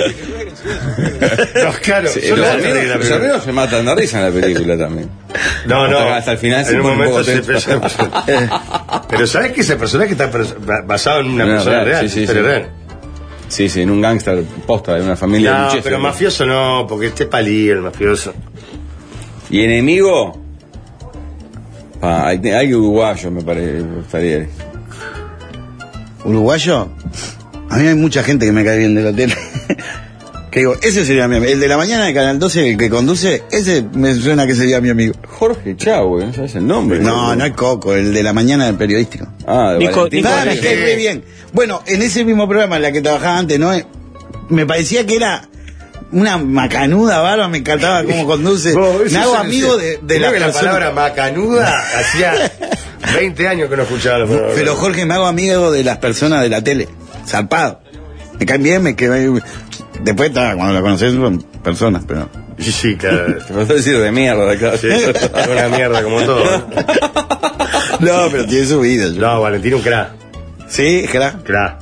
No, claro. Sí, yo los no amigos, entendí la los película. amigos se matan de risa en la película también. No, no. Hasta, hasta el final se en un pone un momento poco se tenso. Pero ¿sabes que ese personaje está pers- ba- basado en una No, persona real, real? sí, sí, pero sí. real. Sí, sí, en un gángster posta de una familia de No, Winchester. pero mafioso no, porque este palillo, el mafioso. ¿Y enemigo? Pa, hay, hay uruguayo, me parece. Estaría. ¿Uruguayo? A mí hay mucha gente que me cae bien del hotel. Que digo, ese sería mi amigo. El de la mañana de Canal doce, el que conduce, ese me suena que sería mi amigo. Jorge Chau, güey, no sabes el nombre. No, no es Coco, el de la mañana del periodístico. Ah, de Nico- Valentín Nico- Ah, me Rodríguez. cae re bien. Bueno, en ese mismo programa en la que trabajaba antes, ¿no? Me parecía que era una macanuda barba, me encantaba cómo conduce. Vos, eso Me hago se- amigo se- de, de creo la que la persona. palabra macanuda hacía veinte años que no escuchaba la palabra. Pero Jorge, me hago amigo de las personas de la tele. Zarpado. Me caen bien, me quedan... Después está, cuando la conoces son personas, pero... Sí, sí, claro. Te vas a decir de mierda, claro. Sí, una mierda como todo. No, pero tiene su vida. Yo. No, Valentín un crack. Sí, crack. Crack.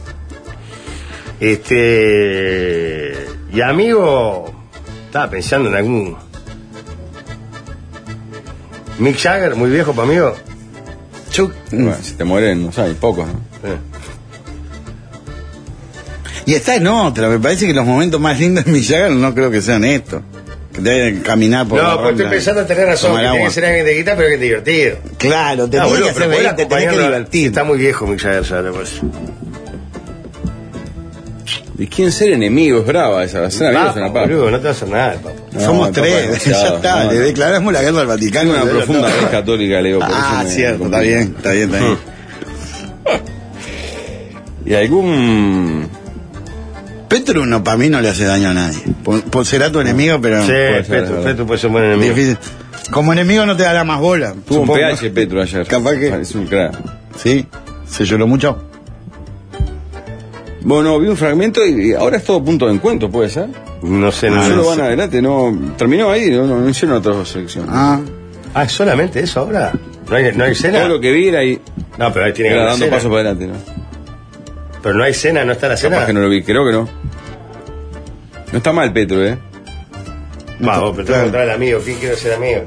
Este... Y amigo... Estaba pensando en algún... Mick Jagger, muy viejo para amigo. Yo... Bueno, si te mueren, no sé, hay pocos, ¿no? Eh. Y está en otra, me parece que los momentos más lindos de mi Jagger no creo que sean estos. Que te vayan a caminar por la No, pues estoy Rambla, pensando en tener razón, que tomar tiene agua. que ser alguien de guita, pero que divertido. Claro, te Ah, tiene boludo, que hacer pero reír, poder te tenés que acompañarlo- divertir. Está muy viejo Mick Jagger, ya, pues. ¿Y quién ser enemigo? Es brava esa. Ser amigo es una Papa, papa. boludo, no te va a hacer nada, papá. No, Somos el Papa tres, demasiado, ya está, no, le no. declaramos la guerra al Vaticano. Tengo una ya profunda está. red católica, Leo. por Ah, eso me- cierto, me está bien, está bien, está bien. ¿Y algún...? Petru no, para mí no le hace daño a nadie. Por, por será tu enemigo, pero... Sí, puede ser, Petru, es Petru puede ser un buen enemigo. Difícil. Como enemigo no te dará más bola. Tuvo un supongo. P H Petro ayer. Capaz que- Es un crack. Sí, se lloró mucho. Bueno, vi un fragmento y y ahora es todo punto de encuentro, ¿puede ser? No sé, no, Solo no van sé. adelante, no... Terminó ahí, no, no, no hicieron otras dos secciones. Ah, Ah, ¿es solamente eso ahora? ¿No hay, no hay cena? Todo lo que vi era ahí, No, pero ahí tiene que era haber dando cena. pasos para adelante, ¿no? Pero no hay cena, no está la cena. Capaz que no lo vi, creo que no. No está mal Petro, ¿eh? Vamos, pero tengo que Claro. encontrar al amigo. ¿Quién quiere ser amigo?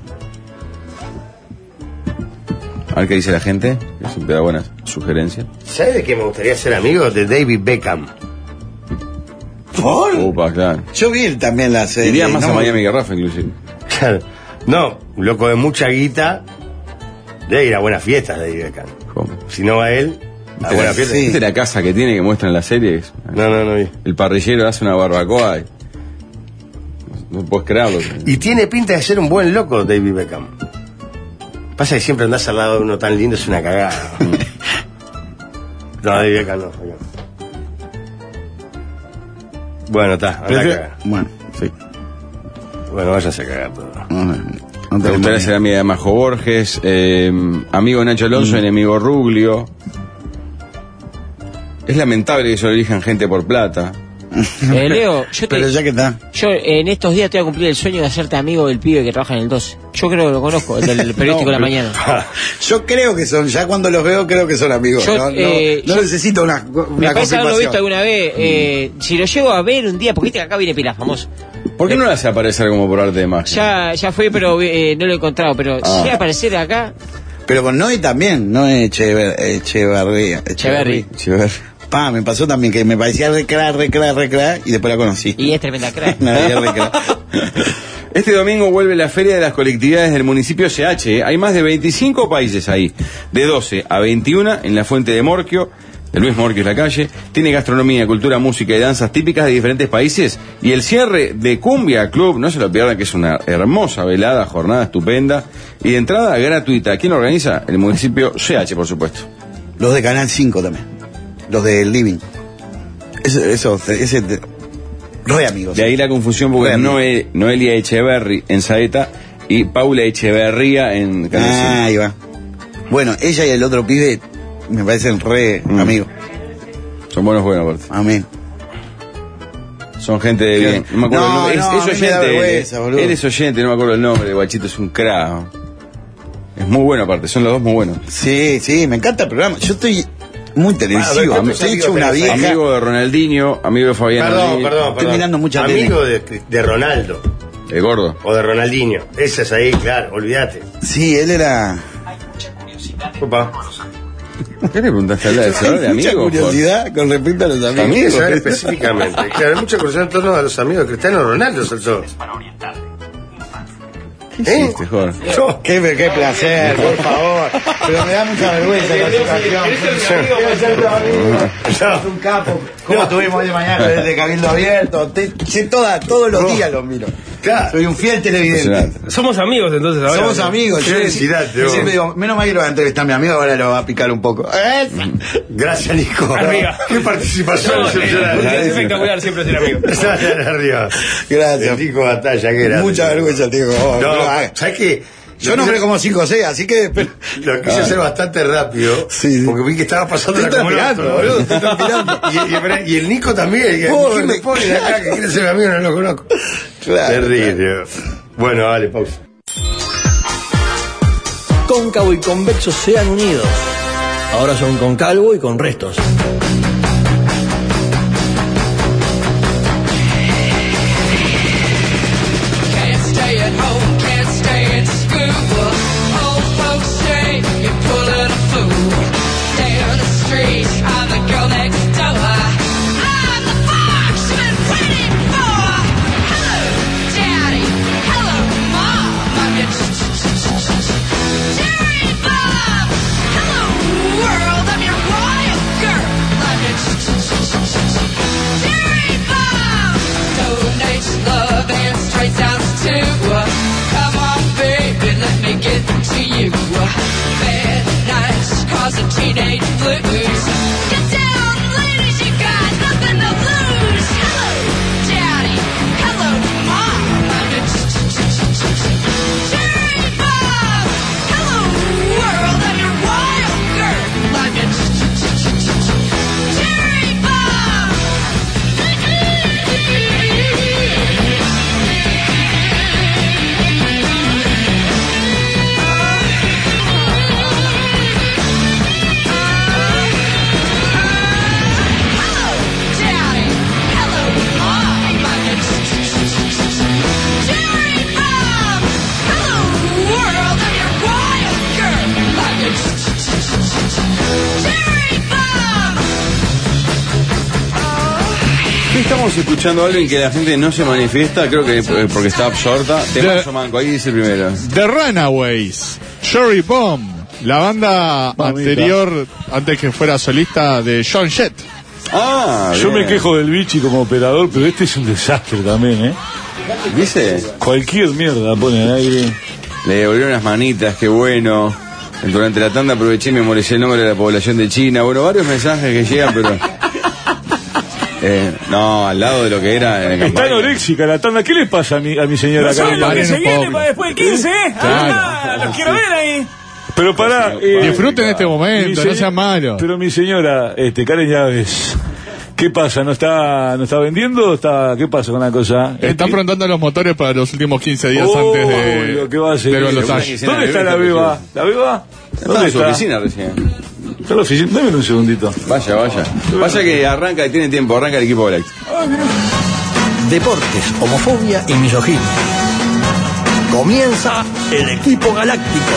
A ver qué dice la gente, que siempre da buenas sugerencias. ¿Sabes de qué me gustaría ser amigo? De David Beckham. ¿por? Opa, claro. Yo vi también la serie. Iría más no a me- Miami que Rafa, inclusive. Claro. No, un loco de mucha guita. Debe ir a buenas fiestas, David Beckham. ¿Cómo? Si no va él, a buenas fiestas. Sí. ¿Viste la casa que tiene que muestran en la serie? Es- No, no, no vi. El parrillero hace una barbacoa y... No puedes creerlo. Y tiene pinta de ser un buen loco, David Beckham. Pasa que siempre andás al lado de uno tan lindo, es una cagada. No, David Beckham no. no. Bueno, está, anda a Prefiero- cagar. Bueno, sí. Bueno, váyanse a cagar todo. No, no Me te gustaría ser amiga de Majo Borges, eh, amigo Nacho Alonso, enemigo Ruglio. Es lamentable que solo elijan gente por plata. Eh, Leo, yo te, Pero ya que está. yo en estos días te voy a cumplir el sueño de hacerte amigo del pibe que trabaja en el doce. Yo creo que lo conozco, el del periódico de la mañana. Yo creo que son, ya cuando los veo, creo que son amigos. Yo, no no, eh, no yo- necesito una, Me una parece haberlo visto confirmación. alguna vez. Eh, si lo llego a ver un día, porque viste que acá viene Pilar, famoso. ¿Por qué no le hace aparecer como por arte de magia? Ya, ya fue, pero eh, no lo he encontrado. Pero Ah. si llega a aparecer acá, Pero con Noé también, no Echever, Echeverría. Echeverry. Echeverry. Pa, me pasó también que me parecía recrear, recrear, recrear y después la conocí. y es tremenda crack. Me parecía recrear. Este domingo vuelve la Feria de las Colectividades del municipio C H. ¿eh? Hay más de veinticinco países ahí, de doce a veintiuno en la Fuente de Morquio. De Luis Morquio es la calle. Tiene gastronomía, cultura, música y danzas típicas de diferentes países. Y el cierre de Cumbia Club, no se lo pierdan, que es una hermosa velada, jornada estupenda. Y de entrada gratuita. ¿Quién lo organiza? El municipio C H, por supuesto. Los de Canal cinco también. Los de Living. Eso, eso ese, de- re amigos. De ahí la confusión porque Re amigos. Noe- Noelia Echeverry en Saeta y Paula Echeverría en Canal Ah, cinco. ahí va. Bueno, ella y el otro pibe me parecen re Mm. amigos. Son buenos, buenos, aparte. Amén. Son gente de bien. No me acuerdo No, el nombre. no, es, a es mí me da oyente. él, vergüenza, eh. boludo. Él es oyente, no me acuerdo el nombre. El guachito es un crack. Es muy bueno, aparte. Son los dos muy buenos. Sí, sí, me encanta el programa. Yo estoy muy televisivo. Ah, me ¿cuántos he hecho amigos una tenés? vieja. Amigo de Ronaldinho, amigo de Fabián. Perdón, Rodríguez. perdón, Estoy perdón. mirando mucha Amigo de, de Ronaldo. El gordo. O de Ronaldinho. Ese es ahí, claro, olvídate. Sí, él era. Opa. ¿Qué le preguntaste a la de Hay de mucha amigo? curiosidad con respecto a los amigos. Hay que saber específicamente. Claro, hay mucha curiosidad en torno a los amigos de Cristiano Ronaldo, Celso. ¿Qué hiciste, Jorge? Qué, qué placer, por favor. Pero me da mucha vergüenza la situación. Es un capo. ¿Cómo estuvimos hoy de mañana desde Cabildo Abierto? Te- sé toda, todos los días los miro. Claro. Soy un fiel televidente. Somos amigos entonces ahora. Somos amigos. Qué Yo, densidad, yo Teo. siempre digo, menos mal que lo va a entrevistar a mi amigo, ahora lo va a picar un poco. Gracias, Nico. Arriba. Qué participación No, excepcional. es espectacular siempre ser amigo. Gracias, arriba. Gracias. El Nico Batalla, que era. Mucha vergüenza, tío. Oh, No, no, ah, ¿sabes qué? Yo nombré como cinco o seis, así que... Pero... Lo quise hacer bastante rápido, sí, sí. porque vi que estaba pasando la transpirando, boludo. Estoy transpirando. y, y, y el Nico también. Y, ¿quién me pone de acá que quiere ser amigo? No lo conozco. Claro, terrible. Claro. Bueno, dale, pausa. Cóncavo y convexo sean unidos. Ahora son concalvo y con restos. Teenage blues. Get down, ladies, you got nothing to lose. Hello, Daddy. Hello, Mom. I'm a Cherry Bomb. Hello, world. I'm your wild girl. I'm a Cherry Bomb. Estamos escuchando a alguien que la gente no se manifiesta, creo que porque está absorta. Temazo manco, ahí dice el primero. The Runaways, Cherry Bomb, la banda Mamita. anterior, antes que fuera solista, de John Jett. Ah, yo bien. me quejo del bichi como operador, pero este es un desastre también, ¿eh? ¿Dice? Cualquier mierda pone al aire. Le devolvieron unas manitas, qué bueno. Durante la tanda aproveché y memoricé el nombre de la población de China. Bueno, varios mensajes que llegan, pero... Eh, no, al lado de lo que era en está anoréxica la tanda. ¿Qué le pasa a mi, a mi señora? No saben lo que se viene para después del quince, ¿eh? Claro. Ah, los quiero ver ahí. Pero pará, eh, disfruten este momento, no sea malo. Pero mi señora, este, Karen Llaves, ¿qué pasa? ¿No está, no está vendiendo? Está, ¿qué pasa con la cosa? Están prontando los motores para los últimos quince días oh, antes de, lo que va a ser del balotaje. ¿Dónde está la beba? ¿La beba? ¿Dónde está? En su oficina recién. Está la oficina. Dame un segundito. Vaya, vaya. Vaya que arranca y tiene tiempo, arranca el equipo Black. Deportes, homofobia y misoginia. Comienza el equipo galáctico.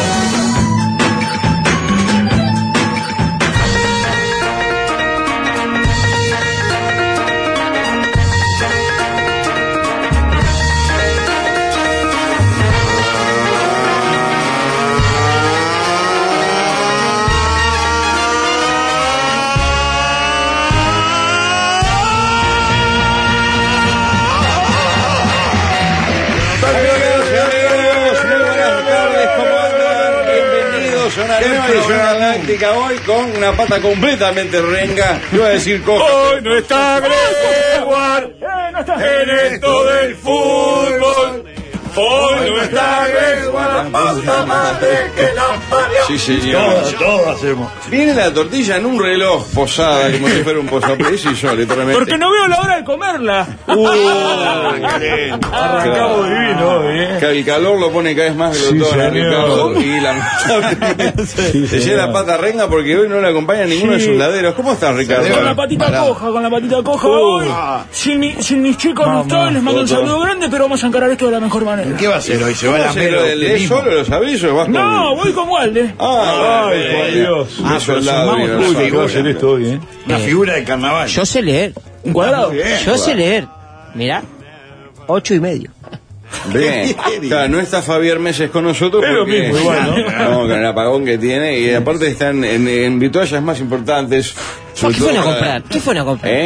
Galáctica hoy con una pata completamente renga. Iba a decir coja. Hoy no está Gregoire en esto del fútbol. Hoy no está Gregoire, pasa madre que la parió. Sí, señor. Todo, todo hacemos. Viene la tortilla en un reloj posada, como si fuera un posapiés y yo, literalmente. Porque no veo la hora de comerla. Uh, arrancamos divino hoy, ¿eh? Que el calor lo pone cada vez más glotón, sí, Ricardo. Y la sí, se llena la pata renga porque hoy no le acompaña ninguno sí. de sus laderos. ¿Cómo estás, Ricardo? Con la patita Pará. coja, con la patita coja uh, hoy. Sin, mi, sin mis chicos no están, les mando un saludo grande, pero vamos a encarar esto de la mejor manera. ¿Qué va a hacer hoy? ¿Se va a la mero? ¿Es solo los avisos? ¿Vas no, voy con Walde. Ah, ay, por Dios. Ah, soldado. Uy, ¿qué va a hacer esto hoy, eh? Una figura de carnaval. Yo sé leer. ¿Un cuadrado? Bien, Yo cuadrado. sé leer. Mirá, ocho y medio. Bien. Claro, no está Fabián Meses con nosotros. Es lo mismo, igual, ¿no? No, con el apagón que tiene. Y aparte están en, en vituallas más importantes. ¿Qué fueron a comprar? ¿Qué fueron a comprar? ¿Eh?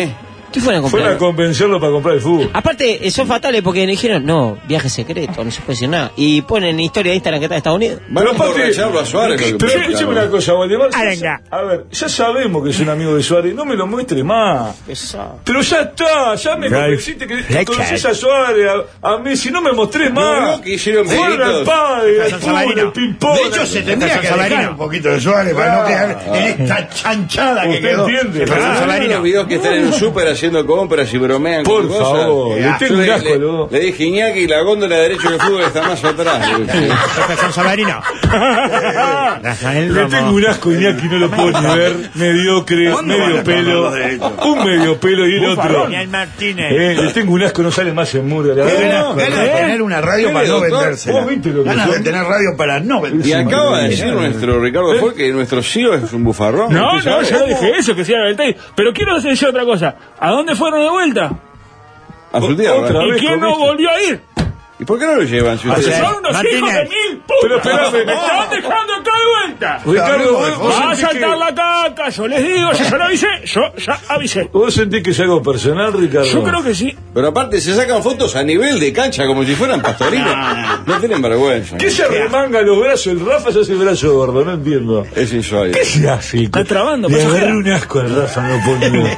¿Qué fueron a comprar? Fueron a convencerlo para comprar el fútbol. Aparte, eh, son fatales porque le dijeron, no, viaje secreto, no se puede decir nada. Y ponen historia de Instagram que está en Estados Unidos. Pero aparte, a Suárez, pero, pero escúcheme una cosa, Valdemar. Ya, a ver, ya sabemos que es un amigo de Suárez, no me lo muestre más. Pero ya está, ya me convenciste que, que conoces a Suárez, a, a Messi, no me mostré más. No, que hicieron Juegan al padre, al fútbol, el ping-pong. De hecho, se tendría que alejar un poquito de Suárez para no quedar en esta chanchada que ¿Usted quedó. entiende? Los videos que están en un súper haciendo compras y bromean Por con cosas. favor, le tengo Yo un asco, le, luego. le dije Iñaki, la góndola derecho del fútbol está más atrás. San Salarino. Le tengo un asco, Iñaki, no lo puedo ni ver. Mediocre, medio pelo. Un medio pelo y el otro. Daniel Martínez. Eh, le tengo un asco, no sale más en Murga. La verdad. Ganas de tener una radio para no vendérsela. Vos viste lo que Ganas de son. tener radio para no Y vendérsela. acaba de decir nuestro Ricardo Ford que nuestro C E O es un bufarrón. No, ¿Usted no, sabe? yo no dije eso, que se haga el tape. Pero quiero decir otra cosa. ¿A dónde fueron de vuelta? A su tierra. Otra ¿Y vez quién con no esto. volvió a ir? ¿Y por qué no lo llevan? Si Ah, ustedes- sí. Son unos Martínez. hijos de mil putas. Pero espérame, me están dejando acá de vuelta. Ricardo, vos, vos Va a sentís saltar que, la caca, yo les digo, yo ya lo avisé, yo ya avisé. vos sentís que es algo personal, Ricardo. Yo creo que sí. Pero aparte se sacan fotos a nivel de cancha como si fueran pastoriles. No tienen vergüenza. ¿Qué se remanga los brazos? El Rafa se hace el brazo gordo, no entiendo. Es insólito. ¿Qué se hace? Está trabando, Le pasajera. agarré un asco al Rafa, no puedo.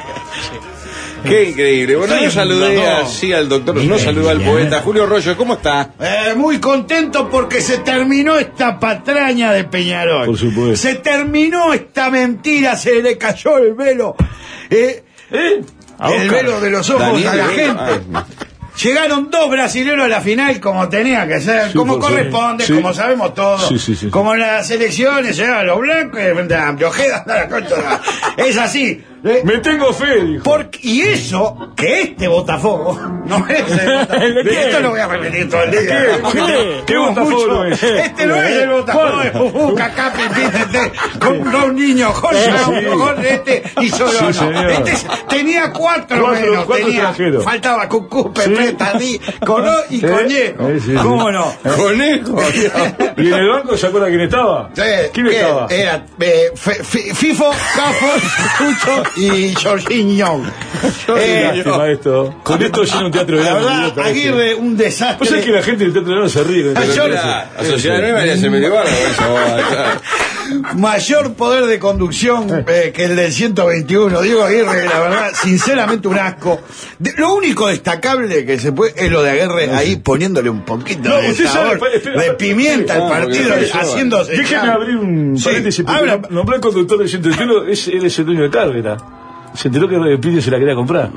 Qué increíble. Bueno, yo saludé así al doctor, no saludé al poeta. Julio Rollo, ¿cómo está? Eh, muy contento porque se terminó esta patraña de Peñarol. Por supuesto. Se terminó esta mentira, se le cayó el velo. Eh, ¿Eh? el velo de los ojos Daniel, a la eh, gente. ah, Llegaron dos brasileños a la final como tenía que ser, Sí, como por corresponde, sí. como sabemos todos. Sí, sí, sí. Como en las elecciones llegaban los blancos y de frente a Amplio Ojeda, la concha. Es así. ¿eh? Me tengo fe, dijo. Porque, y eso, que este Botafogo no es el Botafogo. ¿De qué? Esto lo voy a repetir todo el día. ¿Qué? porque ¿Qué? ¿Qué tengo Botafogo mucho. no es? Este no es el Botafogo, es Juju, Cacá, Pipí, Tete, con dos niños, Jorge, Sí. Jorge, este y solo Sí, no. señor. Este tenía cuatro, Cuatro- menos, cuatro tenía, extranjeros. faltaba Cucú, Pepe, Sí. Tadí, Coló y ¿Eh? Conejo. Eh, sí, sí. ¿Cómo no? Conejo. ¿Y en el banco se acuerda quién estaba? Sí, ¿Quién que estaba? Era eh, Fe- Fi- Fifo, Cafo, Tucho y Jorginho. Qué Eh, lástima esto. Con esto llena un teatro la grande. verdad, idiota, este. Aguirre, un Vos sabés que desastre. la gente del teatro grande se ríe. con Yo- eso. La Sociedad Nueva ya se metió barro con eso. claro. Mayor poder de conducción eh, que el del ciento veintiuno. Diego Aguirre, la verdad, sinceramente un asco. De- lo único destacable que se puede es lo de Aguirre ahí poniéndole un poquito No, de usted sabe, sabor, espera, de pimienta al Ah, partido, porque eso, haciéndose. Déjeme echar. abrir un Sí, paréntesis. porque habla. nom- Nombró el conductor del ciento veintiuno, es, él es el dueño de Carvera. Se enteró que el Pide se la quería comprar.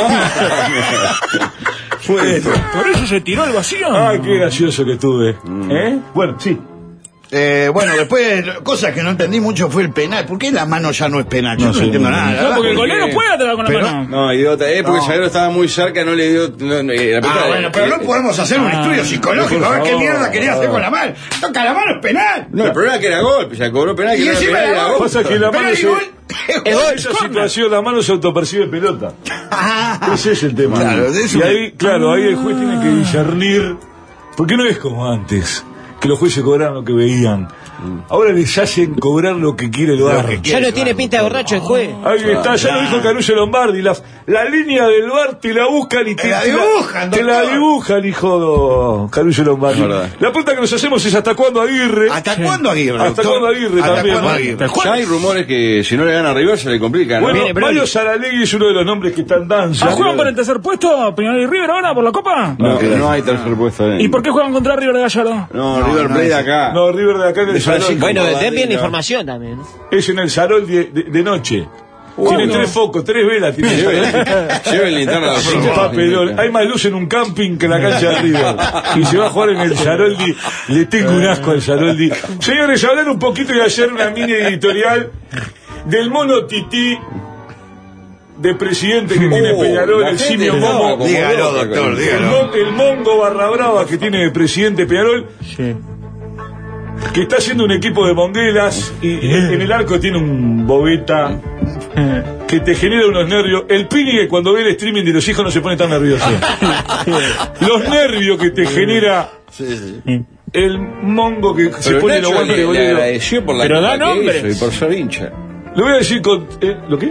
Fue esto. Por eso se tiró al vacío. Ay, qué gracioso que estuve. ¿Eh? Bueno, sí. Eh, bueno, después, cosas que no entendí mucho fue el penal. ¿Por qué la mano ya no es penal? Yo no, sé, entiendo no, nada. la No, verdad. porque el porque- golero puede atrapar con la Pero- mano. No, idiota, eh, porque No. el zaguero estaba muy cerca, no le dio. No, no, eh, la pelota- Ah, bueno, pero no podemos hacer un Ah, estudio psicológico a ver qué favor, mierda quería hacer con la mano. Toca la mano, es penal. No, el problema es que era gol, ya cobró penal. Que Y no era encima penal, era era gol. gol. Pasa que la Pero mano y se... gol. En esa situación la mano se autopercibe pelota. Ese es el tema. Claro, de eso y me- ahí, claro, ahí el juez tiene que discernir. Porque no es como antes, que los jueces cobraban lo que veían. Ahora les hacen cobrar lo que quiere el bar. Ya no tiene pinta de borracho el juez. Ahí está, ya lo dijo Caruso Lombardi. La, la línea del bar te la buscan y te, Te la te dibujan, Te la doctor. dibujan, hijo de Caruso Lombardi. Es verdad. La pregunta que nos hacemos es: ¿hasta cuándo Aguirre? ¿Hasta cuándo Aguirre? ¿Hasta doctor? cuándo Aguirre ¿Hasta también? cuándo ¿no? Aguirre? Ya hay rumores que si no le gana a River se le complica, ¿no? Bueno, Viene, pero- Mario Saralegui es uno de los nombres que están danza. ¿Ah, juegan por el tercer puesto Peñarol y River ahora por la Copa? No, no hay tercer puesto. eh. ¿Y por qué juegan contra River de Gallardo? No, River Plate de acá. No, River de acá en el De Francisco. Sarol. Bueno, Como den bien la Badina. información también. ¿no? Es en el Sarol de, de- de noche. Tiene no? tres focos, tres velas. Tiene Lleven linterna a los Un papelón. Hay más luz en un camping que en la cancha de River. Y se va a jugar en el Saroldi. Le tengo un asco al Saroldi. Señores, hablar un poquito y hacer una mini editorial del mono tití de presidente que tiene Oh, Peñarol, la el gente simio estaba momo. como Dígalo, loca doctor, con- El, dígalo. mon- el mongo barra brava que tiene de presidente Peñarol, Sí. que está haciendo un equipo de monguelas y en en el arco tiene un bobeta que te genera unos nervios. El Pini que cuando ve el streaming de los hijos no se pone tan nervioso. Los nervios que te genera el mongo que se Pero pone Nacho los guantes le, de le bolero. agradeció por la Pero copa da que nombres. hizo y por ser hincha. Le voy a decir con... ¿eh? ¿Lo qué?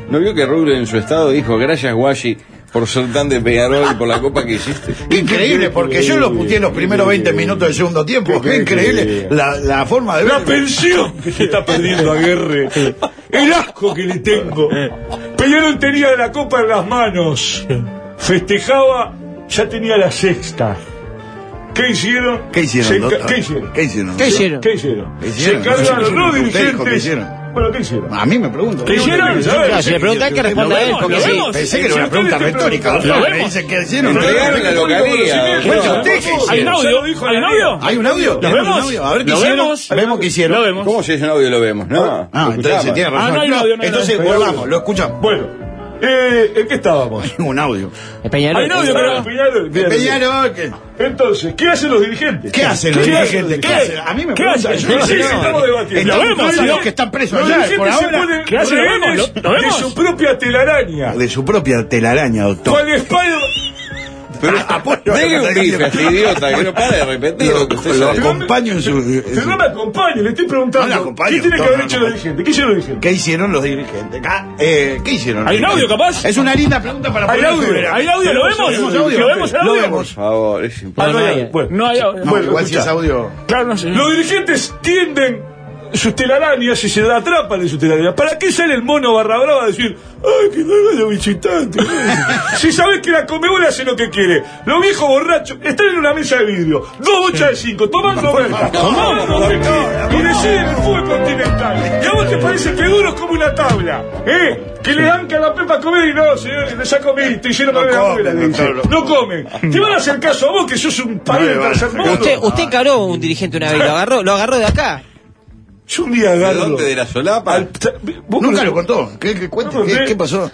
¿No vio que Rubio en su estado dijo, gracias Guashi por ser tan de Peñarol y por la copa que hiciste? Increíble, porque yo lo puteé los primeros veinte minutos del segundo tiempo. Qué increíble la, la forma de ver. La pensión que se está perdiendo a Guerre. El asco que le tengo. Peñarol tenía la copa en las manos. Festejaba, ya tenía la sexta. ¿Qué hicieron? ¿Qué hicieron? Se, doctor? ¿Qué hicieron? ¿Qué hicieron? ¿Qué hicieron? ¿Qué hicieron? ¿Qué hicieron? Se encargaron No los sé, usted dijo, dirigentes. ¿qué hicieron? Bueno, ¿qué hicieron? A mí me pregunto. ¿Qué hicieron? Claro, si le preguntan que responda él, porque sí. Pensé que era una pregunta retórica. Lo Me vemos. dicen que hicieron. Entregaron la localía. Bueno, ¿usted qué ¿Hay un hicieron? audio? ¿Hay un audio? ¿Hay un audio? ¿Lo ¿Tenemos vemos? un audio? A ver qué ¿Lo hicieron. vemos? Vemos qué hicieron. Lo vemos. ¿Cómo si es un audio lo vemos? No. Ah, entonces tiene razón. Ah, no hay No, audio, no hay entonces audio. volvamos, lo escuchamos. Bueno, eh, ¿en qué estábamos? Un audio. El Peñarol. Hay un audio, Ah, pero... Peñarol, bien, bien. Peñarol, ¿qué? Entonces, ¿qué hacen los dirigentes? ¿Qué hacen los dirigentes? ¿Qué hacen? A mí me ¿Qué preguntan. hacen? Yo no Sí, sé sí, nada. estamos debatiendo. Lo Están vemos, los ¿no? que están presos Los allá, por dirigentes se ahora. ponen ¿Qué hacen? ¿Lo vemos? rehenes ¿Lo- lo de vemos? su propia telaraña. De su propia telaraña, doctor. Con Spider... Pero deje un bife a este idiota que no para de repetir lo que usted Lo sabe. acompaño en su... en Pero su- no me acompañe, le estoy No preguntando. le acompaño, ¿Qué tiene que doctor, haber no, hecho no. los dirigentes? ¿Qué hicieron los dirigentes? ¿Qué hicieron los dirigentes? Ah, eh, ¿Qué hicieron? los ¿Hay un audio, dirigentes? capaz? Es una linda pregunta para ¿Hay poner audio? sobre la- ¿Hay audio? ¿Lo vemos? ¿Tenemos ¿Lo audio? vemos el Lo audio? vemos. Por favor, es Ah, imposible. no no hay. hay. Bueno, No hay audio. No, Bueno, igual si escuchá. es audio... Claro, no sé. Los dirigentes tienden sus telarañas y se atrapan en sus telarañas. ¿Para qué sale el mono barra brava a decir, ay, que no haga los visitantes? Si sabes que la Conmebol hace lo que quiere. Los viejos borrachos están en una mesa de vidrio, dos bochas de cinco, tomando verga, tomando no sé qué, y deciden el fútbol continental. ¿Y a vos te parece que duro es como una tabla? ¿Eh? Que le dan que a la pepa a comer y no, señores, ya comiste, hicieron No para la comen, abuela, le dicen. doctor. No comen. Te van a hacer caso a vos que sos un país No le de van a tercer hacer mundo. Usted, usted encaró a un dirigente una vez, lo agarró, lo agarró de acá. Yo un día ¿De agarro. dónde? ¿De la solapa? Al- vos- Nunca lo contó. ¿Qué, qué, cuente? No, ¿Qué, ¿qué? qué pasó?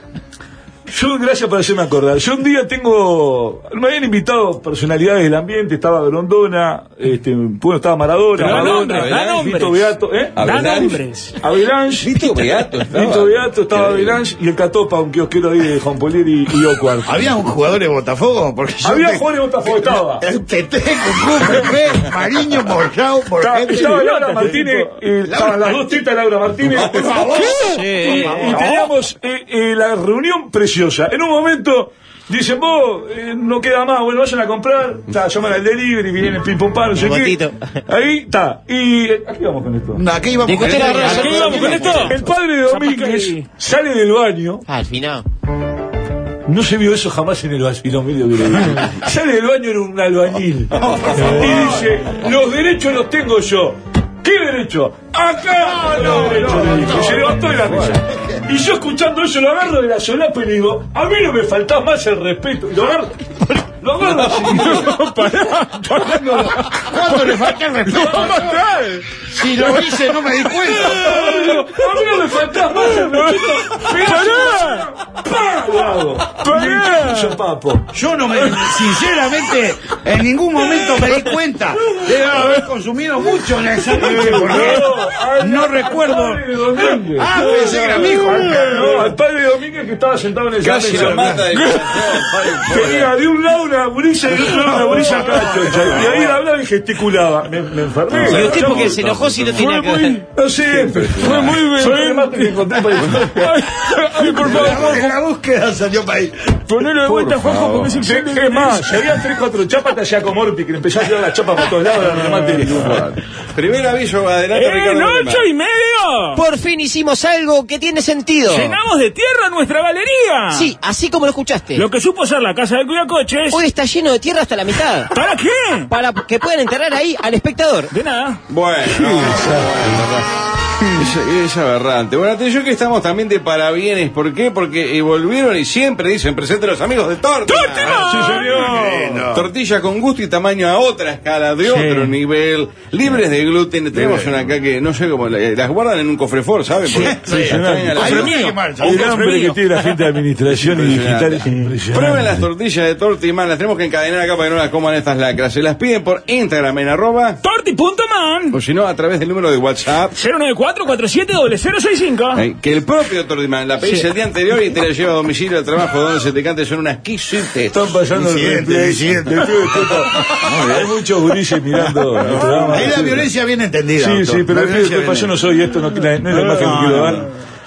Yo, gracias por hacerme acordar. Yo un día tengo. Me habían invitado personalidades del ambiente. Estaba Grondona, este, bueno, estaba Maradona, Da Maradona, nombres, da nombres. Vito Beato, ¿eh? Da Avalanche. nombres. Avalanche. Vito Beato estaba. Vito Beato, estaba Avalanche y el Catopa, un kiosquero ahí de Juan Polieri y Ocuar. ¿Había un jugador de Botafogo? Porque yo Había te- jugadores de Botafogo, estaba. El Tete, Cucú, Pepe, Mariño, Morjao, Estaba, Borghetti. estaba Laura Martínez, eh, estaban las dos tetas de Laura Martínez. Por favor. Y, y teníamos eh, eh, la reunión preciosa. En un momento dicen, vos, eh, no queda más, bueno, vayan a comprar. Está, llaman al delivery, vienen el ping pong pan, no sé Un qué. gatito. Ahí está. Y eh, aquí vamos con esto. No, aquí íbamos ¿De con qué usted esto. agarró? ¿A qué íbamos con esto? El padre de Domínguez sale del baño. Ah, al final. No se vio eso jamás en el vacilón medio que le digo. Sale del baño, era un albañil. Y dice, los derechos los tengo yo. ¿Qué derecho? ¡Acá! No, derecho, le dijo. Y se levantó de la mesa. Y yo escuchando eso lo agarro de la solapa y le digo, a mí no me falta más el respeto. Y lo agarro. Lo agarro así. ¿Cuándo le falta el respeto? Lo va a matar. Si lo hice, no me di cuenta. A mí no me falta más el respeto. ¡Pará! ¡Pah! Lo hago. ¡Pará! Yo, papo. Yo no me, sinceramente, en ningún momento me di cuenta. Debe haber consumido mucho en esa noche, porque no recuerdo. Ah, pensé que era mi hijo. No, al padre Domínguez que estaba sentado en el Casi salón. lo mata de Tenía de un lado una gurisa y de otro lado una gurisa acá, chocha. Y ahí hablaba y gesticulaba. Me, me enfermé. ¿Y usted por qué se enojó si no tenía Fue que muy, ver? no sé, fue muy bien. Fue el mate que encontré para Ay, ay, por favor. En la búsqueda salió para ahí. Ponelo de vuelta, Juanjo, porque es Sí, excelente. es más, si había tres, cuatro chapas, te hacía como Orpi, que le empezó a tirar las chapas por todos lados, era remate. Primer aviso, adelante, ¡En Ricardo Lema. ocho y medio! Por fin hicimos algo que tiene sentido. ¡Llenamos de tierra nuestra galería! Sí, así como lo escuchaste. Lo que supo ser la casa de cuidacoches. Hoy está lleno de tierra hasta la mitad. ¿Para qué? Para que puedan enterrar ahí al espectador. De nada. Bueno, es, es aberrante. Bueno, atención que estamos también de parabienes. ¿Por qué? Porque eh, volvieron y siempre dicen presente los amigos de Torta. Sí, señor. Tortilla con gusto y tamaño a otra escala, de otro nivel, libres de gluten. Tenemos una acá que no sé cómo la- las guardan en un cofrefor, ¿sabes? Porque las traen a la- Hay una que marcha. El hambre que tiene la gente de administración y digital es impresionante. Prueben las tortillas de Torti y man, las tenemos que encadenar acá para que no las coman estas lacras. Se las piden por Instagram en arroba, Torti.man o si no, a través del número de WhatsApp. cero nueve cuatro cuatro siete cero cero seis cinco. Eh, que el propio Tortimán la pedís Sí. el día anterior y te la lleva a domicilio al trabajo donde se te cante, son unas quisites. Están pasando el Disidente, replay. disidente. Hay muchos gurises mirando el programa. Ahí la violencia bien entendida. Sí, doctor. sí, pero La después, violencia después yo bien no soy esto, no, no es la imagen que quiero dar.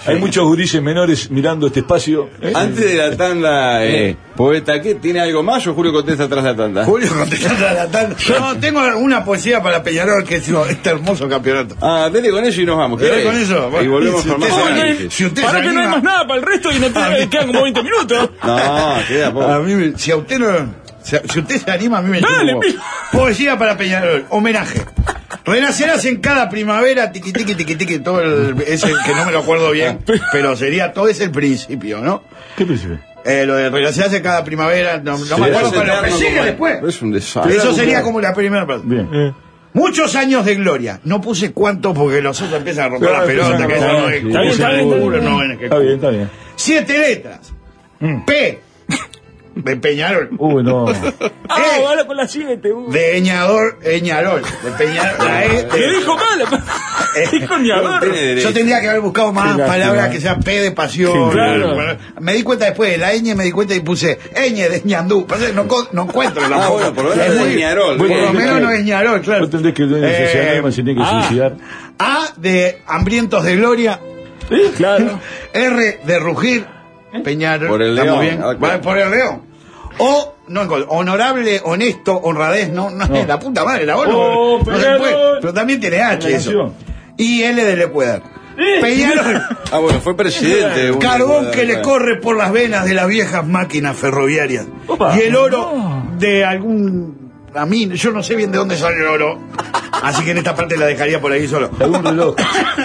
Hay muchos gurises menores mirando este espacio. ¿eh? Antes de la tanda, eh, poeta, ¿qué? ¿Tiene algo más o Julio contesta tras la tanda? Julio contesta tras la tanda. No, tengo una poesía para Peñarol que es este hermoso campeonato. Ah, dele con eso y nos vamos. Dele con eso. Y volvemos si con más usted, análisis. si usted Para que no hay más nada para el resto y no te quedan como veinte minutos. No, queda poco. A mí, me- si a usted no... Si, si usted se anima, a mí me Dale, chupa. pi- Poesía para Peñarol, homenaje. Renacerás en cada primavera, tiqui tiqui tiqui tiqui, todo el, ese que no me lo acuerdo bien, pero sería todo es el principio, ¿no? ¿Qué principio? Eh, lo de renacerás en cada primavera, no, no me acuerdo, pero lo que sigue después. Es un desastre. Eso sería como la primera parte. Bien. Muchos años de gloria. No puse cuánto porque los otros empiezan a romper Claro, la pelota, empiezan a que eso no romper. es Está bien, está bien, seguro, está no bien. es que- Está bien, está bien. Siete letras. P. De Peñarol. Uy, no. Ah, vale con las siete. Uh. De Eñador, Eñarol. De Peñarol. La E. ¿Qué de- dijo mal? Dijo Ñador. Yo tendría que haber buscado más Qué lástima. palabras que sean P de pasión. Sí, claro. Bueno, me di cuenta después de la ñ, me di cuenta y puse ñ de ñandú. Pasa que No, co- no encuentro la Ah, bueno, por lo menos Es es muy- Ñarol. Por lo Bueno, menos no es ñarol, claro. ¿No entendés que el dueño de Eh, sociedad anónima se tiene que ah. suicidar? A de hambrientos de gloria. Claro. R de rugir. Peñarol. Por el ¿Estamos león. bien? Ah, claro. Va, por el león. O, no encuentro. Honorable, honesto, honradez. No, no, No. la puta madre, la ONU. Oh, no se Peñarol. puede. Pero también tiene H La eso. nación. Y L de Lepueder. Peñarol. Ah, bueno, fue presidente. de un- Carbón que le bueno. corre por las venas de las viejas máquinas ferroviarias. Opa. Y el oro de algún... A mí, yo no sé bien de dónde sale el oro. Así que en esta parte la dejaría por ahí solo. Algún reloj.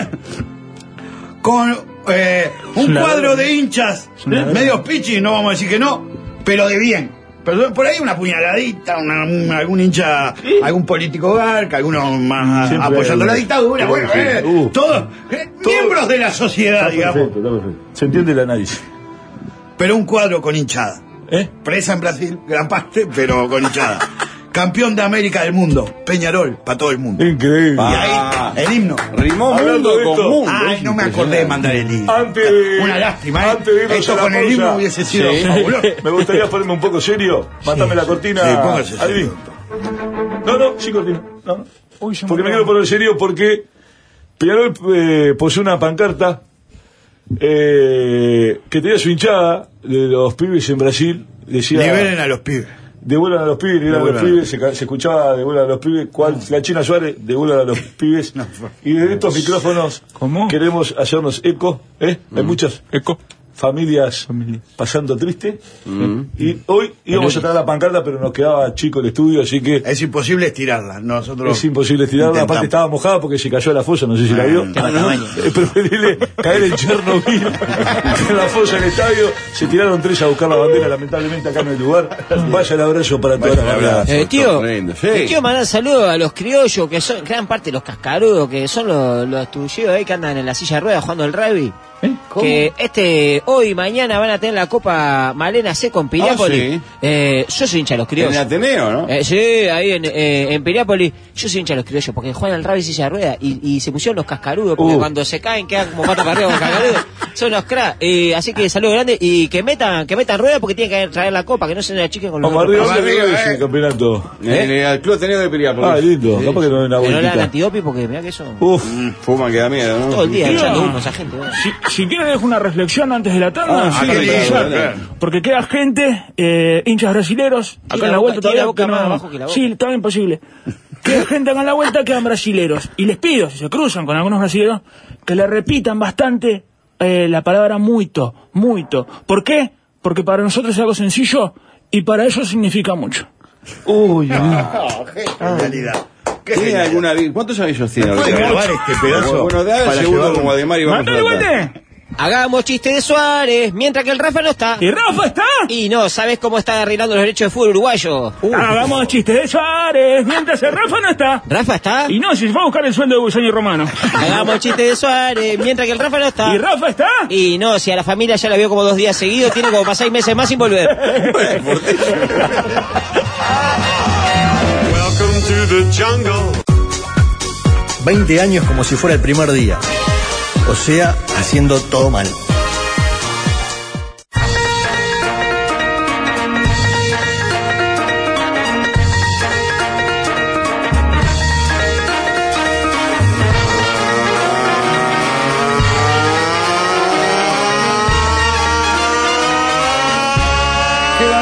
Con eh, un una cuadro droga. de hinchas, una droga. medios pichis, no vamos a decir que no, pero de bien. Pero por ahí una puñaladita, una- un- algún hincha, algún político garca, algunos más Siempre apoyando hay- la dictadura, bueno, Sí. eh, Uh. todos eh, miembros de la sociedad, Está digamos. perfecto, está perfecto. Se entiende el análisis. Pero un cuadro con hinchada. ¿Eh? Presa en Brasil, gran parte, pero con hinchada. Campeón de América del mundo, Peñarol, para todo el mundo. Increíble. Y ahí, el himno. Rimó Hablando mundo de con esto. mundo. Ay, no me acordé de mandar el himno. Antes de- Una lástima, ¿eh? antes de irnos Esto a la con el pausa. himno hubiese sido Sí. fabuloso. Me gustaría ponerme un poco serio. Matame la cortina. Sí, póngase serio, Alvin. No, no, sí cortina. No, no. Uy, se Porque me murió. quiero poner serio porque Peñarol eh, posee una pancarta eh, que tenía su hinchada de los pibes en Brasil. Decía, Liberen a los pibes. devuelvan a los pibes, liberan a los Devuelvan. pibes. Se, ca- se escuchaba devuelvan a los pibes. ¿Cuál? La China Suárez, devuelvan a los pibes. Y desde estos micrófonos ¿Cómo? queremos hacernos eco. ¿eh? Hay muchas Eco. familias pasando triste. Y hoy íbamos a traer la pancarta, pero nos quedaba chico el estudio, así que Es imposible estirarla. Nosotros es imposible tirarla. intentamos. Aparte estaba mojada porque se cayó a la fosa, no sé si la vio. Ah, No, no. Es preferible caer en Chernobyl que en la fosa del estadio. Se tiraron tres a buscar la bandera, lamentablemente acá no hay lugar. Vaya el abrazo para todas las banderas. Eh, tío, Sorprende, sí. le quiero mandar saludos a los criollos, que son gran parte de los cascarudos, que son los, los tullidos ahí que andan en la silla de ruedas jugando al rugby. Que este hoy y mañana van a tener la Copa Malena C con Piriápolis. Ah, sí. eh, yo soy hincha de los En criollos. el Ateneo, ¿no? Eh, sí, ahí en, eh, en Piriápolis. Yo soy hincha de los criollos porque juegan al rugby silla de ruedas y, y se pusieron los cascarudos porque Uh. cuando se caen quedan como patas para arriba con cascarudos. Son los cracks. Eh, así que saludos grandes y que metan que metan ruedas porque tienen que traer la copa, que no se achiquen con los Vamos otros. arriba, Vamos ¿dónde arriba, es eh. el campeonato? En el Club Ateneo de Piriápolis. Ah, lindo. Capaz que no hay una Que no le dan vueltita. antidopi porque mirá que eso Uf. Fuma que da miedo, ¿no? todo el día Tío. echando humo esa gente. bueno. Si, si quiere dejo una reflexión antes de la tanda. Ah, sí, para claro, pensar. claro. Porque queda gente, eh, hinchas brasileros, acá la en la boca- vuelta tiene la todavía boca que más no- abajo que la boca. Sí, está bien posible. Queda gente acá en la vuelta que eran brasileros. Y les pido, si se cruzan con algunos brasileros, que le repitan bastante eh, la palabra muito, muito. ¿Por qué? Porque para nosotros es algo sencillo y para ellos significa mucho. Uy, Oh, qué genialidad. Qué ¿Tiene genialidad. alguna vi- ¿Cuántos avisos tiene? ¿Puede ahorita? grabar este pedazo Bueno, da el para segundo llevarlo? como Ademar y vamos a ¡Mándale, tratar. Guante! Hagamos chiste de Suárez, mientras que el Rafa no está. ¿Y Rafa está? Y no, ¿sabes cómo está arreglando los derechos de fútbol uruguayo? Hagamos chistes de Suárez, mientras el Rafa no está. ¿Rafa está? Y no, si se fue a buscar el sueldo de Busaño Romano. Hagamos chiste de Suárez, mientras que el Rafa no está. ¿Y Rafa está? Y no, si a la familia ya la vio como dos días seguidos, tiene como para seis meses más sin volver. Welcome to the jungle. veinte años como si fuera el primer día. O sea, haciendo todo mal.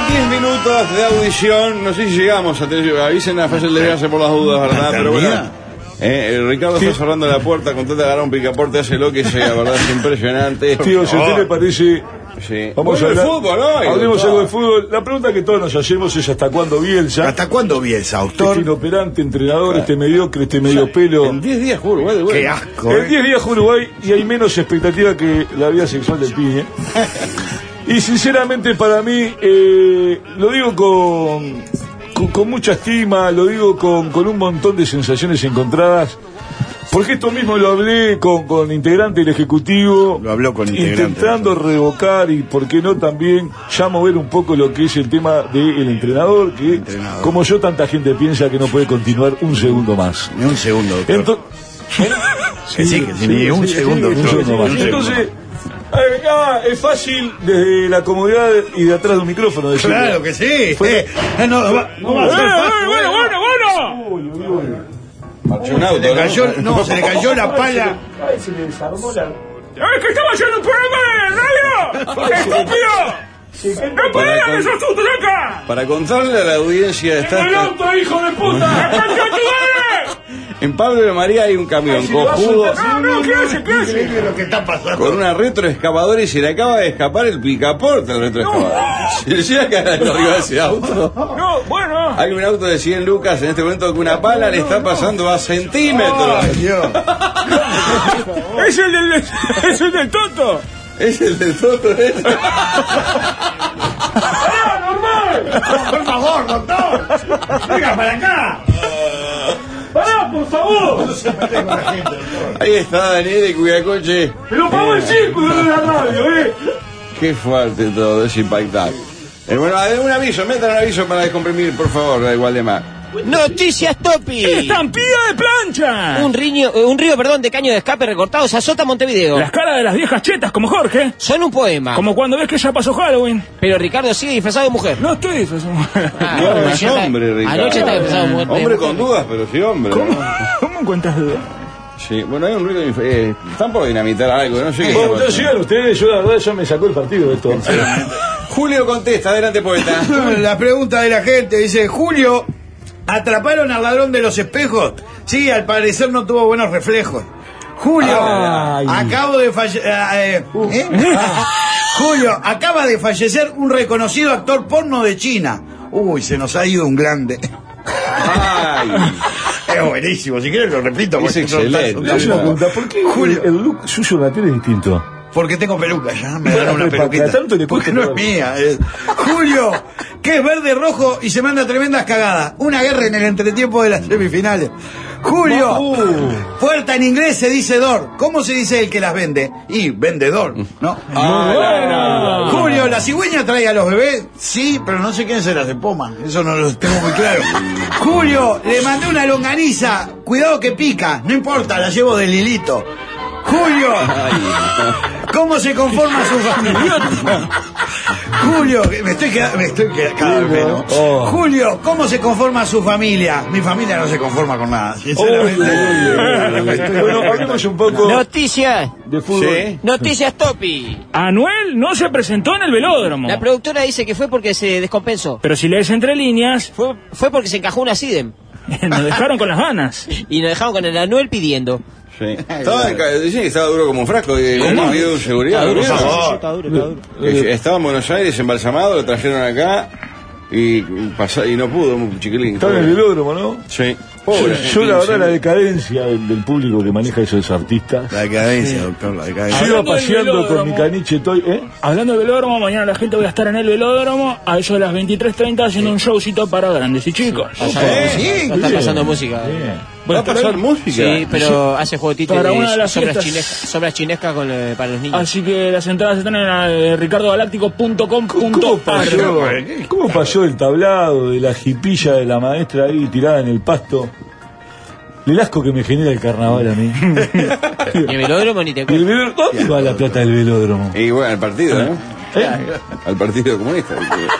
diez minutos de audición. No sé si llegamos a tener. Avisen a Fácil de Viaje por las dudas, ¿verdad? Pero bueno. Eh, el Ricardo está cerrando la puerta, con tal de agarrar un picaporte, hace lo que sea, la verdad es impresionante. Tío, si a usted le parece. Sí. Vamos a hablar de fútbol, ¿no? Hablemos algo de fútbol. La pregunta que todos nos hacemos es: ¿hasta cuándo Bielsa? ¿Hasta cuándo Bielsa, autor? Este inoperante entrenador, este mediocre, este medio pelo. En diez días juro, Uruguay, bueno. Qué asco. En diez días juro Uruguay y hay menos expectativa que la vida sexual del pibe. Y sinceramente para mí, eh, lo digo con, con, con mucha estima, lo digo con, con un montón de sensaciones encontradas. Porque esto mismo lo hablé con, con integrante del Ejecutivo, lo habló con integrante, intentando revocar y, por qué no, también ya mover un poco lo que es el tema del entrenador, que entrenador. Como yo, tanta gente piensa que no puede continuar un segundo más. Ni un segundo, doctor. Entonces, que sí, que sí, ni un sí, segundo, sí, doctor. un segundo más. Entonces, acá es fácil desde la comodidad y de atrás de un micrófono decirlo. Claro que sí. Fue, eh, no, no, va, no va a ser fácil. Bueno, bueno, bueno. Uy, uy, uy. Marchó un auto, se le cayó, ¿no? no, se le cayó la pala. Ay, se le desarmó la... ¡Es que estaba haciendo un programa de radio! ¡Estúpido! ¡No podían con... esos tutos acá! Para contarle a la audiencia, está... ¡En el auto, hijo de puta! En Pablo de María hay un camión si cojudo. No, no, ¿qué hace? ¿Qué hace? Lo que está pasando. Con una retroexcavadora y se le acaba de escapar el picaporte al retroexcavador. No. Se le llega a caer arriba de ese auto. No, bueno. Hay un auto de cien lucas en este momento que una pala le está pasando a centímetros. Ay, Dios. Es el del, es el del Toto. Es el del Toto. ¡Ah, normal! Por favor, doctor. Venga para acá. ¡Pará, por favor! No se mete con la gente, doctor. Ahí está Daniel de Cuidacoche. ¡Pero pagó el círculo de la radio, eh! Qué fuerte todo, es impactante. Eh, bueno, un aviso, metan un aviso para descomprimir, por favor, igual de más. Noticias Topi. ¡Estampida de plancha! Un río, un río, perdón, de caño de escape recortados azota Montevideo. Las caras de las viejas chetas, como Jorge. Son un poema. Como cuando ves que ya pasó Halloween. Pero Ricardo sigue disfrazado de mujer. No estoy disfrazado de mujer. Ah, no, es hombre, Ricardo. Anoche está disfrazado de mujer. Hombre con dudas, pero sí hombre. ¿Cómo, ¿no? ¿Cómo encuentras dudas? Sí, bueno, hay un ruido. Eh, están por dinamitar algo, no sé qué. Bueno, ustedes sigan ustedes, yo la verdad ya me sacó el partido de esto. Julio contesta, adelante, poeta. La pregunta de la gente dice: Julio, ¿atraparon al ladrón de los espejos? Sí, al parecer no tuvo buenos reflejos. Julio, Ay. acabo de fallecer. Eh, ¿eh? Julio, acaba de fallecer un reconocido actor porno de China. Uy, se nos ha ido un grande. Ay. Es buenísimo, si quieres lo repito. Es excelente. Le hago una pregunta, ¿por qué Julio, el look suyo en la tele es distinto? Porque tengo peluca, ya me dan Bueno, una para- peluquita. para tanto le Porque cuesta no es todo. mía. es- Julio, que es verde rojo y se manda tremendas cagadas. Una guerra en el entretiempo de las semifinales. Julio, Uh. puerta en inglés se dice door. ¿Cómo se dice el que las vende? Y vendedor, ¿no? Ah, Julio, ¿la cigüeña trae a los bebés? Sí, pero no sé quién se las de Poma. Eso no lo tengo muy claro. Julio, le mandé una longaniza. Cuidado que pica. No importa, la llevo de Lilito. Julio, ¿cómo se conforma su familia? Julio, me estoy quedando, me estoy quedando cada vez menos. Oh. Julio, ¿cómo se conforma su familia? Mi familia no se conforma con nada, sinceramente. Bueno, hablemos un poco Noticias. de fútbol. Sí. Noticias Topi. Anuel no se presentó en el velódromo. La productora dice que fue porque se descompensó. Pero si lees entre líneas, Fue, fue porque se encajó una SIDEM. nos dejaron con las ganas. Y nos dejaron con el Anuel pidiendo. Sí. Estaba, dicen que estaba duro como un frasco. Y ¿Cómo? video de seguridad. Está duro, ¿lo vieron? sí, sí, está duro, está duro. Eh, Estaba en Buenos Aires embalsamado, lo trajeron acá y, pasa, y no pudo, un chiquilín. Estaba en el velódromo, ¿no? Sí. Yo, Pobre. yo la verdad la decadencia del, del público que maneja esos artistas. La decadencia, doctor, la decadencia. Yo iba Hablando del paseando con velódromo. mi caniche toy, ¿eh? Hablando del velódromo, mañana la gente voy a estar en el velódromo a eso de las veintitrés treinta haciendo un showcito para grandes y chicos. Sí, sí, no está sí. pasando música. Bien. ¿Va a pasar música? Sí, pero hace juguetitos Para una de de las sombras fiestas. chinescas, sombras chinescas con, eh, para los niños. Así que las entradas están en eh, ricardo galáctico punto com ¿Cómo punto pasó, ar. ¿Cómo pasó el tablado de la jipilla de la maestra ahí tirada en el pasto? El asco que me genera el carnaval a mí. Y el velódromo ni te ¿Y el cuento. velódromo? ¿Dónde va la plata del velódromo? Y bueno, al partido, ¿no? ¿Eh? Al partido comunista.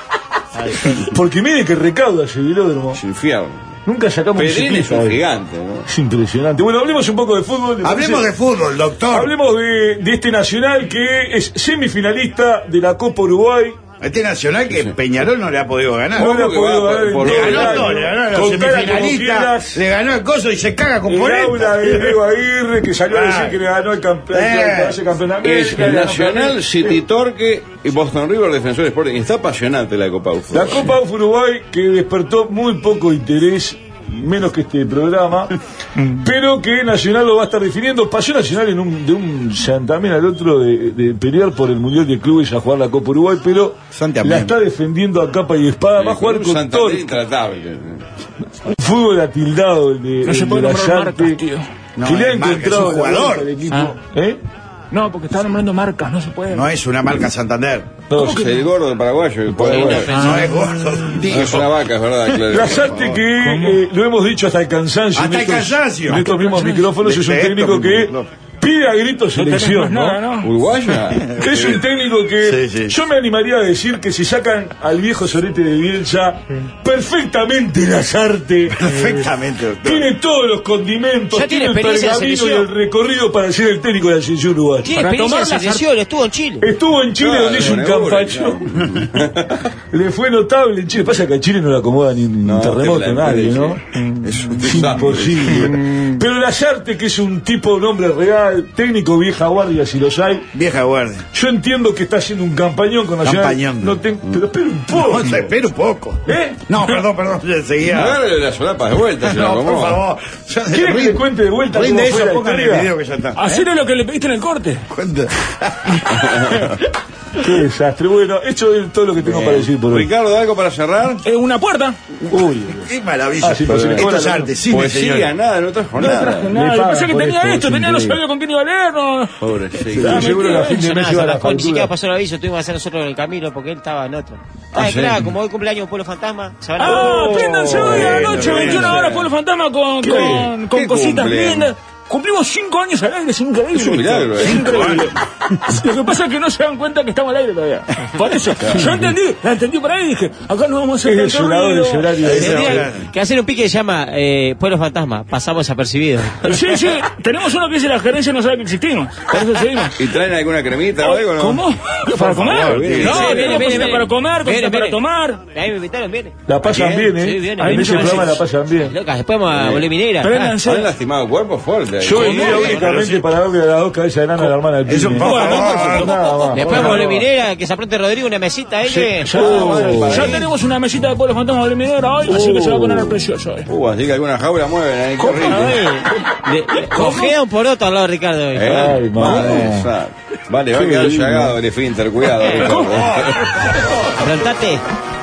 Porque mire que recauda ese velódromo. Es infierno. Nunca sacamos Pedrín es bicicleta un ahí. gigante, ¿no? Es impresionante. Bueno, hablemos un poco de fútbol. ¿le Hablemos parece? de fútbol, doctor. Hablemos de, de este Nacional que es semifinalista de la Copa Uruguay. Este Nacional que Peñarol no le ha podido ganar. No le ha podido ganar. Le ganó todo, le ganó a los semifinalistas, le ganó el coso y se caga con el cuarenta. aula de Diego Aguirre, que salió a decir que le ganó el campeón, Eh. ese campeón de Es América, el le ganó Nacional, Campeón. City Torque y Boston River, Defensor Sporting. Está apasionante la Copa U F La Copa U Uruguay, que despertó muy poco interés, menos que este programa, pero que Nacional lo va a estar definiendo. Pasó Nacional en un, de un santamén al otro de, de pelear por el Mundial de Clubes a jugar la Copa Uruguay, pero Santamén. la está defendiendo a capa y espada. Va a jugar con todo Santander intratable. un fútbol atildado de, No se de puede la nombrar Llante, marcas, tío. No, que le ha es marca, encontrado es un la vuelta jugador. al equipo. Ah. ¿Eh? No, porque está nombrando marcas, no se puede. No es una marca Santander. No, Es el gordo paraguayo. El paraguayo. No es gordo. No es una vaca, es verdad. Claro. La Llante que eh, lo hemos dicho hasta el cansancio. Hasta en el estos- cansancio. En estos mismos micrófonos es un Desde técnico estos que micrófonos. pide a gritos selección, No ¿no? tenemos nada, ¿no? ¿Uruguaya? Es un técnico que Sí, sí. yo me animaría a decir que si sacan al viejo sorete de Bielsa, perfectamente Lazarte Perfectamente, doctor. tiene todos los condimentos, Ya tiene tiene el experiencia en pergamino y selección. el recorrido para ser el técnico de la selección uruguaya. Tiene Para experiencia en tomar la selección, estuvo en Chile. Estuvo en Chile Claro, donde hizo un con Eure, campañón. Le fue notable en Chile. Pasa que a Chile no le acomoda ni un No, terremoto te la nadie, ¿no? Es un Es desastre. imposible. Pero Lazarte, que es un tipo, un hombre real, técnico vieja guardia, si los hay, Vieja guardia. yo entiendo que está haciendo un campañón con Nacional. Campañón. No ten- pero espera un poco. No, espera un poco. ¿Eh? No, perdón, perdón. Seguía. Agárrale las solapas de vuelta, se la No, por acomoda. favor. Ya- ¿Quieres que te cuente de vuelta Rinde cómo fue eso, la pongan el historia? video que ya está. Hacele lo que le pediste en el corte. Cuenta. Qué desastre. Bueno, esto es todo lo que tengo para decir por hoy. Ricardo, ¿algo para cerrar? Eh, una puerta. Uy. Qué maravilla. Ah, sí, pero se me Esto cobra es la- arte, cine, Poesía, señor. nada, no trajo No nada. traje Le nada. Yo pagan pensé que por tenía esto, esto, es tenía no increíble. sabía con quién iba a leer. No. Pobre, sí. Estoy seguro que a fin de mes iba a la Ni siquiera factura. pasó el aviso, tuvimos que hacer nosotros en el camino porque él estaba en otro. Ah, Ah, sí. claro, como hoy cumpleaños Pueblo Fantasma, se van a... Ah, préndanse hoy a la noche, bueno, veintiuna bueno. horas, Pueblo Fantasma con, ¿Qué? con, con ¿Qué cositas cumplen? lindas. Cumplimos cinco años al aire, es increíble. Es un milagro, Es ¿eh? increíble. Lo que pasa es que no se dan cuenta que estamos al aire todavía. Por eso, yo entendí, la entendí por ahí y dije, acá no vamos a hacer Es el tanto llorador, ruido. el horario. Tendría que hacer un pique que se llama eh, Pueblo Fantasma, pasamos desapercibidos. Sí, sí, tenemos uno que dice la gerencia no sabe que existimos. Por eso seguimos. ¿Y traen alguna cremita o algo? No? ¿Cómo? ¿Para comer? favor, viene, No, viene, tenemos viene, cositas viene. para comer, Viene, cositas para viene. tomar. Ahí me invitaron, viene. La pasan bien, Sí, ¿eh? viene, En viene. ese programa la pasan bien. Locas, después vamos a volver minera. Préndanse. Han lastimado cuerpo fuerte. ahí. Yo Sí, iría sí, únicamente para verle a las dos cabezas de nana a la hermana del Eso, Pini. por Bueno, favor. nada más. Después vamos a volver minera, que se apronte Rodrigo una mesita ahí. que- Ya, Oh. ya tenemos una mesita de Pueblo Fantasma de minera hoy, así que se va a poner precioso hoy. Uh, así que alguna jaula mueven ahí. qué rico. Le- le- Cogea un poroto al lado de Ricardo hoy. Eh, Ay, madre. exacto. Vale, va a Qué quedar lindo. llagado el esfínter, cuidado. Ricardo. Aprontate.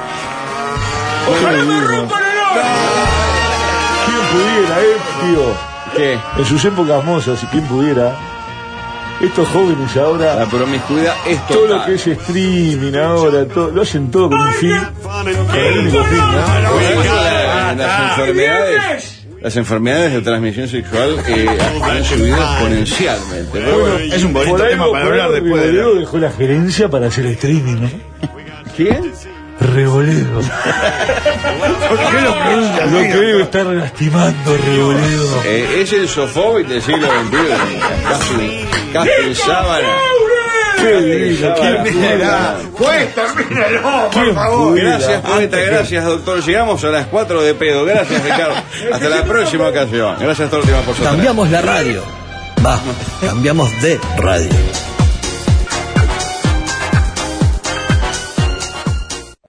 ¡Ojalá me rompan el oro! ¿Quién pudiera, eh, tío? ¿Qué? En sus épocas mozas, y quién pudiera, estos jóvenes ahora, La promiscuidad es todo lo total. que es streaming ahora, todo, lo hacen todo con un fin, con el único fin, ¿no? Bueno, las enfermedades, las enfermedades de transmisión sexual eh, han subido exponencialmente. Pero bueno, Es un bonito Por tema algo, para por hablar algo después de la... Reboleo dejó la gerencia para hacer streaming, ¿no? ¿quién? Reboleo. ¿Por qué lo pronuncias Lo así, que debe estar lastimando Reboleo. Eh, es el sofóbico del siglo veintiuno. Casi, casi en sábana. Qué divino, Sábana. qué Mira, pues termínalo, por ¿Quién favor. pudiera? Gracias, poeta, gracias, doctor. Llegamos a las cuatro de pedo. Gracias, Ricardo. Hasta la próxima ocasión. Gracias, Tortima, por su Cambiamos la radio. Va, cambiamos de radio.